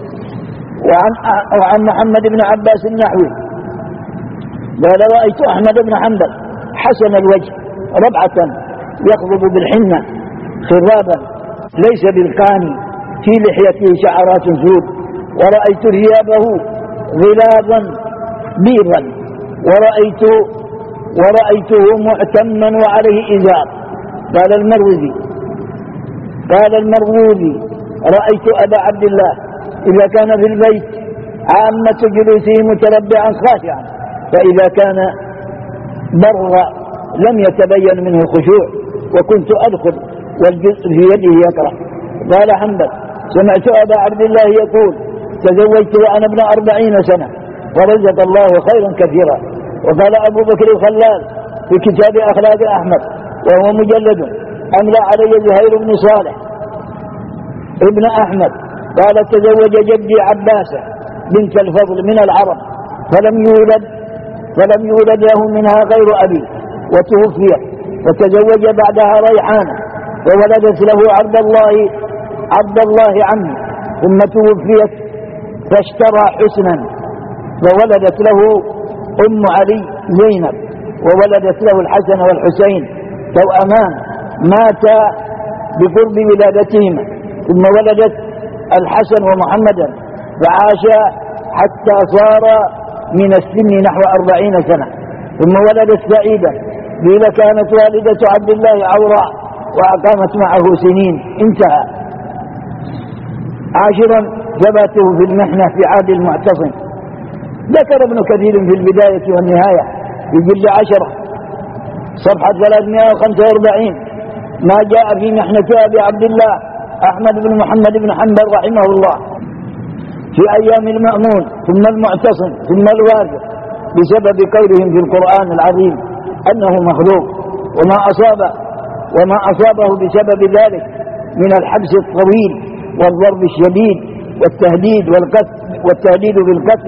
وعن محمد بن عباس النحوي قال رأيت أحمد بن حنبل حسن الوجه ربعة يخضب بالحنة خرابا ليس بالقاني في لحيته شعرات سود ورأيت ثيابه غلاظا بيضا ورأيته معتما وعليه إزار. قال المروذي رأيت أبا عبد الله إذا كان في البيت عامة جلوسه متربعا خاشعا فإذا كان برا لم يتبين منه خشوع وكنت أدخل والجزء في يده يقرأ. قال حنبل سمعت أبا عبد الله يقول تزوجت وأنا ابن 40 سنة ورزق الله خيرا كثيرا. وقال أبو بكر الخلال في كتاب أخلاق أحمد وهو مجلد أملى علي زهير بن صالح ابن أحمد قال تزوج جدي عباسة بنت الفضل من العرب فلم يولد له منها غير أبي وتوفيت وتزوج بعدها ريحانة وولدت له عبد الله عمي ثم توفيت فاشترى حسنا وولدت له أم علي زينب وولدت له الحسن والحسين توأمان ماتا بقرب ولادتهما ثم ولدت الحسن ومحمدا فعاشا حتى صار من السن نحو 40 سنة ثم ولدت سعيدة قيل كانت والدة عبد الله عوراء وأقامت معه سنين. انتهى. 10 ثباته في المحنة في عهد المعتصم. ذكر ابن كثير في البداية والنهاية في جلد 10 صفحة 345 ما جاء في محنة أبي عبد الله أحمد بن محمد بن حنبل رحمه الله في أيام المأمون ثم المعتصم ثم الواثق بسبب قولهم في القرآن العظيم أنه مخلوق وما أصابه بسبب ذلك من الحبس الطويل والضرب الشديد والتهديد بالقتل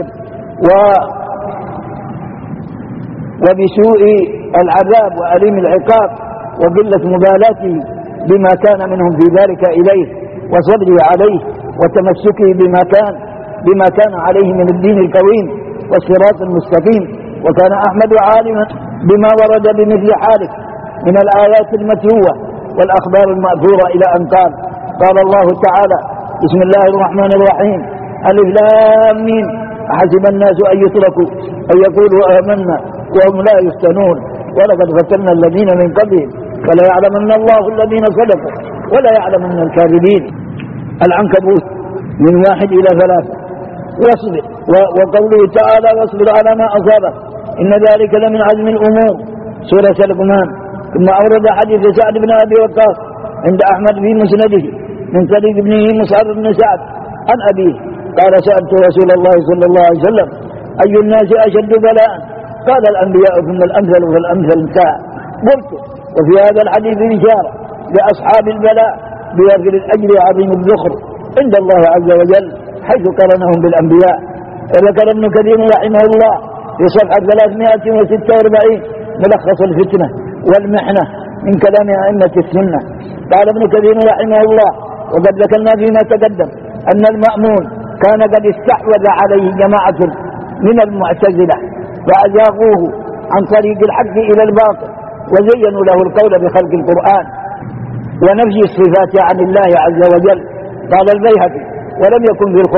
وبسوء العذاب وأليم العقاب وقلة مبالاته بما كان منهم في ذلك إليه وصبره عليه وتمسكه بما كان عليه من الدين القويم والصراط المستقيم. وكان أحمد عالما بما ورد بمثل حاله من الآيات المتلوة والأخبار المأثورة إلى أن قال الله تعالى بسم الله الرحمن الرحيم ألف لام ميم أحسب الناس أن يتركوا أن يقولوا آمنا وهم لا يفتنون ولقد فتنا الذين من قبلهم ولا يعلمن الله الذين صدقوا ولا يعلمن الكاذبين. العنكبوت من 1 إلى 3 واصبر وقوله تعالى واصبر على ما أصابك إن ذلك لمن عزم الأمور سورة لقمان. ثم أورد حديث سعد بن أبي وقاص عند أحمد في مسنده من طريق ابنه مصعب بن سعد عن أبيه قال سألت رسول الله صلى الله عليه وسلم أي الناس أشد بلاء قال الأنبياء ثم الأمثل فالأمثل انتهى. قلت وفي هذا الحديث إشارة لأصحاب البلاء بوفر الأجر عظيم الذخر عند الله عز وجل حيث قرنهم بالأنبياء. ذكر ابن كثير رحمه الله في صفحة 346 ملخص الفتنة والمحنة من كلام أئمة السنة قال ابن كثير رحمه الله: وقد ذكرنا فيما تقدم أن المأمون كان قد استحوذ عليه جماعة من المعتزلة فأزاغوه عن طريق الحق إلى الباطل، وزينوا له القول بخلق القرآن ونفي الصفات عن الله عز وجل. قال البيهقي: ولم يكن في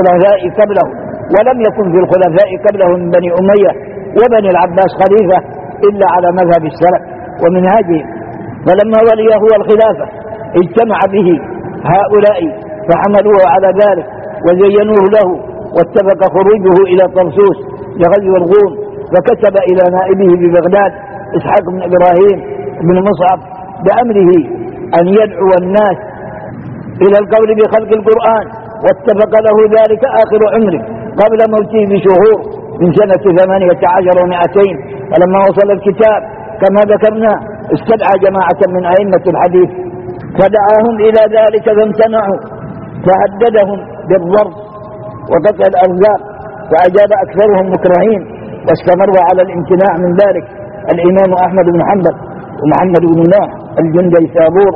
الخلفاء قبله من بني أمية وبني العباس خليفة إلا على مذهب السلف ومنهاجهم، فلما ولي هو الخلافة اجتمع به هؤلاء فحملوه على ذلك وزينوه له، واتفق خروجه إلى طرسوس لغزو الروم، فكتب إلى نائبه ببغداد إسحاق بن إبراهيم بن مصعب بأمره أن يدعو الناس إلى القول بخلق القرآن، واتفق له ذلك آخر عمره قبل موته بشهور من سنة 18 و200. فلما وصل الكتاب كما ذكرنا استدعى جماعة من أئمة الحديث فدعاهم إلى ذلك فامتنعوا، فهددهم بالضرب وقطع الأرزاق، فأجاب أكثرهم مكرهين، واستمر على الامتناع من ذلك الإمام أحمد بن حنبل ومحمد بن نوح الجندي ثابور،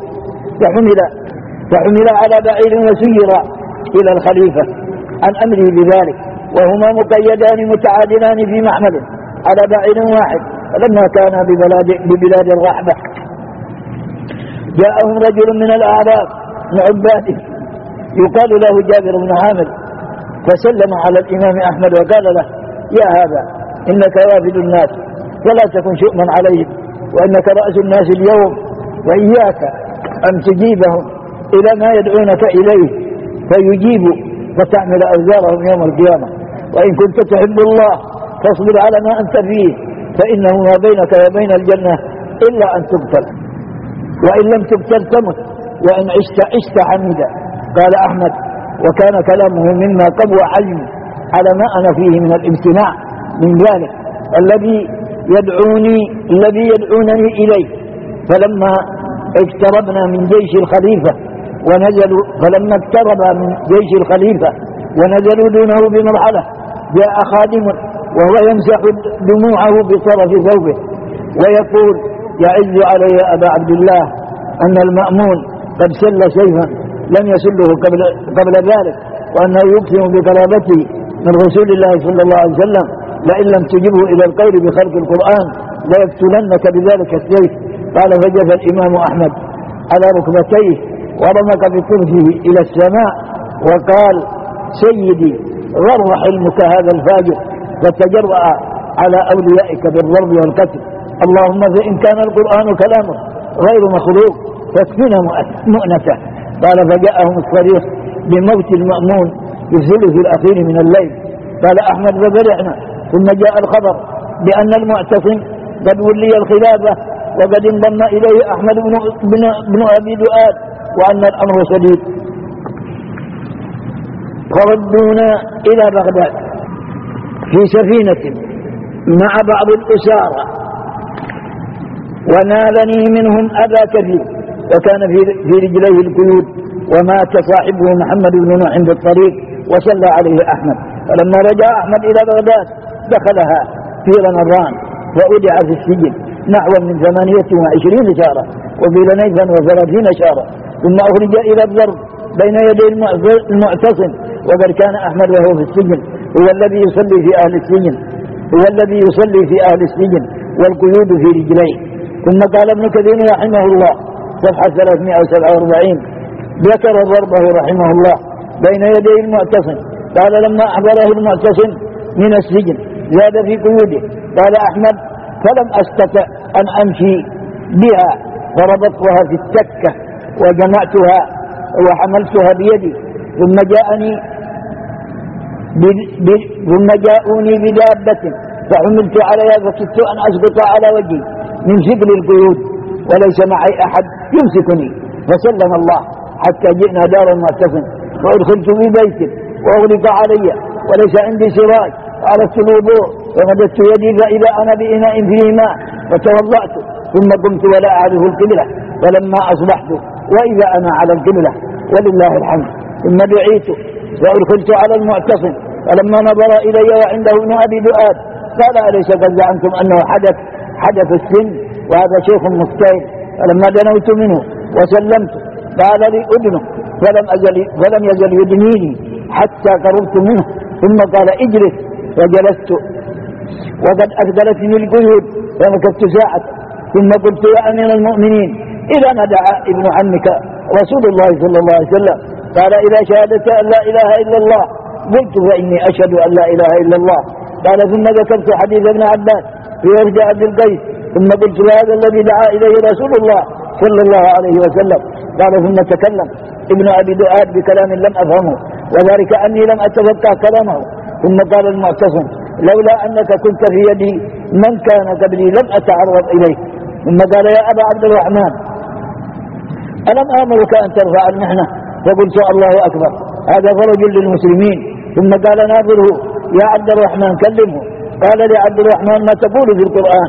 فحمل على بعير وسير إلى الخليفة عن أمره بذلك، وهما مقيدان متعادلان في محمل على بعير واحد. فلما كان ببلاد الرحبة جاءهم رجل من الأعراب من عباده يقال له جابر بن عامر، فسلم على الإمام أحمد وقال له: يا هذا، إنك وافد الناس ولا تكن شؤما عليهم، وإنك رأس الناس اليوم، وإياك أن تجيبهم إلى ما يدعونك إليه فيجيبوا فتحمل أوزارهم يوم القيامة، وإن كنت تحب الله فاصبر على ما أنت فيه، فإنه ما بينك وبين الجنة إلا أن تقتل، وإن لم تقتل تمت، وإن عشت حميدا. قال أحمد: وكان كلامه مما قوى عزمي على ما أنا فيه من الامتناع من ذلك الذي يدعونني إليه. فلما اقترب من جيش الخليفة ونزلوا دونه بمرحلة، جاء خادم وهو يمسح دموعه بطرف ثوبه ويقول: يعز علي يا أبا عبد الله أن المأمون قد سل سيفا لم يسله قبل ذلك، وأنه يقسم بقرابته من رسول الله صلى الله عليه وسلم لئن لم تجبه إلى القول بخلق القرآن ليقتلنك بذلك السيف. قال: فجف الإمام أحمد على ركبتيه ورمق بكرسه إلى السماء وقال: سيدي، غر حلمك هذا الفاجر، فتجرأ على أوليائك بالضرب والقتل، اللهم فإن كان القرآن كلامه غير مخلوق فاكفنا مؤنته. قال: فجاءهم الصريخ بموت المأمون في الثلث الأخير من الليل. قال أحمد: ففرحنا، ثم جاء الخبر بأن المعتصم قد ولي الخلافة وقد انضم إليه أحمد بن أبي دؤاد، وأن الأمر شديد. فردونا إلى بغداد في سفينة مع بعض الأسارى، ونالني منهم أذى كثير، وكان في رجليه القيود، ومات صاحبه محمد بن نوح عند الطريق وصلى عليه أحمد. فلما رجع أحمد إلى بغداد دخلها في رمضان وأودع في السجن نحو من 28 شهرا، وفي نيفا 30 شهرا، ثم أخرج إلى الضرب بين يدي المعتصم، وقد كان أحمد وهو في السجن هو الذي يصلي في أهل السجن والقيود في رجليه. ثم قال ابن كثير رحمه الله صفحة 347 ذكر ضربه رحمه الله بين يدي المعتصم. قال: لما أحضره المعتصم من السجن زاد في قيوده. قال أحمد: فلم أستطع أن أمشي بها، فربطتها في التكة وجمعتها وحملتها بيدي، ثم جاءوني بدابة فحملت عليها فكدت أن أسقط على وجهي من ثقل القيود، وليس معي أحد يمسكني، فسلم الله حتى جئنا دار المعتصم، وأدخلت في بيت وأغلق علي وليس عندي سراج، فعرفت الوضوء ومددت يدي فإذا أنا بإناء فيه ماء، فتوضأت ثم قمت ولا أعرف القبلة، فلما أصبحت وإذا أنا على القبلة ولله الحمد. ثم دعيت وأدخلت على المعتصم، فلما نظر إلي وعنده ابن أبي دؤاد قال: أليس قد زعمتم أنه حدث السن وهذا شيخ مفتعل؟ فلما دنوت منه وسلمت قال لي أدنه، ولم يزل يدنيني حتى قربت منه، ثم قال اجلس، فجلست وقد أثقلتني القيود فمكثت ساعة، ثم قلت يا أمير المؤمنين إلى ما دعا ابن عمك رسول الله صلى الله عليه وسلم؟ قال إلى شهادة أن لا إله إلا الله. قلت فإني أشهد أن لا إله إلا الله. قال ثم ذكرت حديث ابن عباس في وفد عبد القيس، ثم قلت هذا الذي دعا إليه رسول الله صلى الله عليه وسلم. قال ثم تكلم ابن أبي دؤاد بكلام لم أفهمه، وذلك أني لم أتفقه كلامه. ثم قال المعتصم لولا أنك كنت في يدي من كان قبلي لم أتعرض إليه. ثم قال يا أبا عبد الرحمن ألم آمرك أن ترفع المحنة؟ فقلت الله أكبر، هذا فرج للمسلمين. ثم قال ناظره يا عبد الرحمن كلمه. قال لي عبد الرحمن ما تقول في القرآن؟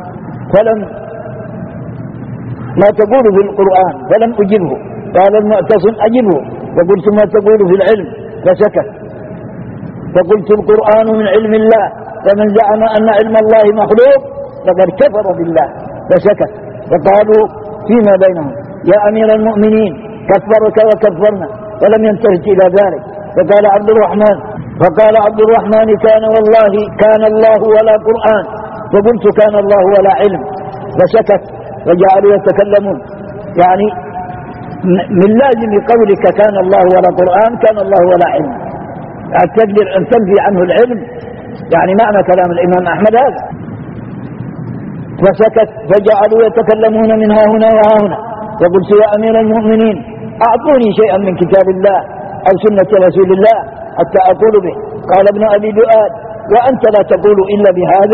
فلم أجبه. قال المعتصم أجبه. فقلت ما تقول في العلم؟ فسكت. فقلت القرآن من علم الله، فمن زعم أن علم الله مخلوق فقد كفر بالله. فسكت. فقالوا فيما بينهم يا أمير المؤمنين كفرك وكفرنا، فلم ينتهج إلى ذلك. فقال عبد الرحمن كان والله كان الله ولا قرآن. فقلت كان الله ولا علم. فسكت. فجعلوا يتكلمون، يعني من لازم قولك كان الله ولا قرآن كان الله ولا علم، تقدر أن تنفي عنه العلم، يعني معنى كلام الإمام أحمد هذا. فسكت. فجعلوا يتكلمون من ها هنا وها هنا. فقلت يا أمير المؤمنين أعطوني شيئا من كتاب الله أو سنة رسول الله حتى أقول به. قال ابن أبي دؤاد وأنت لا تقول إلا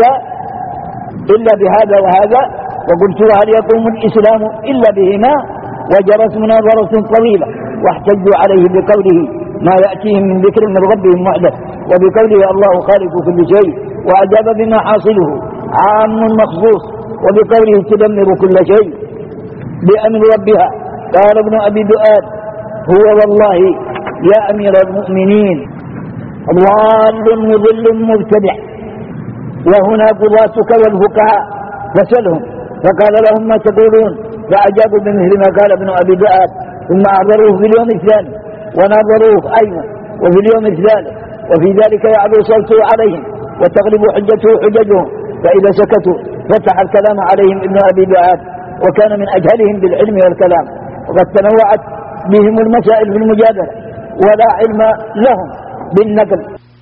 بهذا وهذا. وقلت هل يقوم الإسلام إلا بهما؟ وجرت مناظرة طويلة، واحتجوا عليه بقوله ما يأتيهم من ذكر من ربهم محدث، وبقوله الله خالق كل شيء، وأجاب بما حاصله عام مخصوص، وبقوله تدمر كل شيء بأمر ربها. قال ابن أبي دؤاد هو والله يا أمير المؤمنين ضال مضل مبتدع، وهنا قضاتك والفقهاء فسلهم. فقال لهم ما تقولون؟ فأجابوا بمثل ما قال ابن أبي دؤاد. ثم أعذروه في اليوم الثاني وناظروه أيضا وفي اليوم الثالث، وفي ذلك يعلو صوته عليهم وتغلب حجته حججهم، فإذا سكتوا فتح الكلام عليهم ابن أبي دؤاد، وكان من أجهلهم بالعلم والكلام، وقد تنوعت بهم المسائل في المجادلة ولا علم لهم بالنقل.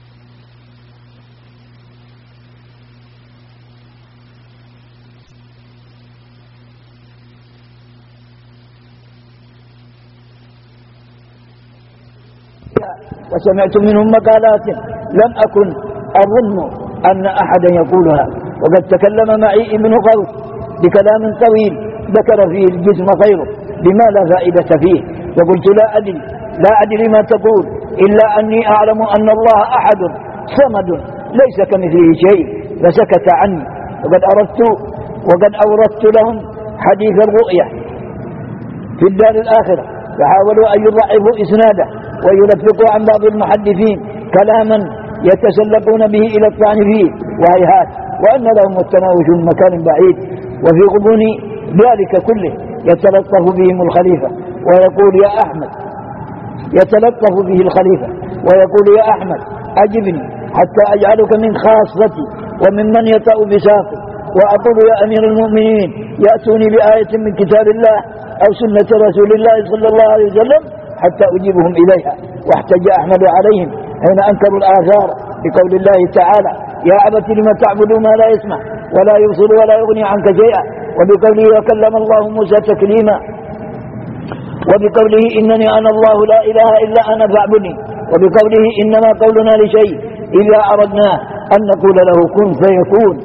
وسمعت منهم مقالات لم أكن أظن أن أحدا يقولها. وقد تكلم معي ابن قوس بكلام طويل ذكر فيه الجسم خيره بما لا فائدة فيه، وقلت لا أدري ما تقول، إلا أني أعلم أن الله أحد صمد ليس كمثله شيء. فسكت عني. وقد أوردت لهم حديث الرؤية في الدار الآخرة، فحاولوا أن يضعفوا إسناده ويلفقوا عن بعض المحدثين كلاما يتسلقون به إلى الطعن فيه، وهيهات، وأن لهم التناوش من مكان بعيد. وفي غضون ذلك كله يتلطف بهم الخليفة ويقول يا أحمد، يتلطف به الخليفة ويقول يا أحمد أجبني حتى أجعلك من خاصتي وممن يطأ بساقي، وأقول يا أمير المؤمنين يأتوني بآية من كتاب الله أو سنة رسول الله صلى الله عليه وسلم حتى أجيبهم إليها. واحتج أحمد عليهم حين أنكروا الآثار بقول الله تعالى يا أبت لم تعبد ما لا يسمع ولا يبصر ولا يغني عنك شيئا، وبقوله وكلم الله موسى تكليما، وبقوله إنني أنا الله لا إله إلا أنا فاعبدني، وبقوله إنما قولنا لشيء إذا أردناه أن نقول له كن فيكون،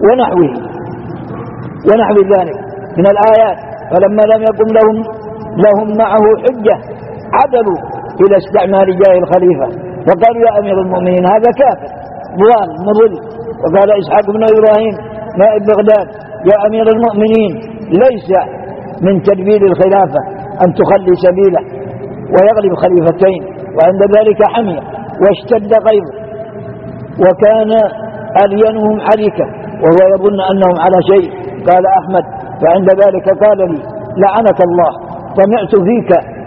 ونحو ذلك من الآيات. فلما لم يقم لهم معه حجة عدلوا إلى استعمال جاه الخليفة، فقالوا يا أمير المؤمنين هذا كافر ضال مضل. وقال إسحاق بن إبراهيم نائب بغداد يا أمير المؤمنين ليس من تدبير الخلافة أن تخلي سبيله ويغلب خليفتين. وعند ذلك حمي واشتد غيظه، وكان ألينهم حريكة وهو يظن أنهم على شيء. قال أحمد فعند ذلك قال لي لعنك الله طمعت فيك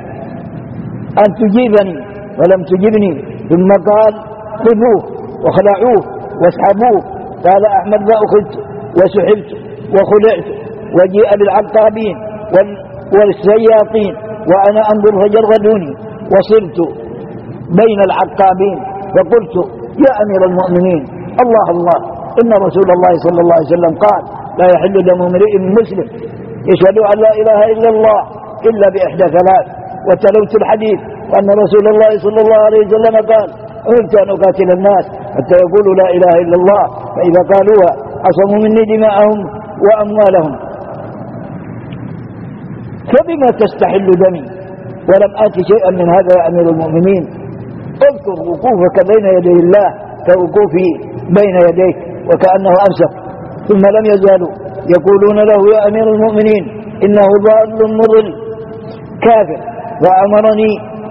أن تجيبني ولم تجبني. ثم قال خذوه وخلعوه واسحبوه. قال أحمد فأخذت وسحبت وخلعت وجيء بالعقابين والسياطين وأنا أنظر فجردوني وصرت بين العقابين فقلت يا أمير المؤمنين الله الله إن رسول الله صلى الله عليه وسلم قال لا يحل دم امرئ مسلم يشهد أن لا إله إلا الله إلا بإحدى ثلاث. وتلوت الحديث وأن رسول الله صلى الله عليه وسلم قال أمرت أن أقاتل الناس حتى يقولوا لا إله إلا الله فإذا قالوها عصموا مني دماءهم وأموالهم. فبما تستحل دمي ولم آت شيئا من هذا يا أمير المؤمنين؟ اذكر وقوفك بين يدي الله كوقوفي بين يديك وكأنه أمسك. ثم لم يزالوا يقولون له يا أمير المؤمنين إنه ضال مضل كافر. فأمرني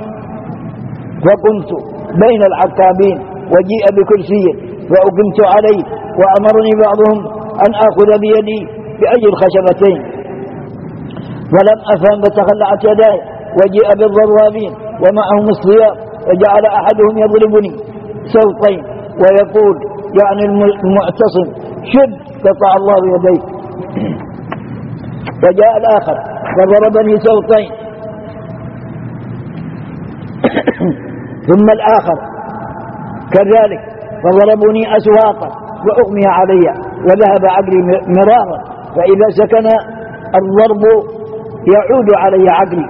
فقمت بين العقابين وجيء بكرسي فأقمت عليه وأمرني بعضهم أن آخذ بيدي بأي الخشبتين ولم أفهم فتخلعت يداي وجيء بالضرابين ومعهم الصيام وجعل أحدهم يضربني سوطين ويقول يعني المعتصم شد قطع الله يديك. وجاء الآخر فضربني سوطين ثم الآخر كذلك فضربني أسواقا وأغمي علي وذهب عقلي مرارا. فإذا سكن الضرب يعود علي عقلي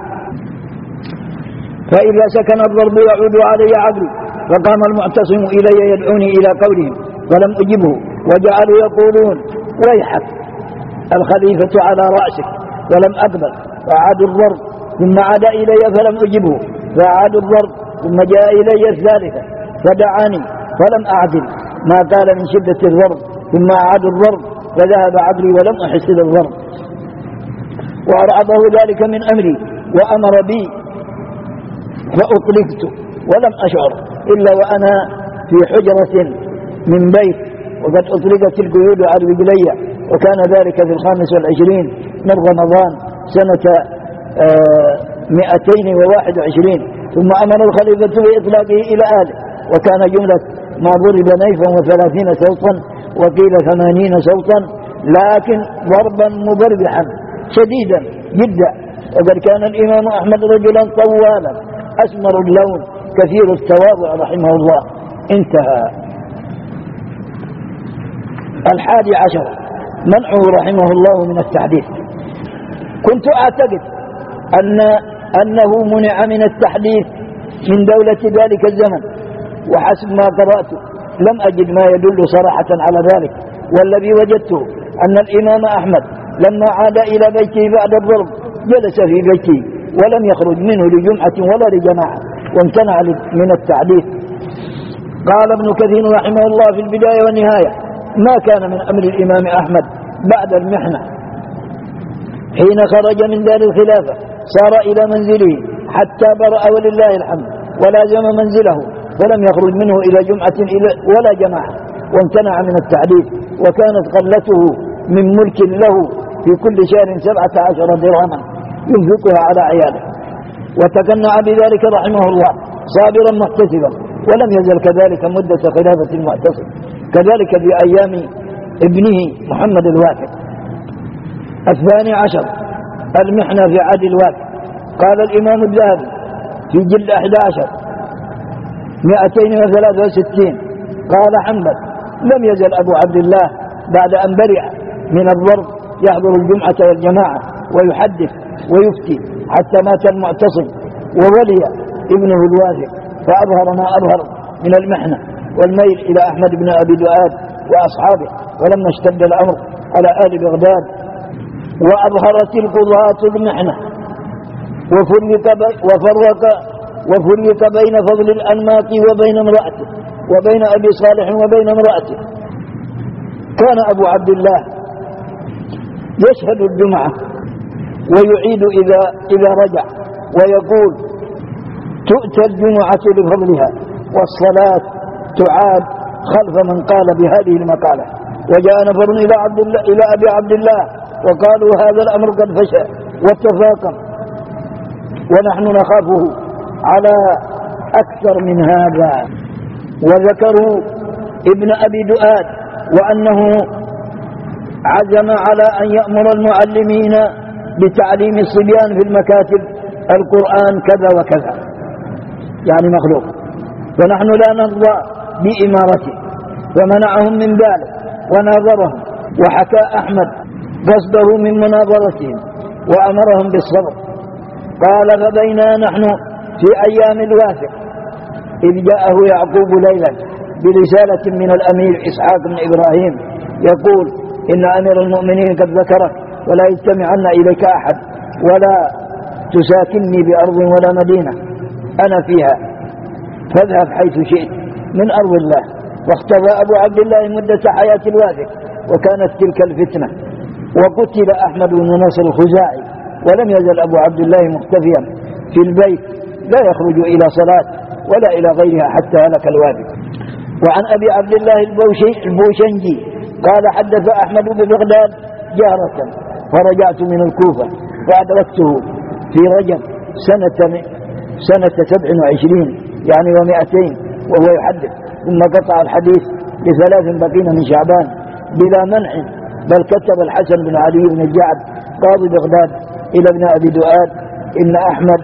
فقام المعتصم إلي يدعوني إلى قولهم ولم أجبه وجعلوا يقولون ويحك الخليفة على رأسك ولم أقبل فعادوا الضرب. ثم عاد إلي فلم أجبه فعادوا الضرب. ثم جاء إلي الثالثة فدعاني فلم أعدل ما قال من شدة الضرب. ثم أعادوا الضرب فذهب عقلي ولم أحس بالضرب. وأرعبه ذلك من أمري وأمر بي فأطلقت ولم أشعر إلا وأنا في حجرة من بيت وقد أطلقت القيود على رجلي. وكان ذلك في 25 من رمضان سنة 221. ثم أمر الخليفة بإطلاقه إلى آله وكان جملة ما ضرب نيفا 30 سوطا وقيل 80 سوطا لكن ضربا مبربحا شديدا جدا. وقد كان الإمام أحمد رجلا طوالا أسمر اللون كثير التواضع رحمه الله. انتهى. 11 منعه رحمه الله من التحديث. كنت أعتقد أنه منع من التحديث من دولة ذلك الزمن وحسب ما قرأت لم أجد ما يدل صراحة على ذلك. والذي وجدته أن الإمام أحمد لما عاد إلى بيته بعد الضرب جلس في بيته ولم يخرج منه لجمعة ولا لجماعة وامتنع من التحديث. قال ابن كثير رحمه الله في البداية والنهاية ما كان من أمر الإمام أحمد بعد المحنة حين خرج من دار الخلافة صار إلى منزله حتى برأ ولله الحمد ولازم منزله ولم يخرج منه إلى جمعة ولا جماعة وامتنع من التحديث. وكانت قلته من ملك له في كل شهر 17 درهما ينفقها على عياله. وتقنع بذلك رحمه الله صابرا محتسبا ولم يزل كذلك مدة خلافة المعتصم كذلك في أيام ابنه محمد الواثق. 12 المحنة في عهد الواثق. قال الإمام الذهبي في جلد 11 263 قال حنبل لم يزل أبو عبد الله بعد أن برئ من الضرب يحضر الجمعة والجماعة ويحدث ويفتي حتى مات المعتصم وولي ابنه الواثق فأظهر ما أظهر من المحنة والميل إلى أحمد بن أبي دؤاد وأصحابه. ولما اشتد الأمر على آل بغداد وأظهرت القضاة المحنة وفرق بين فضل الأنماط وبين امرأته وبين أبي صالح وبين امرأته. كان أبو عبد الله يشهد الجمعة ويعيد إذا رجع ويقول تؤتى الجمعة لفضلها والصلاة تعاد خلف من قال بهذه المقالة. وجاء نفر إلى أبي عبد الله وقالوا هذا الأمر قد فشى واتفاقم ونحن نخافه على أكثر من هذا. وذكروا ابن أبي دؤاد وأنه عزم على أن يأمر المعلمين بتعليم الصبيان في المكاتب القرآن كذا وكذا، يعني مخلوق، ونحن لا نرضى بإمارته، ومنعهم من ذلك وناظرهم. وحكى أحمد قصده من مناظرتهم وأمرهم بالصبر. قال: فبينا نحن في أيام الواثق إذ جاءه يعقوب ليلا برسالة من الأمير إسحاق بن إبراهيم يقول: إن أمير المؤمنين قد ذكرك ولا يجتمعن إليك أحد ولا تساكنني بأرض ولا مدينة أنا فيها، فاذهب حيث شئت من أرض الله. واختفى أبو عبد الله مدة حياة الواثق، وكانت تلك الفتنة. وقتل أحمد بن نصر الخزاعي، ولم يزل أبو عبد الله مختفيا في البيت لا يخرج إلى صلاة ولا إلى غيرها حتى هلك الواثق. وعن أبي عبد الله البوشنجي قال: حدث أحمد ببغداد جارة، فرجعت من الكوفة فأدركته في رجب سنة 27 يعني و200 وهو يحدث، ثم قطع الحديث ل3 بقين من شعبان بلا منع، بل كتب الحسن بن علي بن الجعد قاضي بغداد إلى ابن أبي دؤاد: إن أحمد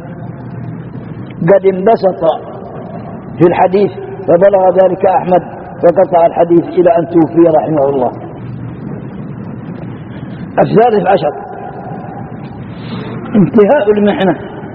قد انبسط في الحديث، فبلغ ذلك أحمد فقطع الحديث إلى أن توفي رحمه الله. 13 انتهاء المحنة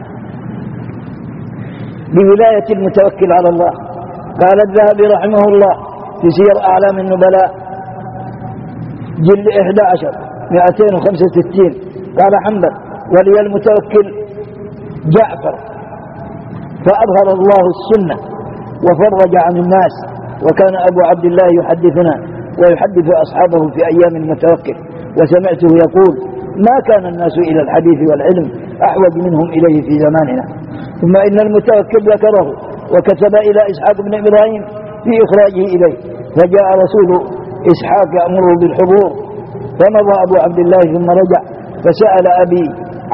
بولاية المتوكل على الله. قال الذهبي رحمه الله في سير أعلام النبلاء جلد 11 265 قال: حنبل: ولي المتوكل جعفر، فأظهر الله السنة وفرج عن الناس. وكان أبو عبد الله يحدثنا ويحدث أصحابه في أيام المتوكل، وسمعته يقول: ما كان الناس إلى الحديث والعلم أحوج منهم إليه في زماننا. ثم إن المتوكل ذكره وكتب إلى إسحاق بن إبراهيم في إخراجه إليه، فجاء رسول إسحاق يأمره بالحضور، فمضى أبو عبد الله ثم رجع فسأله أبي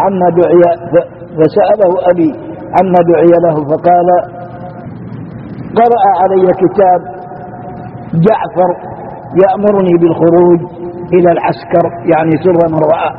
عما دعي له، فقال: قرأ علي كتاب جعفر يأمرني بالخروج إلى العسكر، يعني سر من رأى.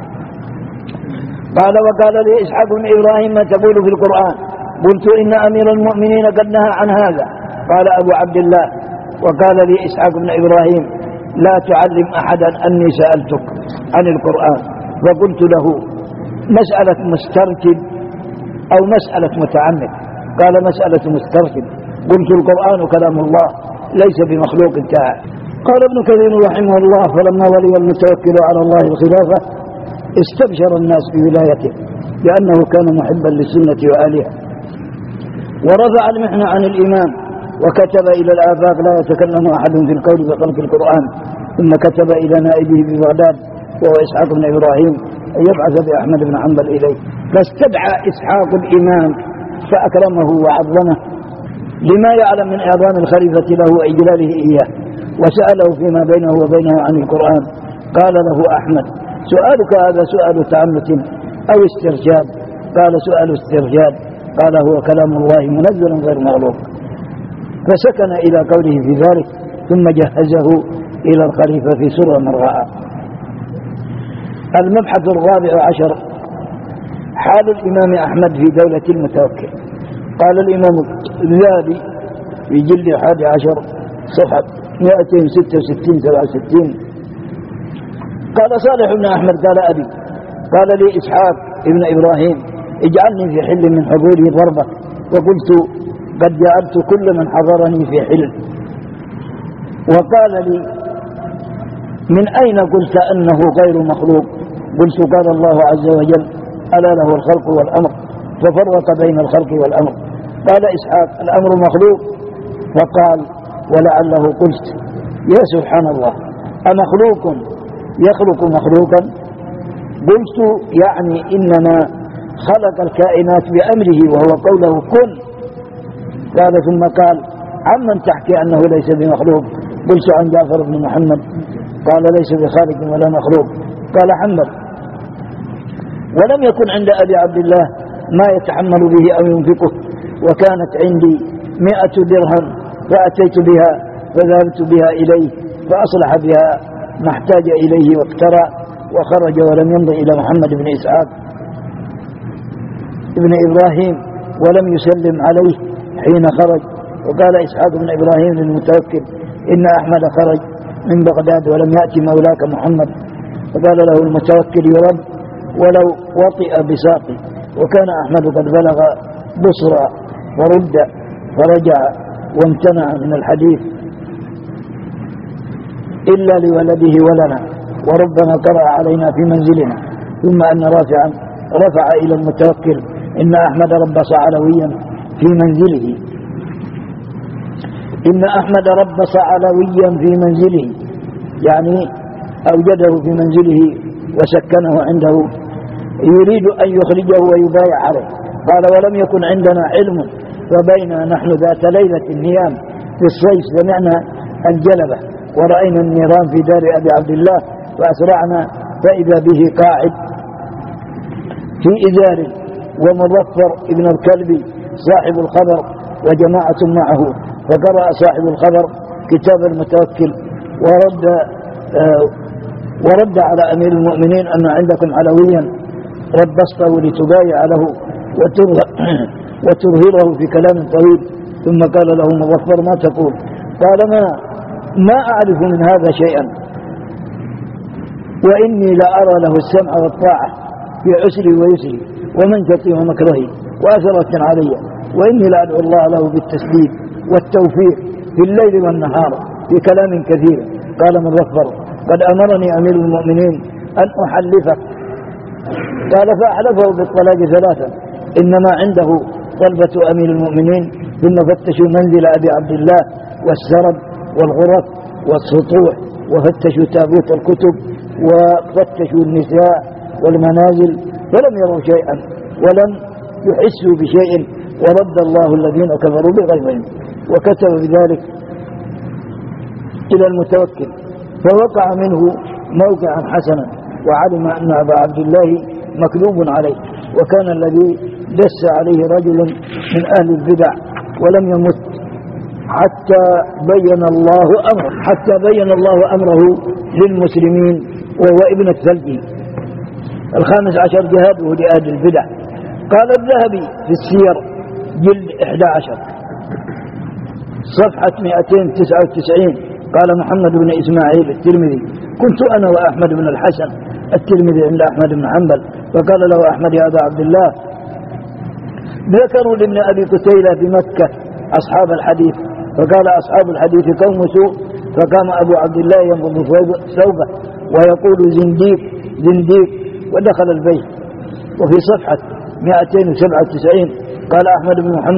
قال: وقال لي إسحاق بن إبراهيم: ما تقول في القرآن؟ قلت: إن أمير المؤمنين قد نهى عن هذا. قال أبو عبد الله: وقال لي إسحاق بن إبراهيم: لا تعلم أحدا أني سألتك عن القرآن. فقلت له: مسألة مسترشد أو مسألة متعمد؟ قال: مسألة مسترشد. قلت: القرآن كلام الله ليس بمخلوق انتهى. قال ابن كثير رحمه الله: فلما ولي المتوكل على الله الخلافة استبشر الناس بولايته لأنه كان محبا للسنة وآلها، ورفع المحنة عن الإمام، وكتب إلى الآفاق: لا يتكلم أحد في القول بخلق القرآن. ثم كتب إلى نائبه ببغداد وهو إسحاق بن إبراهيم أن يبعث بأحمد بن حنبل إليه، فاستدعى إسحاق الإمام فأكرمه وعظمه لما يعلم من إعظام الخليفة له وإجلاله إياه، وسأله فيما بينه وبينه عن القرآن. قال له أحمد: سؤالك هذا سؤال تعنت أو استرشاد؟ قال: سؤال استرشاد. قال: هو كلام الله منزل غير مغلوق. فسكن إلى قوله في ذلك، ثم جهزه إلى الخليفة في سر من رأى. المبحث 14 حال الإمام أحمد في دولة المتوكل. قال الإمام الذهبي في جلد 11 صفحة 266-67: قال صالح بن أحمد: قال أبي: قال لي إسحاق ابن إبراهيم: اجعلني في حل من حضوره ضربة. وقلت: قد جعلت كل من حضرني في حل. وقال لي: من أين قلت أنه غير مخلوق؟ قلت: قال الله عز وجل: ألا له الخلق والأمر، ففرق بين الخلق والأمر. قال إسحاق: الأمر مخلوق؟ فقال: ولعله قلت. يا سبحان الله، أمخلوق يخلق مخلوقا؟ قلت: يعني إنما خلق الكائنات بأمره وهو قوله كن. قال: ثم قال: عمن تحكي أنه ليس بمخلوق؟ قلت: عن جعفر بن محمد. قال: ليس بخالق ولا مخلوق. قال حنبل: ولم يكن عند أبي عبد الله ما يتحمل به أو ينفقه، وكانت عندي 100 درهم فأتيت بها فذهبت بها إليه فأصلح بها ما احتاج إليه واقترى وخرج ولم يمضي إلى محمد بن إسحاق ابن إبراهيم ولم يسلم عليه حين خرج. وقال إسحاق بن إبراهيم للمتوكل إن أحمد خرج من بغداد ولم يأتي مولاك محمد. فقال له المتوكل يرد ولو وطئ بساقي. وكان أحمد قد بلغ بصرى ورد فرجع وامتنع من الحديث إلا لولده ولنا، وربما قرأ علينا في منزلنا. ثم أن رافعا رفع إلى المتوكل إن أحمد ربص علويا في منزله، إن أحمد ربص علويا في منزله، يعني أوجده في منزله وسكنه عنده يريد أن يخرجه ويبايع عليه. قال ولم يكن عندنا علم، وبينا نحن ذات ليلة نيام في الصيف سمعنا الجلبة ورأينا النيران في دار أبي عبد الله، فأسرعنا فإذا به قاعد في إزار ومظفر ابن الكلب صاحب الخبر وجماعة معه. فقرأ صاحب الخبر كتاب المتوكل ورد على أمير المؤمنين أن عندكم علويا ربصته لتبايع له وترهره في كلام طويل. ثم قال له مظفر ما تقول؟ قال ما أعرف من هذا شيئا، وإني لأرى له السمع والطاعة في عسري ويسري ومنشطي ومكرهي وأثرة علي، وإني لأدعو الله له بالتسديد والتوفيق في الليل والنهار في كلام كثير. قال مظفر قد أمرني أمير المؤمنين أن أحلفك. قال فأحلفه بالطلاق 3، إنما عنده طلبة أمير المؤمنين. ثم فتشوا منزل أبي عبد الله والسرب والغرف والسطوح، وفتشوا تابوت الكتب، وفتشوا النساء والمنازل، فلم يروا شيئا ولم يحسوا بشيء، ورد الله الذين كفروا بغيظهم. وكتب بذلك إلى المتوكل، فوقع منه موقعا حسنا، وعلم أن أبا عبد الله مكذوب عليه. وكان الذي دس عليه رجل من أهل البدع ولم يمت حتى بين الله أمره للمسلمين، وهو ابن الثلبي 15 جهاده لأهل البدع. قال الذهبي في السير جلد 11 صفحة 299 قال محمد بن إسماعيل الترمذي كنت أنا وأحمد بن الحسن الترمذي عند أحمد بن حنبل، فقال له أحمد يا أبا عبد الله ذكروا لابن أبي قتيلة بمكة أصحاب الحديث، فقال أصحاب الحديث قوم سوء. فقام أبو عبد الله ينبض ثوبه ويقول زنديق زنديق، ودخل البيت. وفي صفحة 297 قال أحمد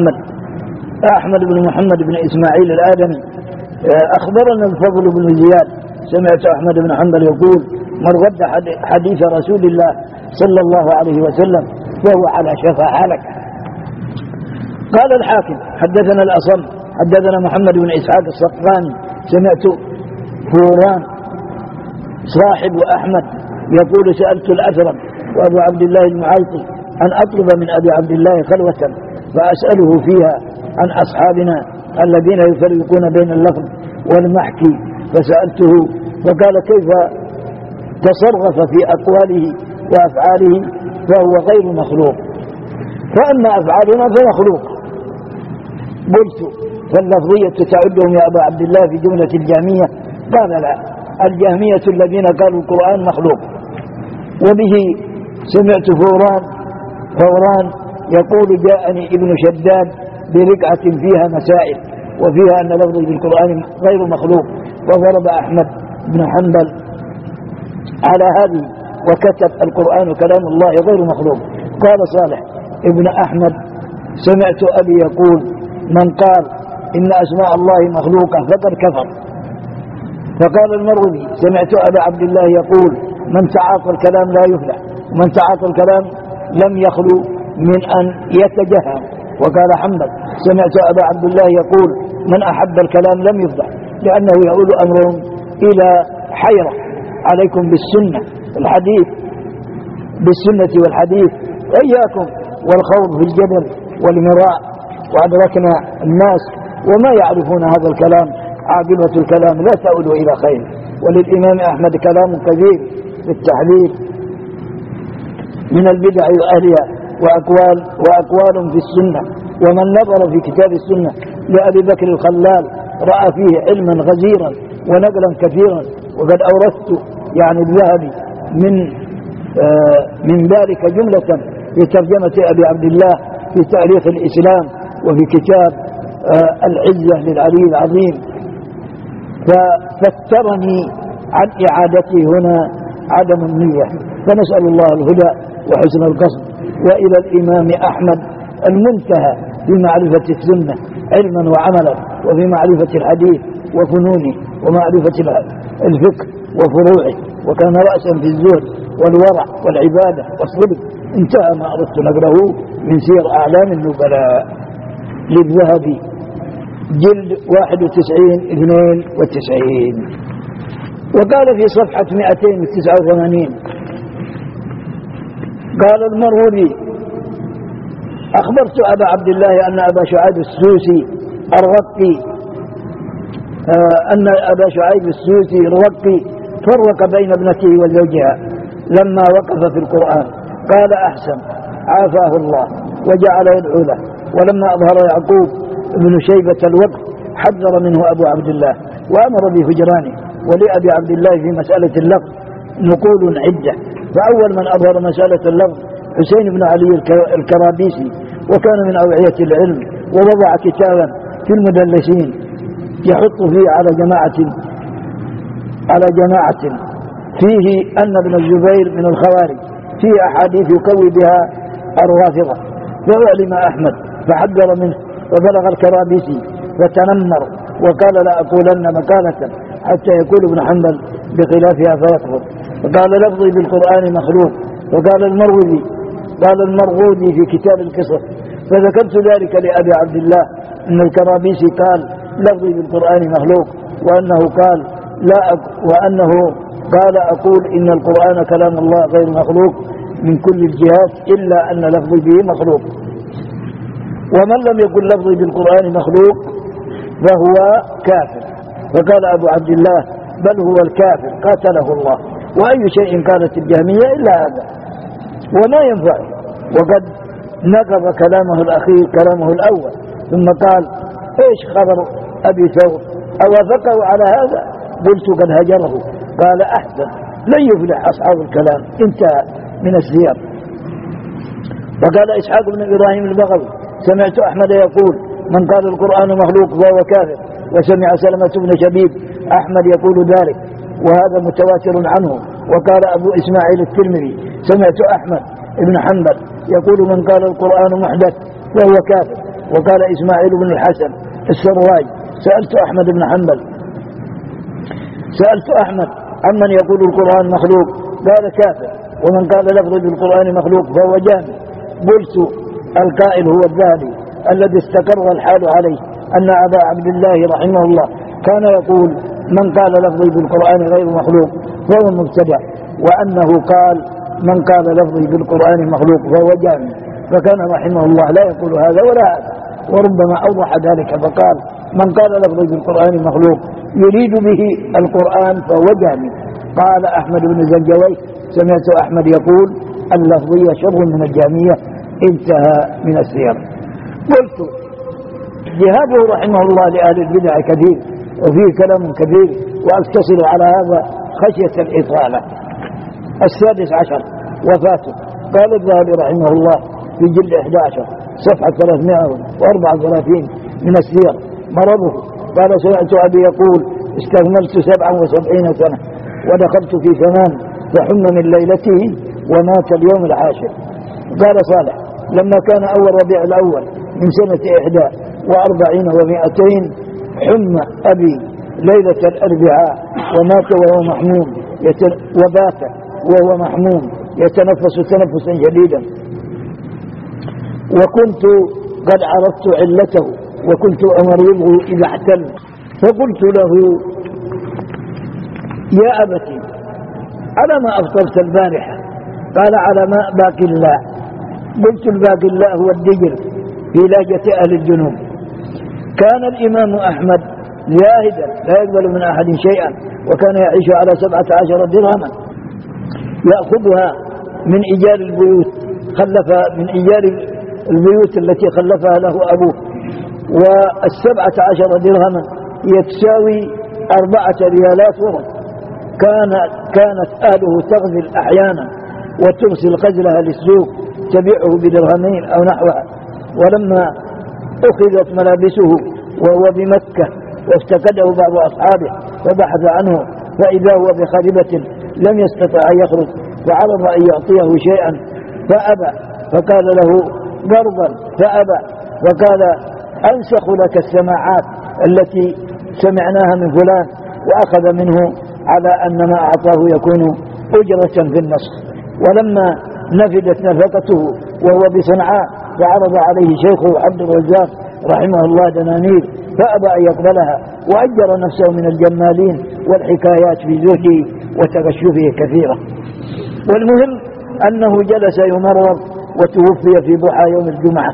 بن محمد بن إسماعيل الآدمي أخبرنا الفضل بن زياد سمعت أحمد بن حنبل يقول من رد حديث رسول الله صلى الله عليه وسلم فهو على شفا هلكة. قال الحاكم حدثنا الأصم حدثنا محمد بن إسحاق الصقاني سمعت فوران صاحب أحمد يقول سألت الأثرم وأبو عبد الله المعيطي أن أطلب من أبي عبد الله خلوة فأسأله فيها عن أصحابنا الذين يفرقون بين اللفظ والمحكي، فسألته فقال كيف تصرف في أقواله وأفعاله فهو غير مخلوق، فأما أفعالنا فمخلوق. قلت فاللفظية تعدهم يا أبا عبد الله في جملة الجهمية؟ قال لا، الجهمية الذين قالوا القرآن مخلوق. وبه سمعت فوران يقول جاءني ابن شداد برقعة فيها مسائل وفيها أن لفظ بالقرآن غير مخلوق، وضرب أحمد بن حنبل على هذه وكتب القرآن كلام الله غير مخلوق. قال صالح ابن أحمد سمعت أبي يقول من قال إن أسماء الله مخلوقة فقد كفر. فقال المروذي سمعت أبا عبد الله يقول من تعاطى الكلام لا يفلح، ومن تعاطى الكلام لم يخلو من أن يتجهم. وقال حنبل سمعت أبا عبد الله يقول من أحب الكلام لم يفلح، لأنه يؤول أمرهم إلى حيرة. عليكم بالسنة والحديث، بالسنة والحديث، وإياكم والخوض في الجدل والمراء، وأدركنا الناس وما يعرفون هذا الكلام، عاقبة الكلام لا تؤول إلى خير. وللإمام أحمد كلام كثير في التحذير من البدع وأهلها، وأقوال في السنة. ومن نظر في كتاب السنة لأبي بكر الخلال رأى فيه علما غزيرا ونقلا كثيرا. وقد أورثت يعني الذهبي من ذلك جملة في ترجمة أبي عبد الله في تاريخ الإسلام وفي كتاب العزة للعلي العظيم، ففترني عن إعادته هنا عدم النية. فنسأل الله الهدى وحسن القصد. وإلى الإمام أحمد المنتهى في معرفة السنة علما وعملا، وفي معرفة الحديث وفنونه، ومعرفة الفقه وفروعه، وكان رأسا في الزهد والورع والعبادة والصدق. انتهى ما أردت نقره من سير أعلام النبلاء للذهبي جلد 91-92. وقال في صفحة 289 قال المروذي: أخبرت أبا عبد الله أن أبا شعيب السوسي الرقي فرق بين ابنته وزوجها لما وقف في القرآن، قال: أحسن، عافاه الله وجعل يدعو له. ولما أظهر يعقوب بن شيبة الوقف حذر منه أبو عبد الله وأمر بهجرانه. ولأبي عبد الله في مسألة اللفظ نقول عدة. فأول من أظهر مسألة اللفظ حسين بن علي الكرابيسي، وكان من أوعية العلم، ووضع كتابا في المدلسين يحط فيه على جماعة فيه أن ابن الزبير من الخوارج، فيه أحاديث يقوي بها الرافضة. فعلم أحمد فحذر منه، وبلغ الكرابيسي فتنمر وقال: لا أقولن مقالة حتى يقول ابن حنبل بخلافها فيكفر. فقال: لفظي بالقرآن مخلوق. وقال المرغودي في كتاب القصص: فذكرت ذلك لأبي عبد الله أن الكرابيسي قال: لفظي بالقرآن مخلوق، وأنه قال أقول إن القرآن كلام الله غير مخلوق من كل الجهات إلا أن لفظي به مخلوق. ومن لم يقل لفظي بالقرآن مخلوق فهو كافر. فقال أبو عبد الله: بل هو الكافر قاتله الله. وأي شيء قالت الجهمية إلا هذا وما ينفع. وقد نقض كلامه الأخير كلامه الأول، ثم قال: إيش خبر أبي ثور؟ أوافقه على هذا؟ قلت: قد هجره. قال: أحسن، لن يفلح أصحاب الكلام. انتهى من السياق. وقال إسحاق بن إبراهيم البغوي: سمعت أحمد يقول: من قال القرآن مخلوق فهو كافر. وسمع سلمة بن شبيب أحمد يقول ذلك، وهذا متواتر عنه. وقال أبو إسماعيل الترمذي: سمعت أحمد بن حنبل يقول: من قال القرآن محدث فهو كافر. وقال إسماعيل بن الحسن السرواي: سألت أحمد عمن يقول القرآن مخلوق، قال: كافر. ومن قال لفظ بالقرآن مخلوق فهو جاهل. قلت: القائل هو الذهبي الذي استقر الحال عليه أن أبا عبد الله رحمه الله كان يقول: من قال لفظي بالقرآن غير مخلوق فهو مبتدع، وأنه قال: من قال لفظي بالقرآن مخلوق فهو جاهل. فكان رحمه الله لا يقول هذا ولا هذا، وربما أوضح ذلك فقال: من قال لفظي بالقرآن مخلوق يريد به القرآن فهو جاهل. قال أحمد بن زنجوي: سمعت أحمد يقول: اللفظية شر من الجهمية. انتهى من السير. قلت: جهاده رحمه الله لأهل البدع كثير، وفيه كلام كثير، وأقتصر على هذا خشية الإطالة. 16 وفاته. قال الذهبي رحمه الله في جلد 11 صفحة 334 من السير: مرضه. قال: سمعت أبي يقول: استكملت 77 سنة ودخلت في 8 فحم من ليلته ومات اليوم 10. قال صالح: لما كان أول ربيع الأول من سنة 41 و200 حم أبي ليلة الأربعاء ومات وهو محموم وبات وهو محموم يتنفس تنفسا شديدا، وكنت قد عرفت علته، وكنت أمرضه إذا احتل. فقلت له: يا أبتي، على ما أفطرت البارحة؟ قال: على ماء باقي الله. قلت الباقلاء هو الدجل في لهجة أهل الجنوب. كان الإمام أحمد زاهدا لا يقبل من أحد شيئا، وكان يعيش على 17 درهما يأخذها من إيجار البيوت، خلف من إيجار البيوت التي خلفها له أبوه، و17 درهما يتساوي 4 ريالات ورق. كانت أهله تغزل أحيانا وترسل غزلها للسوق تبيعه بدرهمين أو نحوها. ولما أخذت ملابسه وهو بمكة وافتقده بعض أصحابه فبحث عنه فإذا هو بخربة لم يستطع أن يخرج، فعرض أن يعطيه شيئا فأبى، فقال له قرضا فأبى، وقال أنسخ لك السماعات التي سمعناها من فلان، وأخذ منه على أن ما أعطاه يكون أجرة في النسخ. ولما نفدت نفقته وهو بصنعاء فعرض عليه شيخه عبد الرزاق رحمه الله دنانير فأبى أن يقبلها، وأجر نفسه من الجمالين، والحكايات في زهده وتغشفه كثيرة. والمهم أنه جلس يمرض وتوفي في ضحى يوم الجمعة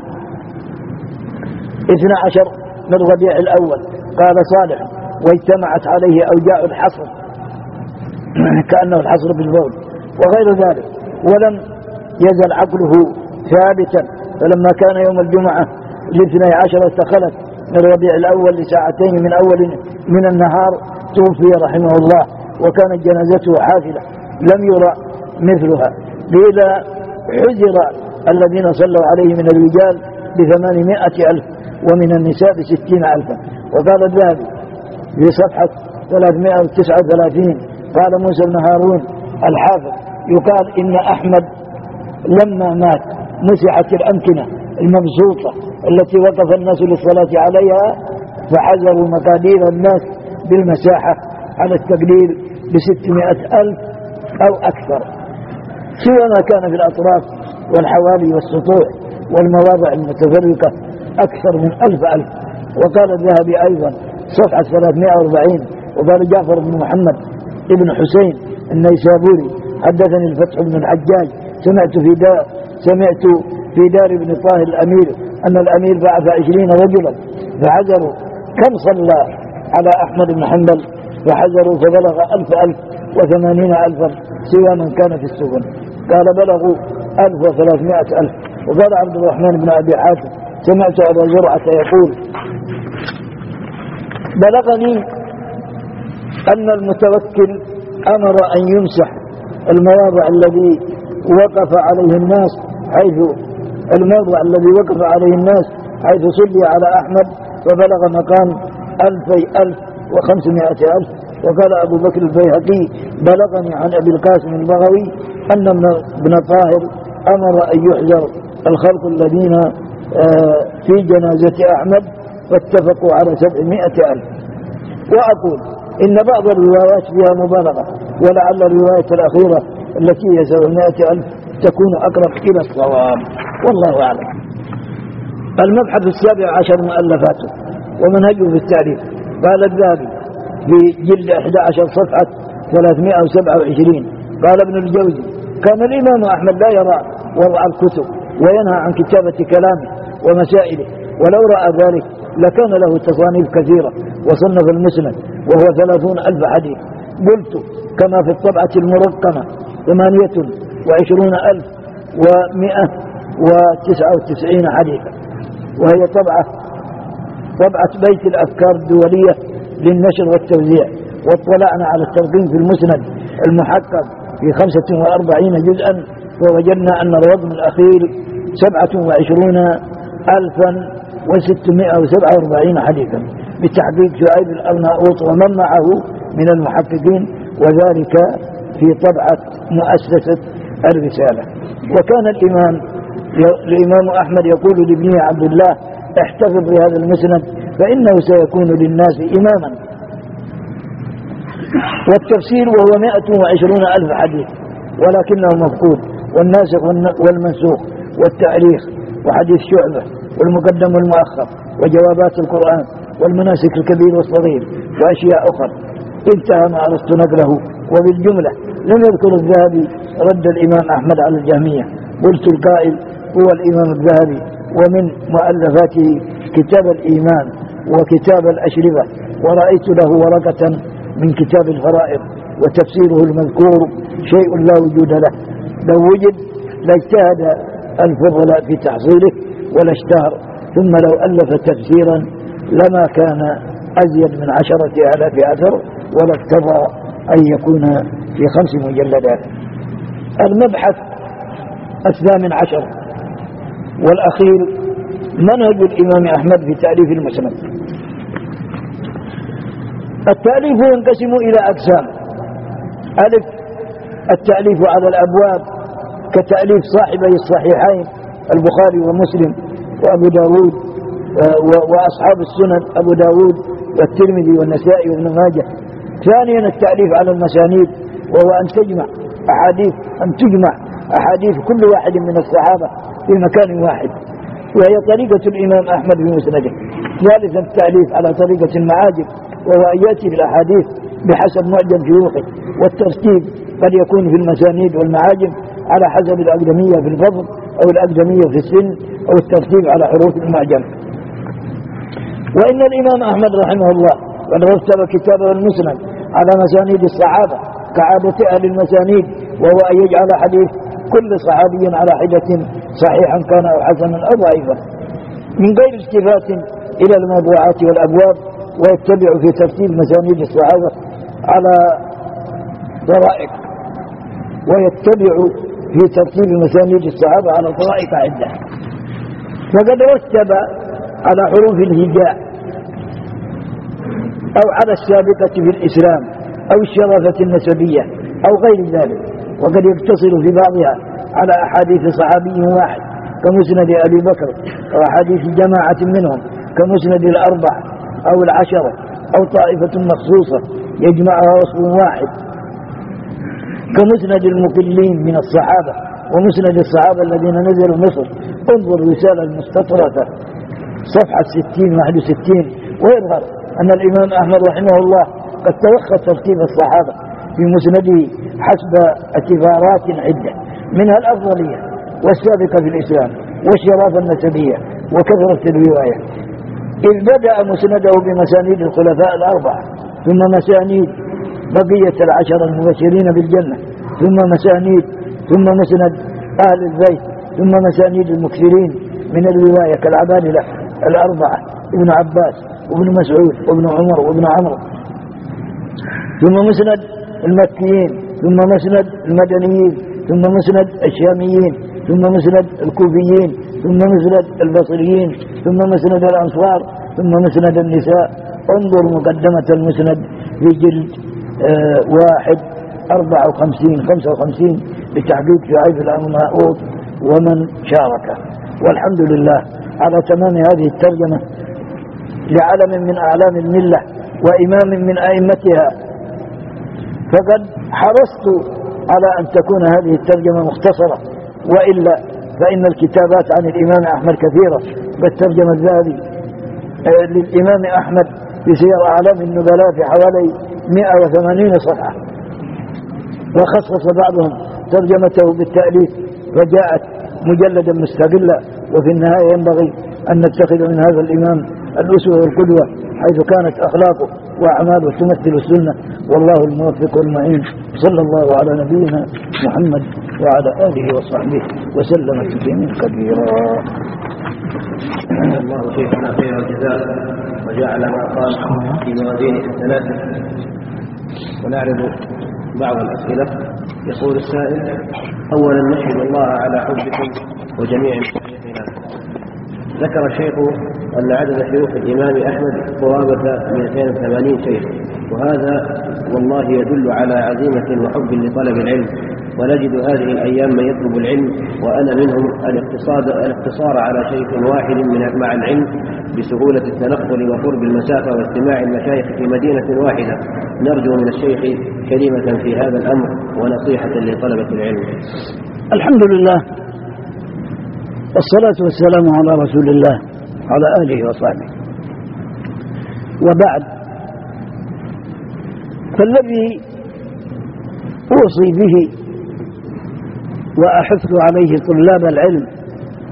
12 من ربيع الأول. قال صالح: واجتمعت عليه أوجاع الحصر كأنه الحصر بالبول وغير ذلك، ولم يزل عقله ثابتا. فلما كان يوم الجمعة 12 استخلت من ربيع الأول لساعتين من النهار توفي رحمه الله، وكانت جنازته حافلة لم يرى مثلها، لذا حذر الذين صلوا عليه من الرجال ب800,000 ومن النساء ب60,000. وقال الذهبي في صفحة 339 قال موسى بن هارون الحافظ: يقال إن أحمد لما مات مسحت الأمكنة المبسوطة التي وقف الناس للصلاة عليها، فحذروا مقادير الناس بالمساحة على التقدير ب600,000 أو أكثر، سوى ما كان في الأطراف والحوالي والسطوح والمواضع المتفرقة أكثر من 1000. وقال الذهبي أيضا صفحة 340: وقال جعفر بن محمد ابن حسين النيسابوري: حدثني الفتح بن الحجاج سمعت في دار ابن طاهر الأمير أن الأمير بعث 20 رجلا فحذروا كم صلى على أحمد بن حنبل، فحذروا فبلغ 1080,000 سوى من كان في السجن. قال بلغوا 1300,000. وقال عبد الرحمن بن أبي حاتم: سمعت أبا زرعة يقول: بلغني أن المتوكل أمر أن يمسح المواضع الذي وقف عليه الناس حيث صلي على أحمد، فبلغ مقام 1500,000. وقال أبو بكر البيهقي: بلغني عن أبي القاسم البغوي أن ابن طاهر أمر أن يحذر الخلق الذين في جنازة أحمد فاتفقوا على 700,000. وأقول إن بعض الروايات فيها مبالغة، ولعل الرواية الأخيرة التي هي 700,000 تكون أقرب إلى الصواب، والله أعلم. المبحث 17 مؤلفاته ومنهجه في التعريف. قال الذهبي في جلد 11 صفحة 327: قال ابن الجوزي: كان الإمام أحمد لا يرى وضع الكتب وينهى عن كتابة كلامه ومسائله، ولو رأى ذلك لكان له تصانيف كثيرة، وصنف المسند وهو 30,000 حديث. قلت: كما في الطبعة المرقمة 28,199 حديثا، وهي طبعة بيت الأفكار الدولية للنشر والتوزيع. واطلعنا على الترقيم في المسند المحقق في 45 جزءا، ووجدنا أن الرقم الأخير 27,647 حديثا بتحقيق شعيب الأرناؤوط ومن معه من المحققين، وذلك في طبعة مؤسسة الرسالة. وكان الإمام أحمد يقول لابنه عبد الله: احتفظ بهذا المسند فإنه سيكون للناس إماما. والتفسير وهو 120,000 حديث ولكنه مفقود، والناسخ والمنسوخ والتاريخ وحديث شعبة والمقدم والمؤخر وجوابات القرآن والمناسك الكبير والصغير وأشياء أخرى. انتهى ما أردت نقله. وبالجملة لم يذكر الذهبي رد الإمام أحمد على الجهمية. قلت: القائل هو الإمام الذهبي، ومن مؤلفاته كتاب الإيمان وكتاب الأشربة، ورأيت له ورقة من كتاب الفرائض وتفسيره المذكور شيء لا وجود له. لو وجد لاجتهد الفضلاء في تحصيله ولا اشتهر، ثم لو ألف تفسيرا لما كان أزيد من 10,000 أثر، ولا اقتضى أن يكون في 5 مجلدات. المبحث 18 والأخير منهج الإمام أحمد في تأليف المسند. التأليف ينقسم إلى أقسام: ألف التأليف على الأبواب كتأليف صاحبي الصحيحين البخاري ومسلم وأبو داود وأصحاب السنن أبو داود والترمذي والنسائي وابن ماجه. ثانيا التأليف على المسانيد، وهو أن تجمع أحاديث كل واحد من الصحابة في مكان واحد، وهي طريقة الإمام أحمد في مسنده. ثالثا التأليف على طريقة المعاجم، وهو أن يأتي بالأحاديث بحسب معجم شيوخه، والترتيب قد يكون في المسانيد والمعاجم على حسب الأقدمية في الفضل أو الأقدمية في السن أو الترتيب على حروف المعجم. وإن الإمام أحمد رحمه الله قد رتب كتابه المسند على مسانيد الصحابة كعادة أهل المسانيد، وهو أن يجعل حديث كل صحابي على حدة صحيحا كان أو حسنا أو ضعيفا من غير التفات إلى الموضوعات والأبواب، ويتبع في ترتيب مسانيد الصحابة على طرائق عدة. فقد رتب على حروف الهجاء أو على السابقة في الإسلام أو الشرافة النسبية أو غير ذلك، وقد يقتصر في بعضها على أحاديث صحابي واحد كمسند أبي بكر، وأحاديث جماعة منهم كمسند الأربعة أو العشرة أو طائفة مخصوصة يجمعها وصف واحد كمسند المقلين من الصحابة ومسند الصحابة الذين نزلوا مصر. انظر رسالة المستطرفة صفحة 60-61. ويظهر أن الإمام أحمد رحمه الله قد توخى ترتيب الصحابة في مسنده حسب اعتبارات عدة، منها الأفضلية والسابقة في الإسلام والشرافة النسبية وكثرة الرواية، إذ بدأ مسنده بمسانيد الخلفاء الأربعة، ثم مسانيد بقية 10 المبشرين بالجنة، ثم مسند أهل البيت، ثم مسانيد المكثرين من الرواية كالعبادلة الأربعة ابن عباس وابن مسعود وابن عمر وابن عمرو، ثم مسند المكيين، ثم مسند المدنيين، ثم مسند الشاميين، ثم مسند الكوفيين، ثم مسند البصريين، ثم مسند الأنصار، ثم مسند النساء. انظر مقدمة المسند في جلد 55 بتحقيق شعيب الأرناؤوط ومن شاركه. والحمد لله على تمام هذه الترجمة لعلم من أعلام الملة وإمام من أئمتها. فقد حرصت على أن تكون هذه الترجمة مختصرة، وإلا فإن الكتابات عن الإمام أحمد كثيرة. بالترجمة الذهبي للإمام أحمد في سير أعلام النبلاء في حوالي 180 صفحة، وخصص بعضهم ترجمته بالتأليف فجاءت مجلدا مستقلا. وفي النهاية ينبغي أن نتخذ من هذا الإمام الأسوة والقدوة، حيث كانت أخلاقه وأعماله تمثل السنة. والله الموفق والمعين. صلى الله على نبينا محمد وعلى آله وصحبه وسلم تسليما كثيرا. الله شيخنا خير الجزاء وجعل ما قال في موازين حسناته. ونعرض بعض الأسئلة. يقول السائل: أولا نشهد الله على حبكم وجميع مشايخنا. ذكر الشيخ أن عدد شيوخ الإمام أحمد قرابة 280 شيخ، وهذا والله يدل على عزيمة وحب لطلب العلم، ونجد هذه الأيام من يطلب العلم وأنا منهم الاقتصار على شيخ واحد مع العلم بسهولة التنقل وقرب المسافة واستماع المشايخ في مدينة واحدة. نرجو من الشيخ كلمة في هذا الأمر ونصيحة لطلبة العلم. الحمد لله والصلاة والسلام على رسول الله على آله وصحبه. وبعد، فالذي أوصي به وأحث عليه طلاب العلم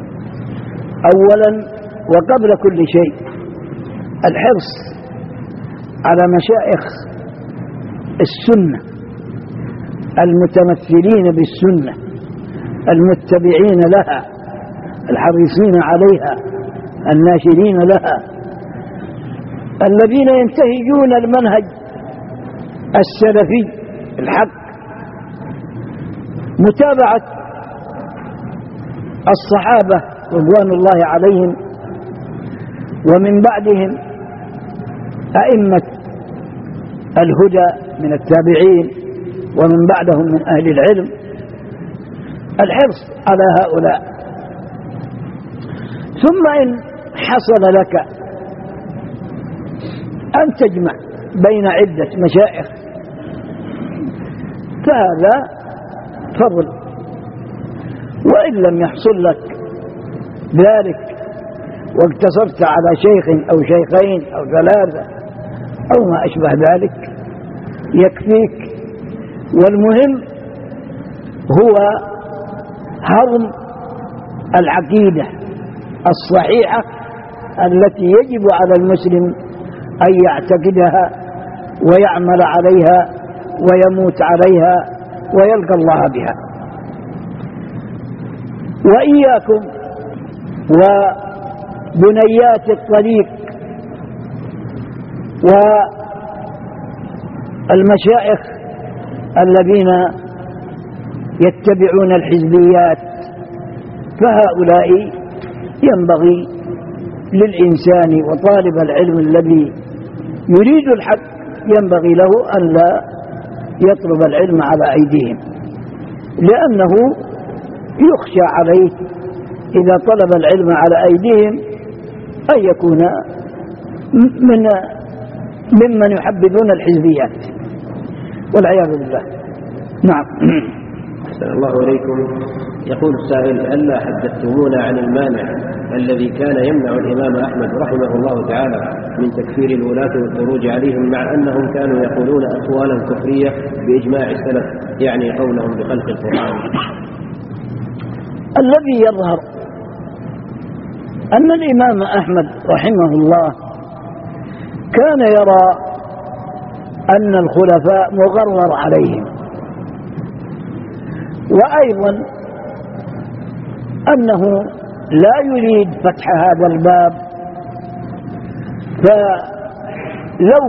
أولا وقبل كل شيء الحرص على مشايخ السنة المتمثلين بالسنة المتبعين لها الحريصين عليها الناشرين لها الذين ينتهجون المنهج السلفي الحق، متابعة الصحابة رضوان الله عليهم ومن بعدهم أئمة الهدى من التابعين ومن بعدهم من أهل العلم، الحرص على هؤلاء. ثم إن حصل لك أن تجمع بين عدة مشايخ فهذا فضل، وإن لم يحصل لك ذلك واقتصرت على شيخ أو شيخين أو ثلاثة أو ما أشبه ذلك يكفيك. والمهم هو هضم العقيدة الصحيحة التي يجب على المسلم أن يعتقدها ويعمل عليها ويموت عليها ويلقى الله بها. وإياكم وبنيات الطريق والمشايخ الذين يتبعون الحزبيات، فهؤلاء ينبغي للإنسان وطالب العلم الذي يريد الحق ينبغي له أن لا يطلب العلم على أيديهم، لأنه يخشى عليه إذا طلب العلم على أيديهم أن يكون ممن يحبذون الحزبيات والعياذ بالله. نعم. أحسن الله إليكم. يقول السائل: ألا حدثتمونا عن المانع الذي كان يمنع الإمام أحمد رحمه الله تعالى من تكفير الولاة والخروج عليهم، مع أنهم كانوا يقولون أقوالا كفرية بإجماع السلف، يعني قولهم بخلق القرآن؟ الذي يظهر أن الإمام أحمد رحمه الله كان يرى أن الخلفاء مغرر عليهم، وأيضا أنه لا يريد فتح هذا الباب، فلو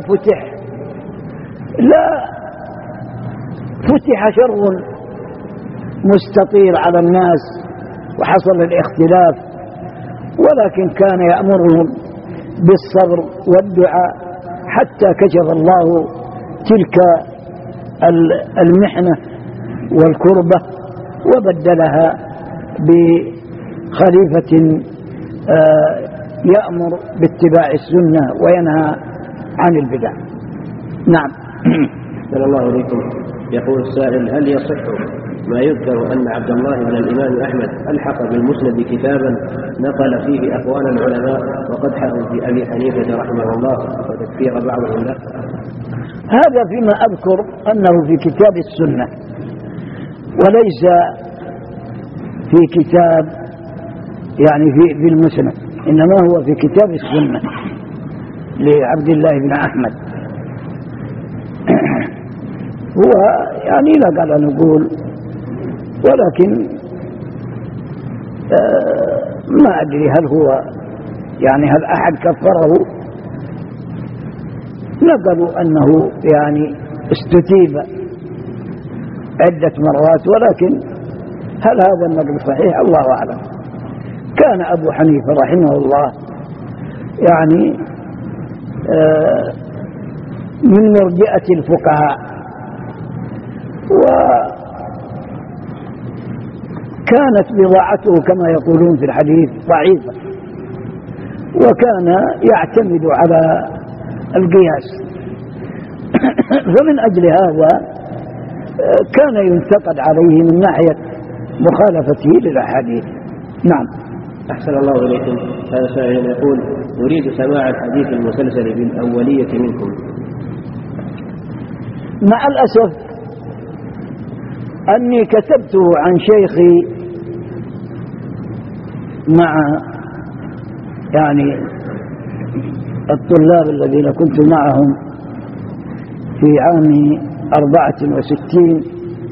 فتح شر مستطير على الناس وحصل الاختلاف، ولكن كان يأمرهم بالصبر والدعاء حتى كشف الله تلك المحنة والكربة وبدلها بخليفة يأمر باتباع السنة وينهى عن البدع. نعم. أحسن الله إليكم. يقول السائل: هل يصح ما يذكر أن عبد الله بن الإمام أحمد ألحق بالمسند كتابا نقل فيه أقوال العلماء وقدحه في أبي حنيفة رحمه الله وتكفير بعضهم له؟ هذا فيما أذكر أنه في كتاب السنة وليس في كتاب يعني في المسند، إنما هو في كتاب السنة لعبد الله بن أحمد. هو يعني لا قال نقول، ولكن ما أدري هل هو يعني هل أحد كفره. نقلوا أنه يعني استتيب عدة مرات، ولكن هل هذا النقل صحيح الله أعلم. كان أبو حنيفة رحمه الله يعني من مرجئة الفقهاء، وكانت بضاعته كما يقولون في الحديث ضعيفة، وكان يعتمد على القياس، فمن أجل هذا كان ينتقد عليه من ناحية مخالفته للأحاديث. نعم. أحسن الله إليكم. هذا سائل يقول: أريد سماع الحديث المسلسل بالأولية منكم. مع الأسف أني كتبته عن شيخي مع يعني الطلاب الذين كنت معهم في عام 64،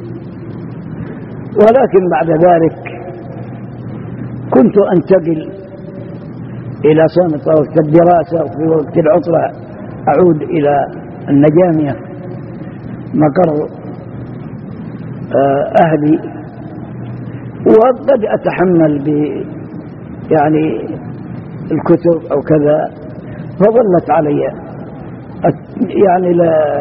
ولكن بعد ذلك كنت أنتقل إلى صامت وقت الدراسة، وفي وقت العطلة أعود إلى النجامية مقر أهلي، وقد أتحمل يعني الكتب أو كذا، فظلت علي يعني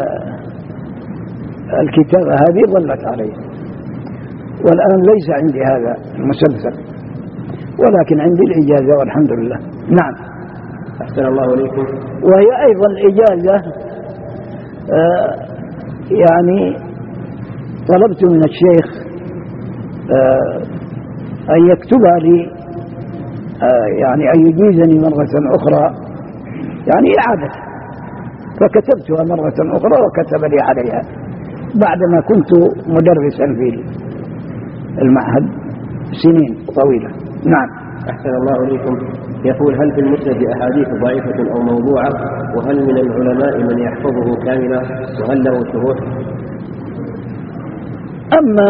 الكتابة هذه ظلت علي، والآن ليس عندي هذا المسلسل، ولكن عندي الإجازة والحمد لله. نعم. أحسن الله إليكم. وهي أيضا الإجازة يعني طلبت من الشيخ أن يكتبها لي، يعني أن يجيزني مرة أخرى، يعني إعادة، فكتبتها مرة أخرى وكتب لي عليها بعدما كنت مدرسا في المعهد سنين طويلة. نعم. أحسن الله إليكم. يقول: هل في المسند أحاديث ضعيفة أو موضوعة؟ وهل من العلماء من يحفظه كاملا؟ وهل له شروح؟ أما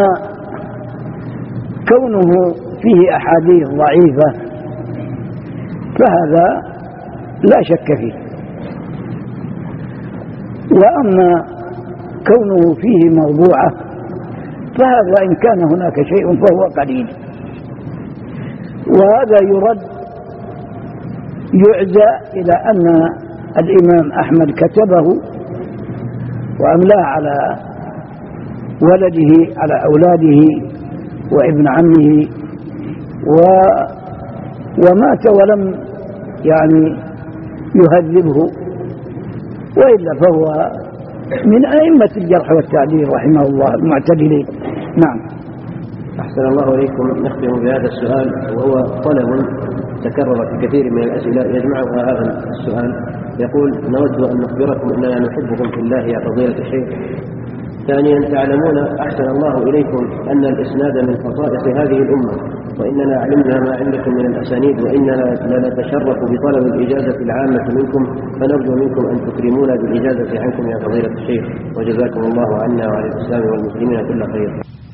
كونه فيه أحاديث ضعيفة فهذا لا شك فيه، وأما كونه فيه موضوعة فهذا إن كان هناك شيء فهو قليل، وهذا يعزى إلى أن الإمام أحمد كتبه وأملاه على ولده، على أولاده وابن عمه، ومات ولم يعني يهذبه، وإلا فهو من أئمة الجرح والتعديل رحمه الله المعتدلين. نعم. أحسن الله إليكم. نختم بهذا السؤال، وهو طلب تكرر في كثير من الأسئلة يجمعها هذا السؤال. يقول: نود أن نخبركم أننا نحبكم في الله يا فضيلة الشيخ. ثانيا، تعلمون أحسن الله إليكم أن الإسناد من خصائص هذه الأمة، وإننا علمنا ما عندكم من الأسانيد، وإننا لنتشرف بطلب الإجازة العامة منكم، فنرجو منكم أن تكرمونا بالإجازة عنكم يا فضيلة الشيخ، وجزاكم الله عنا وعلى الإسلام والمسلمين كل خير.